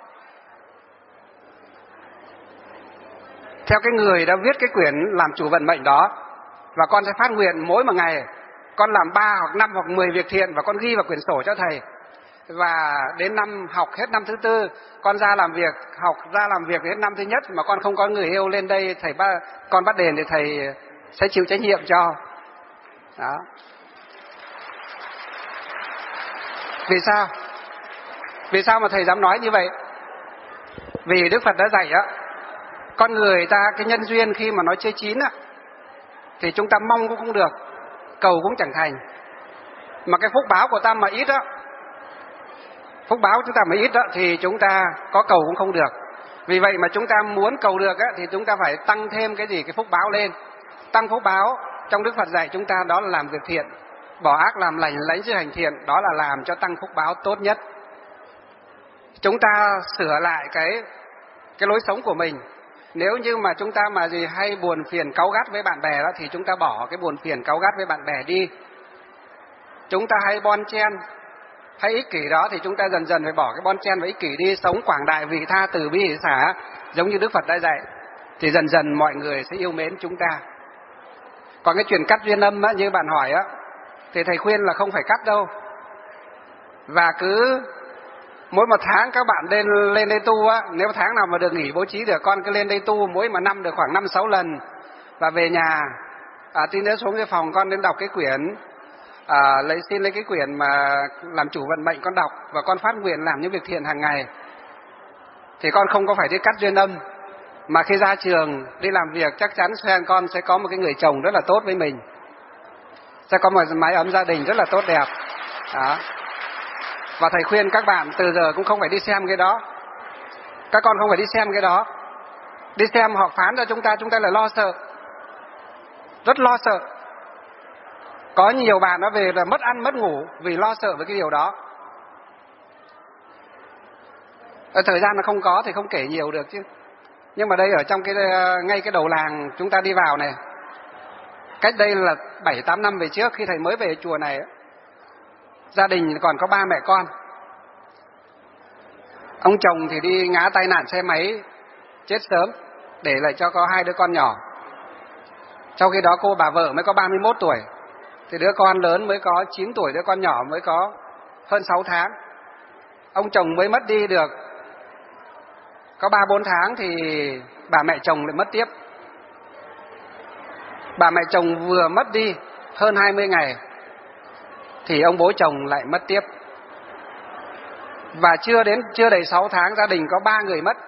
cái người đã viết cái quyển Làm Chủ Vận Mệnh đó. Và con sẽ phát nguyện mỗi một ngày con làm 3 hoặc 5 hoặc 10 việc thiện và con ghi vào quyển sổ cho thầy. Và đến năm học hết năm thứ 4 con ra làm việc đến năm thứ nhất mà con không có người yêu lên đây con bắt đền thì thầy sẽ chịu trách nhiệm cho. Đó. Vì sao mà thầy dám nói như vậy? Vì Đức Phật đã dạy con người ta cái nhân duyên khi mà nó chưa chín thì chúng ta mong cũng không được, cầu cũng chẳng thành. Mà cái phúc báo của ta mà ít thì chúng ta có cầu cũng không được. Vì vậy mà chúng ta muốn cầu được thì chúng ta phải tăng thêm cái phúc báo lên. Tăng phúc báo trong Đức Phật dạy chúng ta đó là làm việc thiện, bỏ ác làm lành, lãnh sự hành thiện, đó là làm cho tăng phúc báo tốt nhất. Chúng ta sửa lại cái lối sống của mình. Nếu như mà chúng ta mà hay buồn phiền cáu gắt với bạn bè đó thì chúng ta bỏ cái buồn phiền cáu gắt với bạn bè đi. Chúng ta hay bon chen, hay ích kỷ đó thì chúng ta dần dần phải bỏ cái bon chen và ích kỷ đi, sống quảng đại vị tha từ bi hỷ xả giống như Đức Phật đã dạy, thì dần dần mọi người sẽ yêu mến chúng ta. Còn cái chuyện cắt duyên âm như bạn hỏi thì thầy khuyên là không phải cắt đâu. Và cứ mỗi một tháng các bạn lên đây tu nếu tháng nào mà được nghỉ bố trí được, con cứ lên đây tu mỗi một năm được khoảng 5-6 lần. Và về nhà tí nữa xuống cái phòng con đến đọc cái quyển xin lấy cái quyển mà Làm Chủ Vận Mệnh con đọc, và con phát nguyện làm những việc thiện hàng ngày. Thì con không có phải đi cắt duyên âm, mà khi ra trường đi làm việc chắc chắn con sẽ có một cái người chồng rất là tốt với mình, sẽ có một mái ấm gia đình rất là tốt đẹp đó. Và thầy khuyên các bạn từ giờ cũng không phải đi xem cái đó. Các con không phải đi xem cái đó. Đi xem họ phán cho chúng ta lại lo sợ, rất lo sợ. Có nhiều bạn nó về là mất ăn mất ngủ vì lo sợ với cái điều đó. Thời gian nó không có thì không kể nhiều được chứ. Nhưng mà đây ở trong ngay cái đầu làng chúng ta đi vào này, cách đây là 7-8 năm về trước khi thầy mới về chùa này, gia đình còn có 3 mẹ con. Ông chồng thì đi ngã tai nạn xe máy chết sớm, để lại cho có 2 đứa con nhỏ. Trong khi đó bà vợ mới có 31 tuổi, thì đứa con lớn mới có 9 tuổi, đứa con nhỏ mới có hơn 6 tháng. Ông chồng mới mất đi được có 3-4 tháng thì bà mẹ chồng lại mất tiếp. Bà mẹ chồng vừa mất đi hơn 20 ngày thì ông bố chồng lại mất tiếp. Và chưa đầy 6 tháng gia đình có 3 người mất.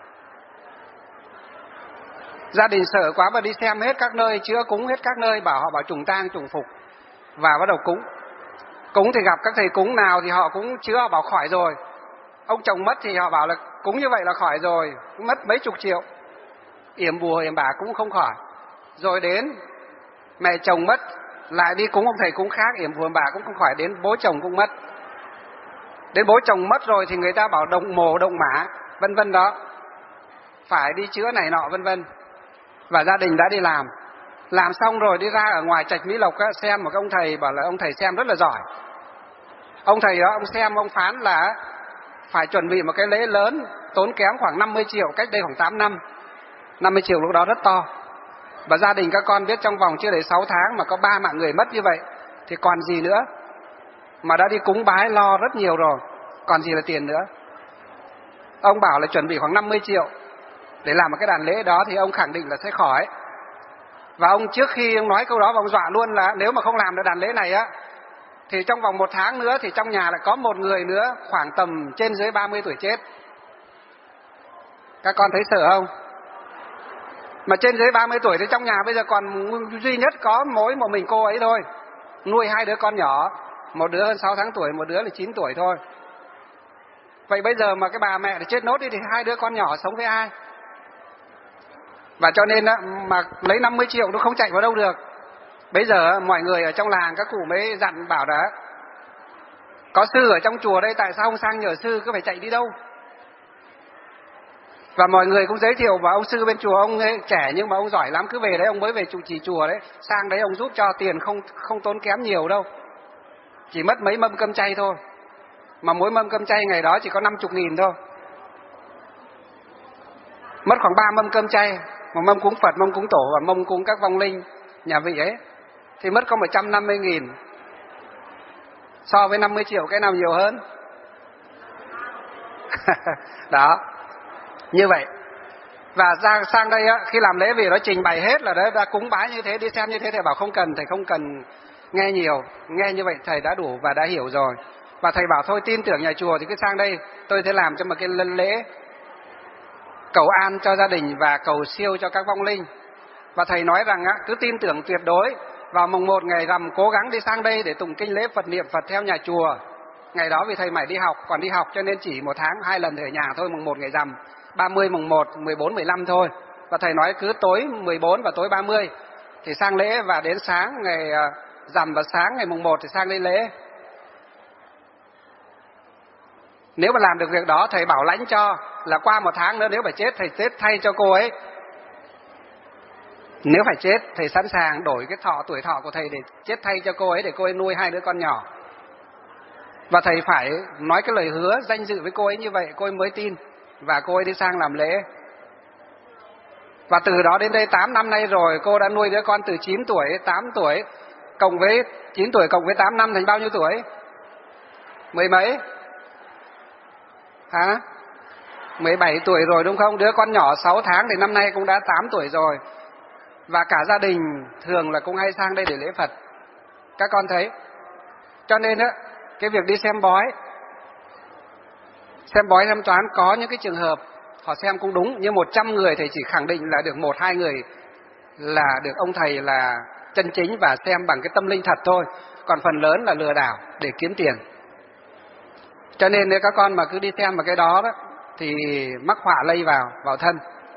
Gia đình sợ quá và đi xem hết các nơi, chữa cúng hết các nơi, họ bảo trùng tang trùng phục, và bắt đầu cúng. Cúng thì gặp các thầy cúng nào thì họ cũng chữa, họ bảo khỏi rồi. Ông chồng mất thì họ bảo là cúng như vậy là khỏi rồi, mất mấy chục triệu, yểm bùa yểm bả cũng không khỏi. rồi đến mẹ chồng mất, lại đi cúng ông thầy cúng khác, yểm phù bà cũng không khỏi, đến bố chồng cũng mất. Đến bố chồng mất rồi thì người ta bảo động mồ động mả, vân vân đó, phải đi chữa này nọ vân vân. Và gia đình đã đi làm xong rồi đi ra ở ngoài Trạch Mỹ Lộc á, xem một cái ông thầy, bảo là ông thầy xem rất là giỏi. Ông thầy đó, ông xem ông phán là phải chuẩn bị một cái lễ lớn, tốn kém khoảng 50 triệu, cách đây khoảng 8 năm. 50 triệu lúc đó rất to. Và gia đình các con biết trong vòng chưa đầy 6 tháng mà có 3 mạng người mất như vậy thì còn gì nữa. Mà đã đi cúng bái lo rất nhiều rồi, còn gì là tiền nữa. Ông bảo là chuẩn bị khoảng 50 triệu để làm một cái đàn lễ đó thì ông khẳng định là sẽ khỏi. Và ông trước khi ông nói câu đó, ông dọa luôn là nếu mà không làm được đàn lễ này á thì trong vòng 1 tháng nữa thì trong nhà lại có một người nữa khoảng tầm trên dưới 30 tuổi chết. Các con thấy sợ không? Mà trên dưới 30 tuổi thì trong nhà bây giờ còn duy nhất có mỗi một mình cô ấy thôi, nuôi 2 đứa con nhỏ, một đứa hơn 6 tháng tuổi, một đứa là 9 tuổi thôi. Vậy bây giờ mà cái bà mẹ thì chết nốt đi thì 2 đứa con nhỏ sống với ai? Và cho nên mà lấy 50 triệu nó không chạy vào đâu được. Bây giờ mọi người ở trong làng các cụ mới dặn bảo đã, có sư ở trong chùa đây, tại sao không sang nhờ sư, cứ phải chạy đi đâu? Và mọi người cũng giới thiệu vào ông sư bên chùa, ông ấy trẻ nhưng mà ông giỏi lắm, cứ về đấy ông mới về trụ trì chùa đấy, sang đấy ông giúp cho tiền không tốn kém nhiều đâu, chỉ mất mấy mâm cơm chay thôi, mà mỗi mâm cơm chay ngày đó chỉ có 50.000 thôi, mất khoảng 3 mâm cơm chay, một mâm cúng Phật, mâm cúng tổ và mâm cúng các vong linh nhà vị ấy thì mất có 150.000. So với 50 triệu cái nào nhiều hơn? Đó, như vậy. Và sang đây á, khi làm lễ về nó trình bày hết là đã cúng bái như thế, đi xem như thế, thầy bảo không cần, thầy không cần nghe nhiều, nghe như vậy thầy đã đủ và đã hiểu rồi. Và thầy bảo thôi tin tưởng nhà chùa thì cứ sang đây, tôi sẽ làm cho một cái lễ cầu an cho gia đình và cầu siêu cho các vong linh. Và thầy nói rằng á, cứ tin tưởng tuyệt đối, vào mùng 1 ngày rằm cố gắng đi sang đây để tụng kinh lễ Phật, niệm Phật theo nhà chùa. Ngày đó vì thầy mải đi học, còn đi học cho nên chỉ 1 tháng 2 lần ở nhà thôi, mùng 1 ngày rằm, 30 mùng 1, 14, 15 thôi. Và thầy nói cứ tối 14 và tối 30 thì sang lễ, và đến sáng ngày rằm và sáng ngày mùng 1 thì sang đây lễ. Nếu mà làm được việc đó, thầy bảo lãnh cho là qua 1 tháng nữa nếu phải chết, thầy chết thay cho cô ấy. Nếu phải chết, thầy sẵn sàng đổi cái tuổi thọ của thầy để chết thay cho cô ấy, để cô ấy nuôi 2 đứa con nhỏ. Và thầy phải nói cái lời hứa danh dự với cô ấy như vậy, cô ấy mới tin, và cô ấy đi sang làm lễ. Và từ đó đến đây 8 năm nay rồi, cô đã nuôi đứa con từ 9 tuổi, 8 tuổi, cộng với 9 tuổi cộng với 8 năm thành bao nhiêu tuổi? 10 mấy? Hả? 17 tuổi rồi đúng không? Đứa con nhỏ 6 tháng thì năm nay cũng đã 8 tuổi rồi. Và cả gia đình thường là cũng hay sang đây để lễ Phật. Các con thấy. Cho nên á, cái việc đi xem bói xem toán, có những cái trường hợp họ xem cũng đúng, nhưng 100 người thầy chỉ khẳng định là được 1-2 người là được ông thầy là chân chính và xem bằng cái tâm linh thật thôi. Còn phần lớn là lừa đảo để kiếm tiền. Cho nên nếu các con mà cứ đi xem vào cái đó thì mắc họa lây vào thân.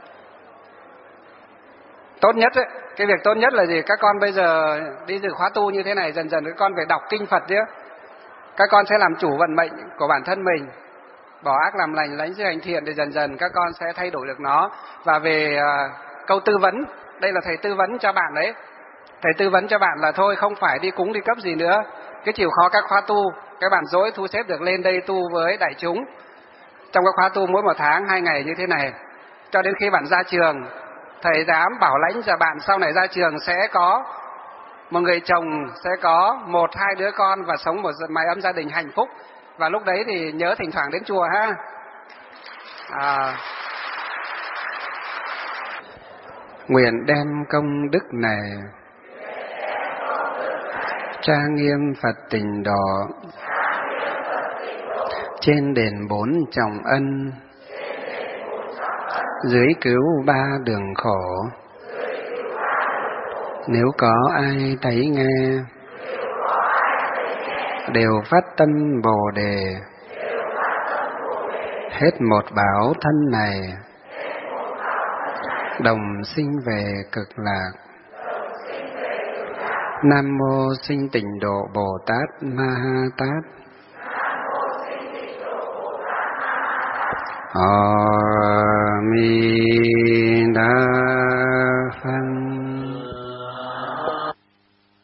Tốt nhất ấy, cái việc tốt nhất là gì? Các con bây giờ đi dự khóa tu như thế này, dần dần các con phải đọc kinh Phật chứ. Các con sẽ làm chủ vận mệnh của bản thân mình, bỏ ác làm lành, lánh dữ hành thiện, để dần dần các con sẽ thay đổi được nó. Và về câu tư vấn, đây là thầy tư vấn cho bạn đấy. Thầy tư vấn cho bạn là thôi không phải đi cúng đi cấp gì nữa, cái chịu khó các khóa tu, các bạn dỗi thu xếp được lên đây tu với đại chúng. Trong các khóa tu mỗi 1 tháng 2 ngày như thế này, cho đến khi bạn ra trường, thầy dám bảo lãnh cho bạn sau này ra trường sẽ có một người chồng, sẽ có 1-2 đứa con và sống một mái ấm gia đình hạnh phúc. Và lúc đấy thì nhớ thỉnh thoảng đến chùa ha. Nguyện đem công đức này trang nghiêm Phật Tịnh Độ, trên đền 4 trọng ân, dưới cứu 3 đường khổ. Nếu có ai thấy nghe, đều phát tâm Bồ Đề, hết một báo thân này, đồng sinh về cực lạc. Nam mô Sinh Tịnh Độ Bồ Tát Ma Ha Tát. A Mi Đà Phật.